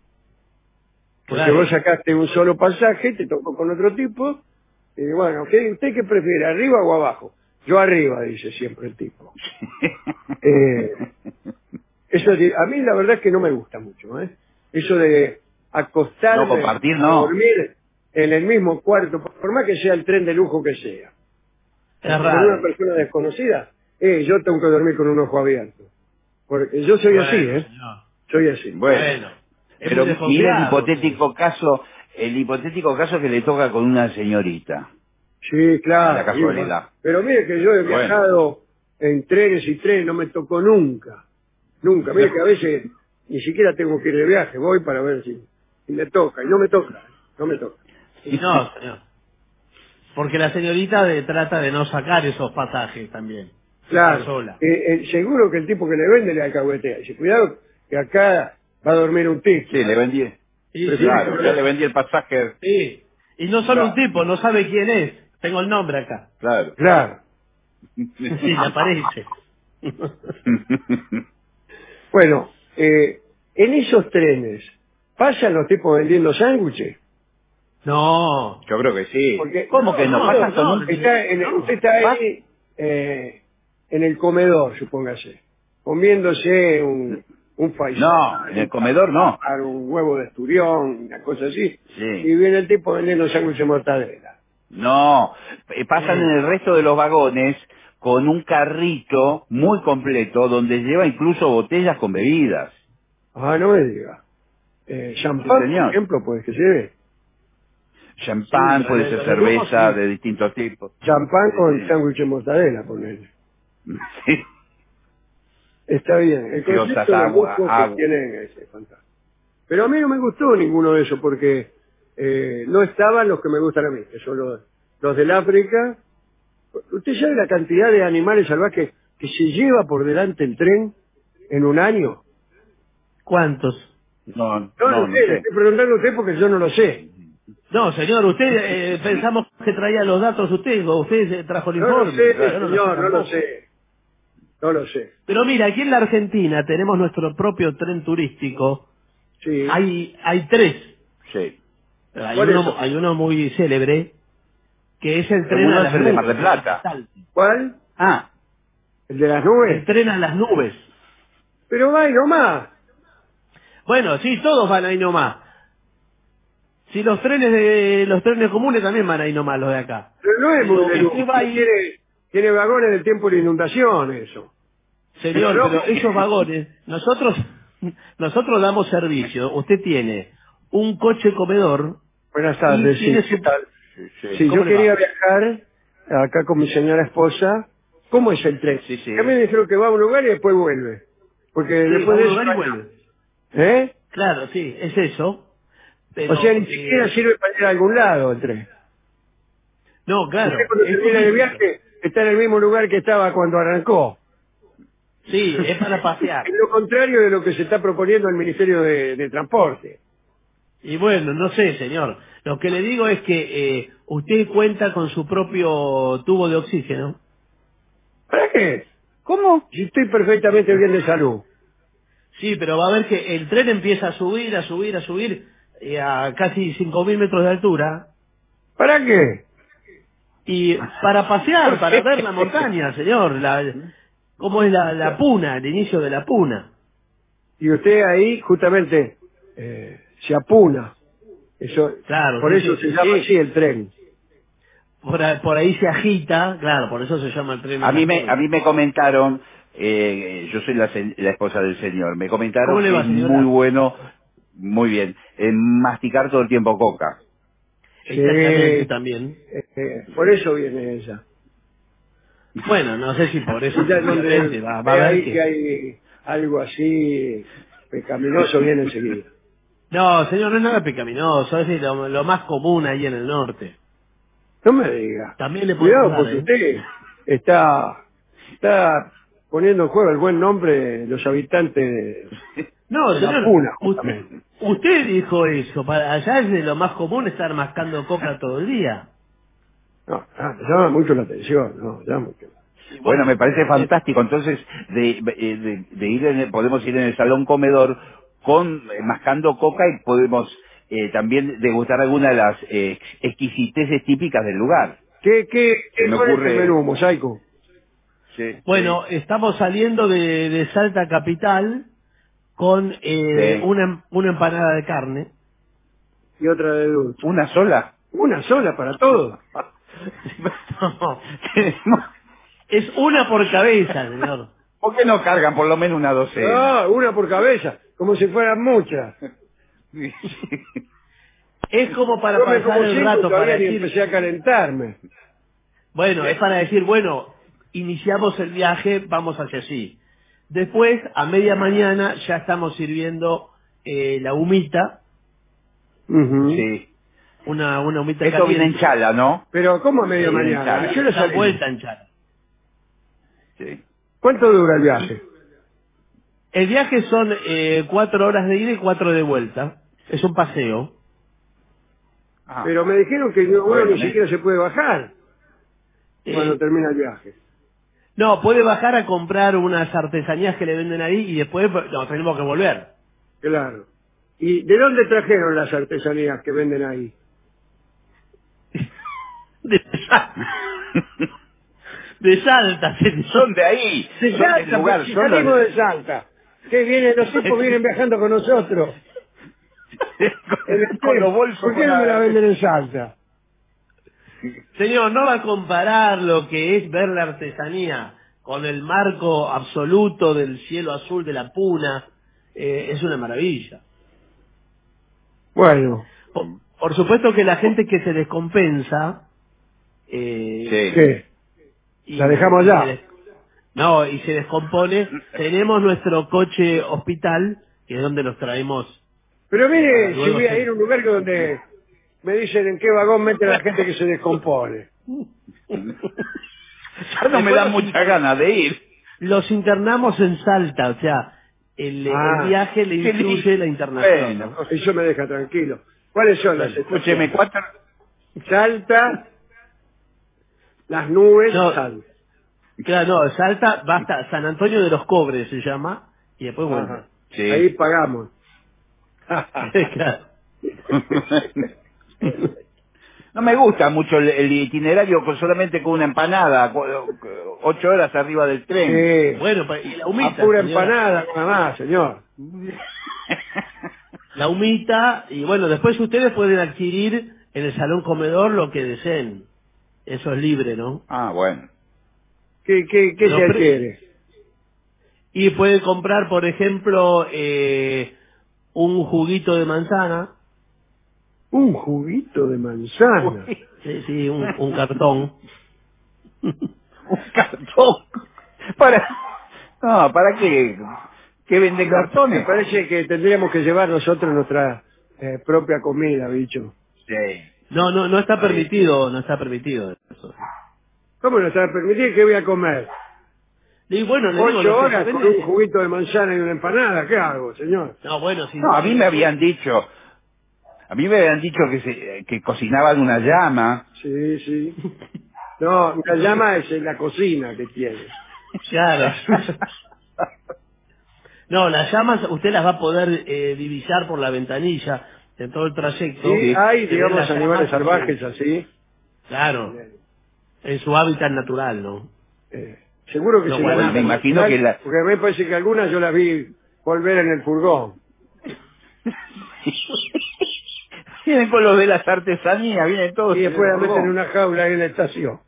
Porque Claro. vos sacaste un solo pasaje, te tocó con otro tipo, y bueno, ¿qué, ¿usted qué prefiere, arriba o abajo? Yo arriba, dice siempre el tipo. Eh, eso de- a mí la verdad es que no me gusta mucho, ¿eh? Eso de acostarme No, compartir, a no. dormir en el mismo cuarto, por más que sea el tren de lujo que sea. Es Con raro. una persona desconocida, eh, yo tengo que dormir con un ojo abierto. Porque yo soy Bueno, así, ¿eh? señor. Soy así. Bueno, Bueno. Es pero muy mira el desconfiado. hipotético caso, el hipotético caso que le toca con una señorita. Sí, claro. La casualidad. Igual. Pero mire que yo he Bueno. viajado en trenes y trenes, no me tocó nunca. Nunca. Mire que a veces ni siquiera tengo que ir de viaje, voy para ver si, si me toca. Y no me toca, no me toca. Y no, señor. Porque la señorita de- trata de no sacar esos pasajes también. Claro. Está sola. Eh, eh, seguro que el tipo que le vende le alcahuetea. Dice, cuidado, que acá va a dormir un tipo. Sí, le vendí. Sí, Prefiero sí, Claro, que- ya le vendí el pasaje. sí. Y no solo un tipo, no sabe quién es. Tengo el nombre acá. Claro. Claro. Sí, le aparece. Bueno, eh, en esos trenes, ¿pasan los tipos vendiendo sándwiches? No. Yo creo que sí. Porque, ¿Cómo que no? no, Pasan no, con un... Está en el- No. usted está ahí eh, en el comedor, supóngase, comiéndose un, un faisán, No, en el comedor no. un huevo de esturión, una cosa así, Sí. y viene el tipo vendiendo sándwiches de mortadela. No, eh, pasan en el resto de los vagones con un carrito muy completo donde lleva incluso botellas con bebidas. Ah, no me diga. Eh, Sí, champán, por señor. ejemplo, pues que se ve. Champán, Sí, puede de- ser de cerveza lujo, sí. de distintos tipos. Champán con Sí. sándwich de mortadela, ponele. Sí. Está bien. El Gaseosas, concepto de agua, lujo que agua. tienen es fantástico. Pero a mí no me gustó ninguno de esos porque eh, no estaban los que me gustan a mí, que son los, los del África. ¿Usted sabe la cantidad de animales salvajes que se lleva por delante el tren en un año? ¿Cuántos? No, No, no, lo no sé, le sé. estoy preguntando a usted porque yo no lo sé. No, señor, usted eh, pensamos que traía los datos usted, o usted trajo el No lo informe. sé, Yo no lo sé señor, no lo tampoco. sé. No lo sé. Pero mira, aquí en la Argentina tenemos nuestro propio tren turístico. Sí. Hay hay tres. Sí. Hay ¿Cuál uno, es? hay uno muy célebre, que es el tren Uno a es las el de Mar nubes. del Plata. ¿Cuál? Ah, ¿El de las El nubes? tren a las nubes. Pero va y nomás. Bueno, sí, todos van ahí nomás. Si los trenes de los trenes comunes también van ahí nomás, los de acá. Pero no es muy Pero de lujo. usted va ahí- Tiene, tiene vagones del tiempo de la inundación, eso. Señor, Pero no- pero esos vagones, nosotros nosotros damos servicio. Usted tiene un coche comedor. Buenas tardes, y sí. tiene ¿Qué su- tal? sí, sí. Sí, ¿Cómo yo le va? quería viajar acá con mi señora esposa. ¿Cómo es el tren? Sí, sí. A mí me dijeron que va a un lugar y después vuelve. Porque Sí, después va a de un eso... lugar y vuelve. ¿Eh? Claro, sí, es eso. Pero, O sea, ni eh, siquiera sirve para ir a algún lado el tren. No, claro. Usted cuando es termina el turístico. viaje está en el mismo lugar que estaba cuando arrancó. Sí, es para pasear. Es lo contrario de lo que se está proponiendo el Ministerio de, de Transporte. Y bueno, no sé, señor. Lo que le digo es que eh, usted cuenta con su propio tubo de oxígeno. ¿Para qué? ¿Cómo? Si estoy perfectamente bien de salud. Sí, pero va a ver que el tren empieza a subir, a subir, a subir eh, a casi cinco mil metros de altura. ¿Para qué? Y para pasear, para ver la montaña, señor. La, ¿Cómo es la, la puna, el inicio de la puna? Y usted ahí justamente eh, se apuna. Eso, Claro, por sí, eso sí, se sí, llama sí. así el tren. Por, ahí- por ahí se agita, claro, por eso se llama el tren. A de mí las me, nubes. a mí me comentaron, eh, yo soy la, se- la esposa del señor, me ¿Cómo comentaron le que va, es señora? muy bueno, muy bien, en masticar todo el tiempo coca. Exactamente, Sí, también. eh, eh, por eso viene ella. Bueno, no sé si por eso Ella donde especialmente, va, va a ve ver ahí que... que hay algo así pecaminoso viene enseguida. No, señor, no es nada pecaminoso, es lo, lo más común ahí en el norte. No me diga. También le podemos Cuidado dar, porque ¿eh? usted está, está poniendo en juego el buen nombre de los habitantes de, No, de la señor, Puna, usted, justamente. usted dijo eso, para allá es de lo más común estar mascando coca todo el día. No, ah, me llama mucho la atención, no, llama mucho. Y Bueno, me parece eh, fantástico, entonces de, eh, de, de ir en el- podemos ir en el salón comedor con eh, mascando coca y podemos eh, también degustar alguna de las eh, exquisiteces típicas del lugar. ¿Qué, qué, Se qué me cuál ocurre- es tu menú, Mosaico? Sí, Bueno, estamos saliendo de, de Salta Capital con eh, Sí. una, una empanada de carne. Y otra de dulce. ¿Una sola? Una sola para todos. No, es una por cabeza, señor. ¿Por qué no cargan por lo menos una docena? Ah, una por cabeza, como si fueran muchas. Es como para Yo me pasar como el cinco y rato, todavía para ni decir, empecé a calentarme. bueno, es para decir, bueno, iniciamos el viaje, vamos hacia allí. Después, a media mañana, ya estamos sirviendo eh, la humita, Ujú. Sí. una, una humita Esto viene en caliente. chala, ¿no? Pero ¿cómo a media Sí, mañana? sale. ¿A qué hora Está salimos? vuelta en chala. Sí. ¿Cuánto dura el viaje? El viaje son eh, cuatro horas de ida y cuatro de vuelta. Es un paseo. Ah. Pero me dijeron que uno Bueno, ni ¿eh? siquiera se puede bajar Eh, cuando termina el viaje. No, puede bajar a comprar unas artesanías que le venden ahí y después no, tenemos que volver. Claro. ¿Y de dónde trajeron las artesanías que venden ahí? De Salta. De Salta. señor. Son de ahí. De son de ese Salta, lugar. pues, si son los salimos de- de Salta. Que vienen, los tipos vienen viajando con nosotros. En el con tren. los bolsos. ¿Por qué con no me la la- venden en Salta? Señor, no va a comparar lo que es ver la artesanía con el marco absoluto del cielo azul de la Puna. Eh, es una maravilla. Bueno, Por, por supuesto que la gente que se descompensa... eh, Sí. ¿qué? y- La dejamos y ya. se des- no, y se descompone. Tenemos nuestro coche hospital, que es donde los traemos. Pero mire, Para si luego voy a hacer- ir a un lugar donde me dicen en qué vagón mete la gente que se descompone. Ya no me Después da los mucha inter- ganas de ir. Los internamos en Salta, o sea, el, Ah, el viaje le qué incluye lindo. la internación. Bueno, ¿no? Eso me deja tranquilo. ¿Cuáles son las Escúcheme, estaciones? cuatro... Salta, las nubes, No. Salta. Claro, no, Salta, basta, San Antonio de los Cobres se llama, y después vuelve. Ajá. Sí. Ahí pagamos. Claro. No me gusta mucho el, el itinerario con solamente con una empanada, cu- ocho horas arriba del tren. Sí. Bueno, pa- y la humita, A pura señora. empanada, nada más, señor. La humita, y bueno, después ustedes pueden adquirir en el salón comedor lo que deseen. Eso es libre, ¿no? Ah, bueno. ¿Qué, qué, qué No, se pero- adquiere? Y puede comprar, por ejemplo, eh, un juguito de manzana. Un juguito de manzana. Sí, sí, un, un cartón. Un cartón. Para... No, ¿para qué? ¿Qué vende Me cartones? parece que tendríamos que llevar nosotros nuestra eh, propia comida, bicho. Sí. No, no, no está permitido, no está permitido eso. ¿Cómo no sabe permitir que voy a comer? Y bueno, le digo, Ocho lo que horas se con vende- un juguito de manzana y una empanada, ¿qué hago, señor? No, bueno, si No, a mí me habían dicho, a mí me habían dicho que se, que cocinaban una llama. Sí, sí. No, la llama es en la cocina que tiene. Claro. No, las llamas usted las va a poder eh, divisar por la ventanilla en todo el trayecto. Sí, hay, Se ven digamos, las animales llamas, salvajes así. Claro, en su hábitat natural, ¿no? Eh, seguro que No, se bueno, llaman me por imagino natural, que la- porque a mí me parece que algunas yo las vi volver en el furgón. Vienen con los de las artesanías, vienen todos. Y después en la el meten en furgón. una jaula ahí en la estación.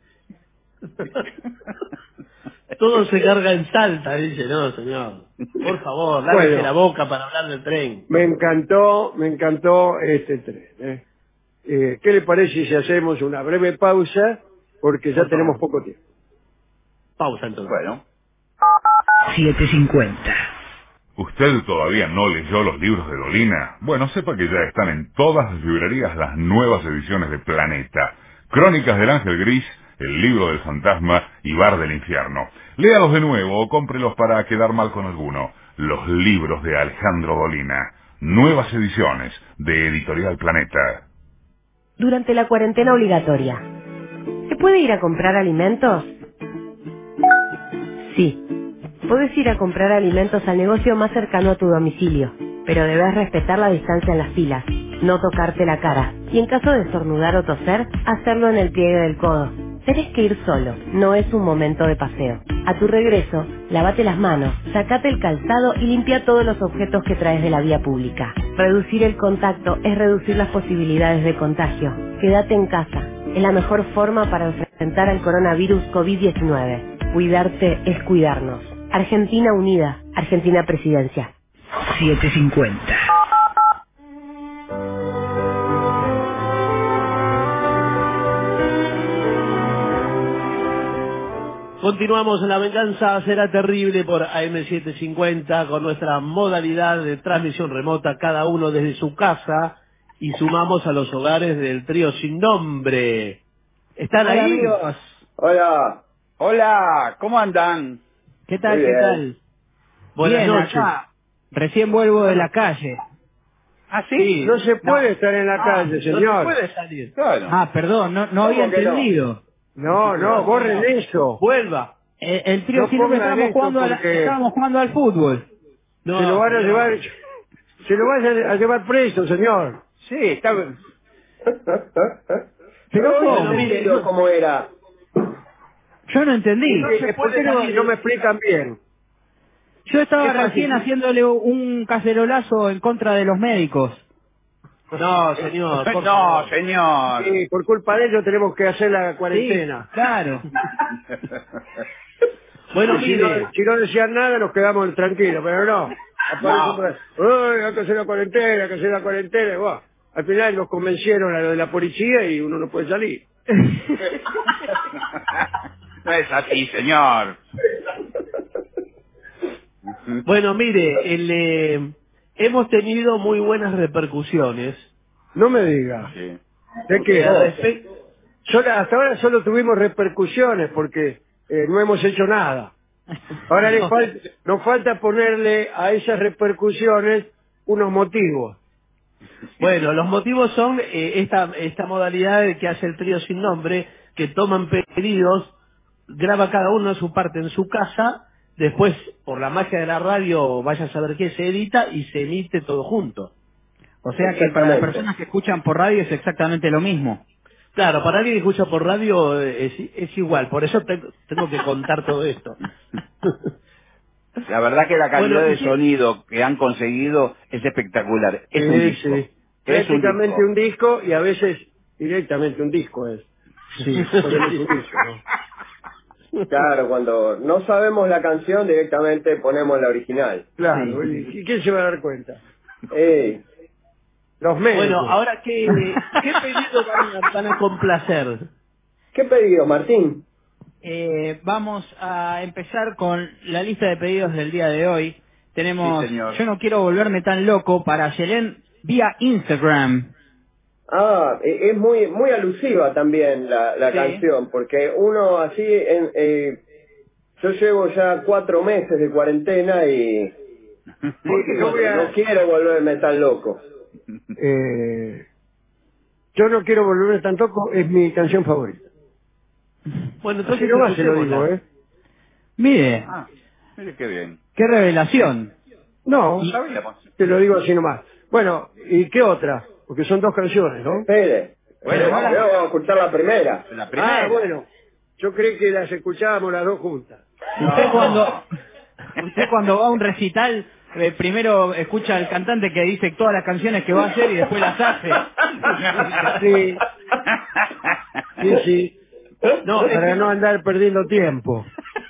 Todo se carga en Salta, dice, no, señor. Por favor, lávese Bueno. la boca para hablar del tren. Me encantó, me encantó este tren. ¿eh? Eh, ¿Qué le parece si hacemos una breve pausa? Porque ya Por tenemos favor. poco tiempo. Pausa entonces. Bueno. siete cincuenta. ¿Usted todavía no leyó los libros de Dolina? Bueno, sepa que ya están en todas las librerías las nuevas ediciones de Planeta. Crónicas del Ángel Gris, El Libro del Fantasma y Bar del Infierno. Léalos de nuevo o cómprelos para quedar mal con alguno. Los libros de Alejandro Dolina. Nuevas ediciones de Editorial Planeta. Durante la cuarentena obligatoria, ¿se puede ir a comprar alimentos? Sí. Puedes ir a comprar alimentos al negocio más cercano a tu domicilio, pero debes respetar la distancia en las filas. no tocarte la cara. Y en caso de estornudar o toser, hacerlo en el pliegue del codo. Tenés que ir solo, no es un momento de paseo. A tu regreso, lávate las manos, sacate el calzado y limpia todos los objetos que traes de la vía pública. Reducir el contacto es reducir las posibilidades de contagio. Quédate en casa, es la mejor forma para enfrentar al coronavirus COVID diecinueve. Cuidarte es cuidarnos. Argentina Unida, Argentina Presidencia. siete cincuenta. Continuamos, La Venganza Será Terrible por A M setecientos cincuenta con nuestra modalidad de transmisión remota, cada uno desde su casa, y sumamos a los hogares del trío sin nombre. ¿Están Hola, ahí? amigos. Hola. Hola, ¿cómo andan? ¿Qué tal? Muy ¿Qué bien. tal? Buenas Bien, noches. acá. Recién vuelvo de la calle. ¿Ah, sí? No se puede No. estar en la Ah, calle, no señor. se puede salir. Claro. Ah, perdón, no, no había ¿Cómo que no? entendido. No, no, borren eso. Vuelva. El, el trío No sin nombre pongan estábamos esto jugando, a la- porque- estábamos jugando al fútbol. No, se lo van a no. llevar, se lo van a llevar preso, señor. Sí, está bien. Pero No, ¿cómo? mire cómo era. Yo no entendí. Eh, ¿Por qué no, no me explican bien? Yo estaba ¿Qué pasa? recién haciéndole un cacerolazo en contra de los médicos. No, señor. por No, favor. señor. Sí, por culpa de ellos tenemos que hacer la Sí, cuarentena. claro. Bueno, Y si, no, mire, si no decían nada nos quedamos tranquilos, pero no. Aparecen por ahí, "Ay, hay que hacer la cuarentena, hay que hacer la cuarentena". Buah, al final nos convencieron a lo de la policía y uno no puede salir. No es así, señor. bueno, mire, el, eh, hemos tenido muy buenas repercusiones. No me diga. Sí. ¿De qué? Eh, al respe- Solo- hasta ahora solo tuvimos repercusiones porque eh, no hemos hecho nada. Ahora le fal- nos falta ponerle a esas repercusiones unos motivos. Bueno, los motivos son eh, esta, esta modalidad de que hace el trío sin nombre, que toman pedidos, graba cada uno su parte en su casa, después, por la magia de la radio, vaya a saber qué, se edita y se emite todo junto. O sea que para las personas que escuchan por radio es exactamente lo mismo. Claro, para alguien que escucha por radio eh, es, es igual, por eso te- tengo que contar todo esto. La verdad que la calidad Bueno, de ¿y qué? sonido que han conseguido es espectacular. Es un Sí, disco. sí. Es un Prácticamente disco. un disco y a veces directamente un disco es. Sí, porque no es un disco, ¿no? Claro, cuando no sabemos la canción, directamente ponemos la original. Claro, ¿y quién se va a dar cuenta? Eh, Los médicos. Bueno, ahora, ¿qué, qué pedido van a, van a complacer? ¿Qué pedido, Martín? Eh, vamos a empezar con la lista de pedidos del día de hoy. Tenemos, Sí, señor. yo no quiero volverme tan loco, para Yelén vía Instagram. Ah, e- es muy muy alusiva también la, la Sí. canción, porque uno así, en, eh, yo llevo ya cuatro meses de cuarentena y porque yo no, voy a- no quiero volverme tan loco. Eh, yo no quiero volver tan loco, es mi canción favorita. Bueno, Así entonces nomás se lo digo, escuchémosla. ¿eh? Mire, Ah, mire qué bien. qué revelación. No, No sabíamos. te lo digo así nomás. Bueno, ¿y qué otra? Porque son dos canciones, ¿no? Espere, Bueno, Pero vamos. primero vamos a escuchar la primera. La primera. Ah, bueno. Yo creí que las escuchábamos las dos juntas. Usted cuando usted cuando va a un recital, eh, primero escucha al cantante que dice todas las canciones que va a hacer y después las hace. Sí, sí, sí. No, es Para que no andar perdiendo tiempo.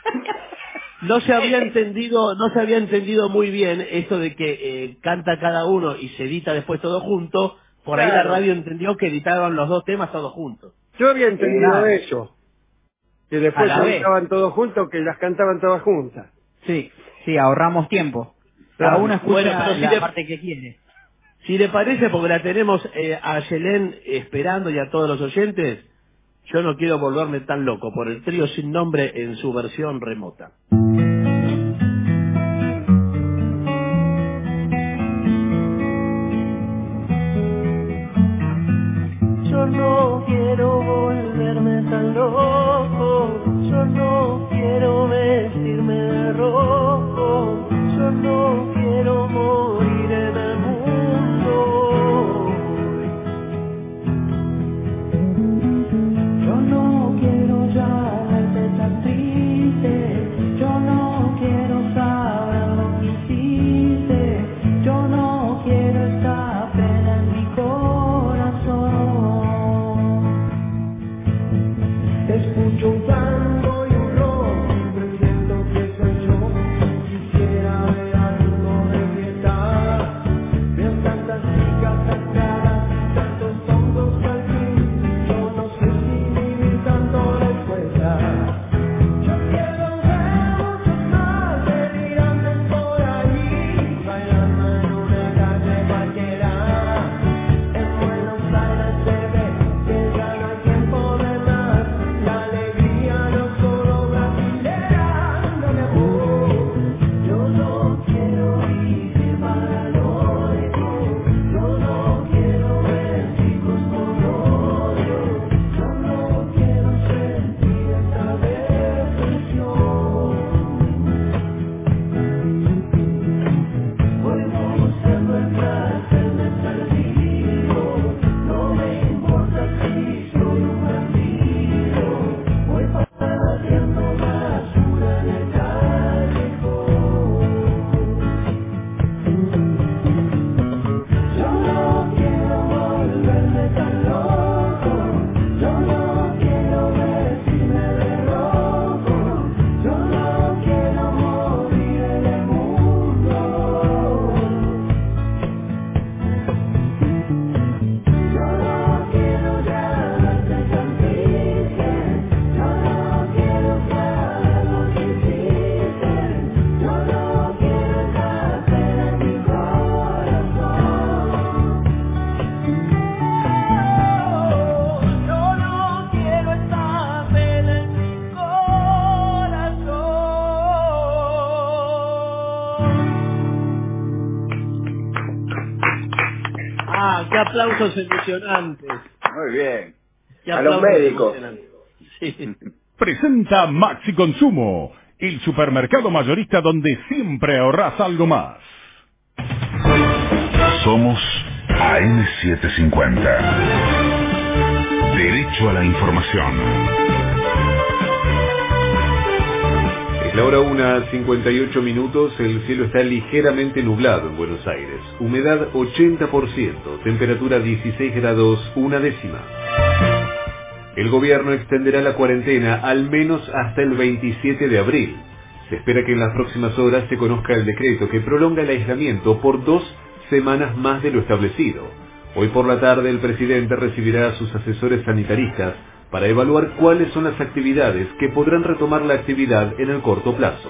no se había entendido, no se había entendido muy bien esto de que eh, canta cada uno y se edita después todo junto. Por ahí Claro. la radio entendió que editaban los dos temas todos juntos. Yo había entendido Claro. eso. Que después A la se vez. cantaban todos juntos, que las cantaban todas juntas. Sí, sí, ahorramos tiempo. Cada Claro. uno escucha Bueno, pero si la le- parte que quiere. Si le parece, porque la tenemos eh, a Yelén esperando y a todos los oyentes, yo no quiero volverme tan loco por el trío sin nombre en su versión remota. Yo no quiero volverme tan loco, yo no quiero vestirme de rojo, yo no quiero morir en el mundo. Ah, qué aplausos emocionantes. Muy bien. Qué A los aplausos médicos. emocionantes. Sí. Presenta Maxi Consumo, el supermercado mayorista donde siempre ahorras algo más. Somos A M setecientos cincuenta. Derecho a la información. Es la hora una, cincuenta y ocho minutos, el cielo está ligeramente nublado en Buenos Aires. Humedad ochenta por ciento, temperatura dieciséis grados, una décima. El gobierno extenderá la cuarentena al menos hasta el veintisiete de abril. Se espera que en las próximas horas se conozca el decreto que prolonga el aislamiento por dos semanas más de lo establecido. Hoy por la tarde el presidente recibirá a sus asesores sanitaristas para evaluar cuáles son las actividades que podrán retomar la actividad en el corto plazo.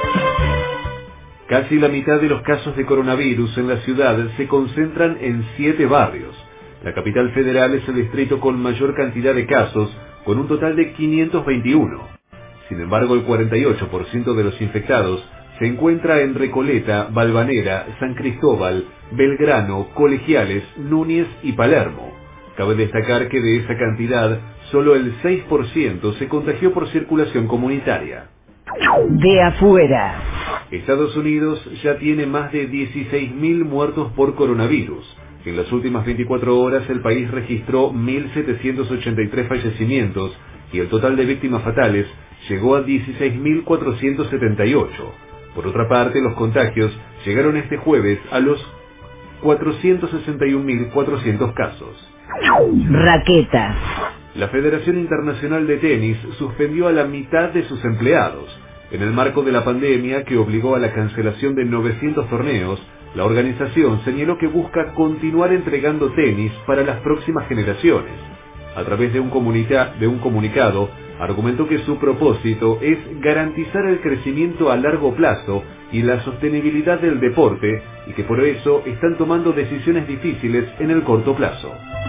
Casi la mitad de los casos de coronavirus en la ciudad se concentran en siete barrios. La capital federal es el distrito con mayor cantidad de casos, con un total de quinientos veintiuno. Sin embargo, el cuarenta y ocho por ciento de los infectados se encuentra en Recoleta, Valvanera, San Cristóbal, Belgrano, Colegiales, Núñez y Palermo. Cabe destacar que de esa cantidad, solo el seis por ciento se contagió por circulación comunitaria. De afuera. Estados Unidos ya tiene más de dieciséis mil muertos por coronavirus. En las últimas veinticuatro horas el país registró mil setecientos ochenta y tres fallecimientos y el total de víctimas fatales llegó a dieciséis mil cuatrocientos setenta y ocho. Por otra parte, los contagios llegaron este jueves a los cuatrocientos sesenta y un mil cuatrocientos casos. Raqueta. La Federación Internacional de Tenis suspendió a la mitad de sus empleados. En el marco de la pandemia que obligó a la cancelación de novecientos torneos, la organización señaló que busca continuar entregando tenis para las próximas generaciones. A través de un, comunica- de un comunicado, argumentó que su propósito es garantizar el crecimiento a largo plazo y la sostenibilidad del deporte y que por eso están tomando decisiones difíciles en el corto plazo.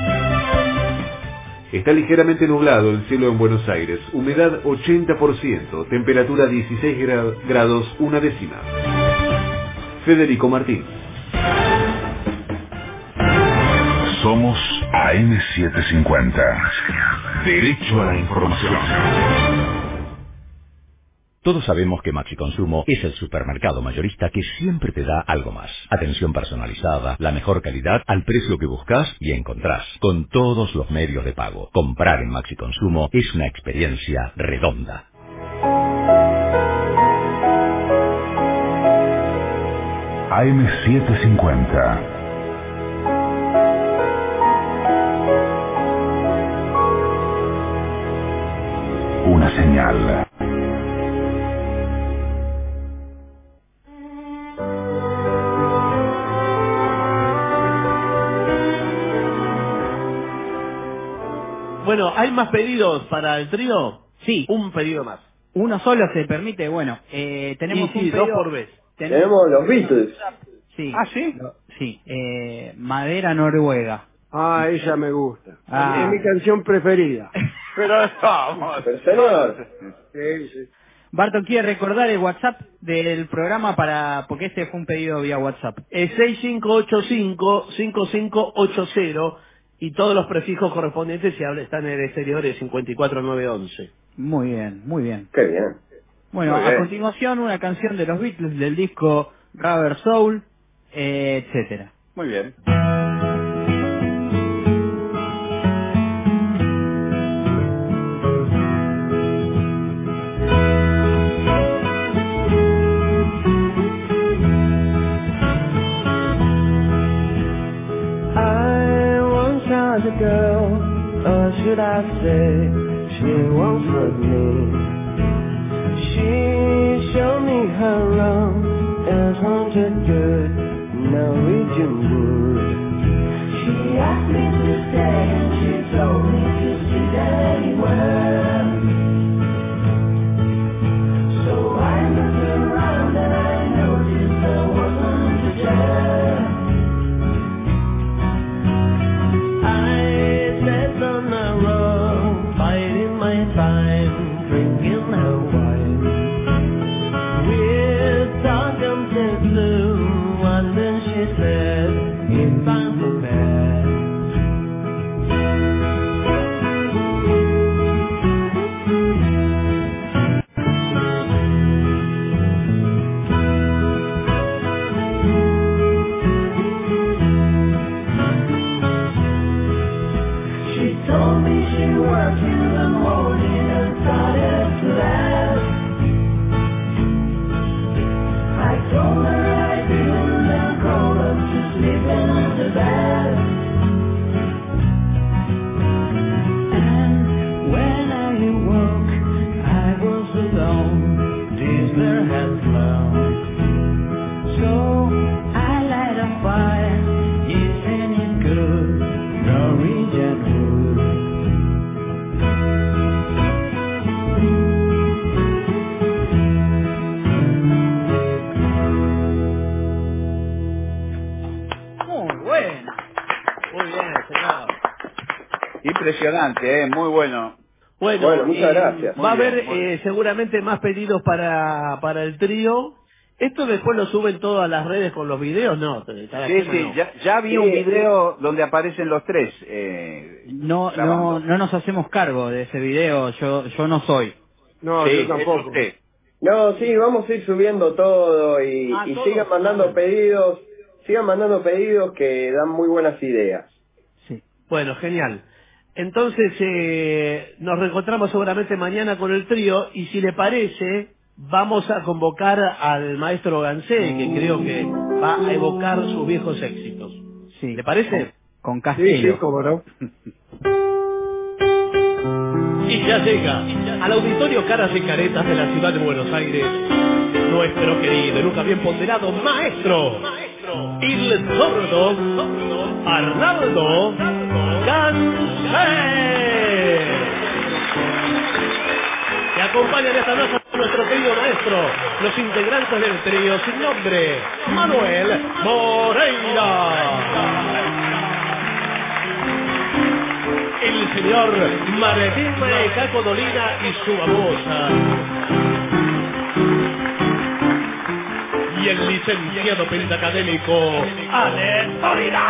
Está ligeramente nublado el cielo en Buenos Aires, humedad ochenta por ciento, temperatura dieciséis grados, una décima. Federico Martín. Somos A M setecientos cincuenta. Derecho a la información. Todos sabemos que Maxi Consumo es el supermercado mayorista que siempre te da algo más. Atención personalizada, la mejor calidad al precio que buscas y encontrás, con todos los medios de pago. Comprar en Maxi Consumo es una experiencia redonda. A M setecientos cincuenta. Una señal. Bueno, ¿hay más pedidos para el trío? Sí. Un pedido más. Uno solo se permite, bueno, eh, tenemos Sí, sí, un pedido... dos por vez. Tenemos los Beatles. Sí. ¿Ah, sí? Lo- sí, eh, Madera Noruega. Ah, esa me gusta. Ah. Es mi canción preferida. Pero vamos. Pero señor, Sí, sí. Barton quiere recordar el WhatsApp del programa para, porque este fue un pedido vía WhatsApp. Es seis cinco ocho cinco, cinco cinco ocho cero y todos los prefijos correspondientes si habla están en el exterior es cincuenta y cuatro nueve once. Muy bien, muy bien. qué bien. Bueno, Muy a bien. continuación una canción de los Beatles del disco Rubber Soul, eh, etcétera. Muy bien. I once had a girl, or should I say, she once was me. She showed me her room, as haunted good, Norwegian wood. She asked me to stay, and she told me to sit anywhere. So I looked around and I noticed there wasn't a chair. I sat on a row, biding my time, drinking her wine. With dark and blue, and then she said, it's time for bed. sleeping on the bed. And when I awoke, I was alone. Despair had flown. So I light a fire. Isn't it good? Norwegian wood. Muy bueno. Muy bien, señor. Impresionante, ¿eh? Muy bueno. Bueno, Bueno, muchas eh, gracias. Va Muy a haber bien, muy eh, seguramente más pedidos para, para el trío. ¿Esto después lo suben todas las redes con los videos? No, cada Sí, tema sí, no. ya, ya vi Sí. un video donde aparecen los tres. Eh, No, grabando. no, no nos hacemos cargo de ese video, yo, yo no soy. No, Sí, yo es tampoco. usted. No, sí, vamos a ir subiendo todo y, Ah, y todo. sigan mandando Ah, bueno. pedidos, sigan mandando pedidos que dan muy buenas ideas. Sí. Bueno, genial. Entonces, eh, nos reencontramos seguramente mañana con el trío y si le parece, vamos a convocar al maestro Gansé, que creo que va a evocar sus viejos éxitos. Sí. ¿Le parece? Con Sí, Castillo. sí, cómo no. Y ya llega al auditorio Caras y Caretas de la ciudad de Buenos Aires nuestro querido y nunca bien ponderado maestro, el sordo Arnaldo Gansé. Que acompañan esta noche a nuestro querido maestro, los integrantes del trío sin nombre, Manuel Moreira. El señor Martín Caco Dolina y su babosa. Y el licenciado pentacadémico Alex Dolina.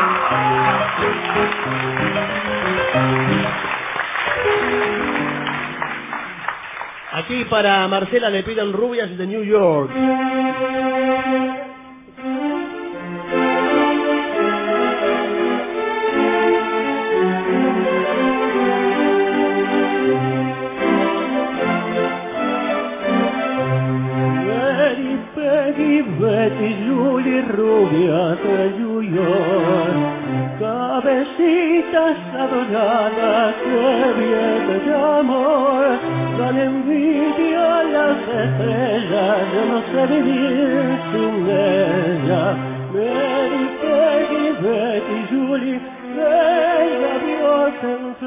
Aquí para Marcela le piden rubias de New York. Betty, Peggy, Betty, Julie, rubia de New York, cabecitas adoradas que vienen de amor, dan envidia a las estrellas, yo no sé vivir sin ella. Betty, Peggy, Betty, Julie, bella Dios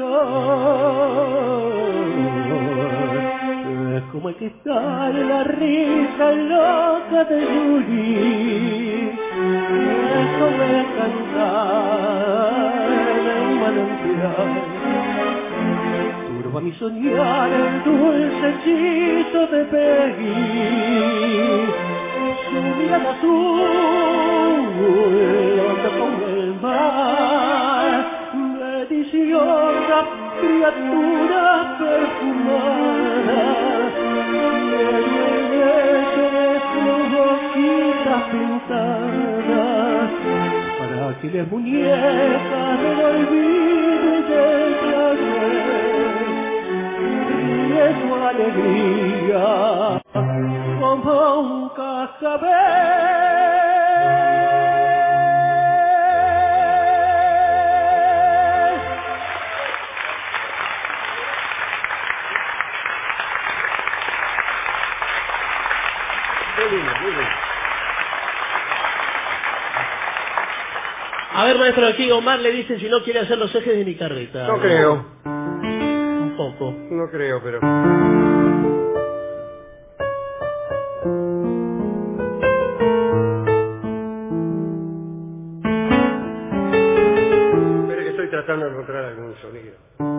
es como el que sale la risa loca de Julie, es como el cantar de un manantial. Turba mi soñar el dulce hechizo de Peggy, su mirada azul onda con el mar, deliciosa criatura perfumada, sus boquitas pintadas, frágiles muñecas del olvido y del placer, y es su alegría como un cascabel. A ver, maestro, aquí Omar le dice si no quiere hacer los ejes de mi carreta. No creo, Un poco. no creo, pero... Espera que estoy tratando de encontrar algún sonido.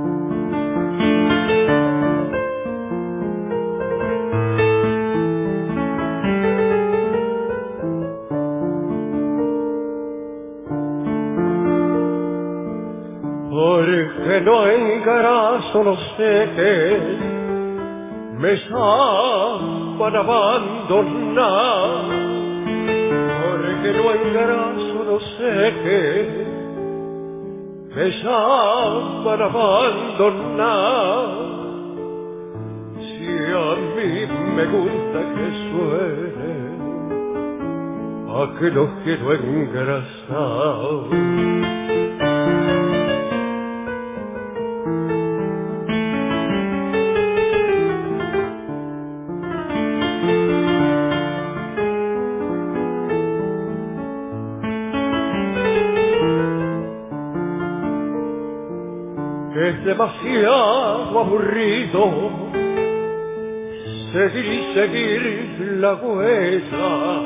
Porque no engarazo los ejes, me saben abandonar. Porque no engarazo los ejes, me saben abandonar. Si a mí me gusta que suene a que los quiero engrasado. Es demasiado aburrido seguir y seguir la huella.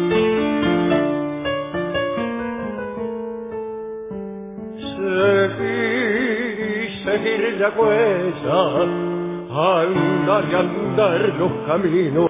Seguir y seguir la huella, andar y andar los caminos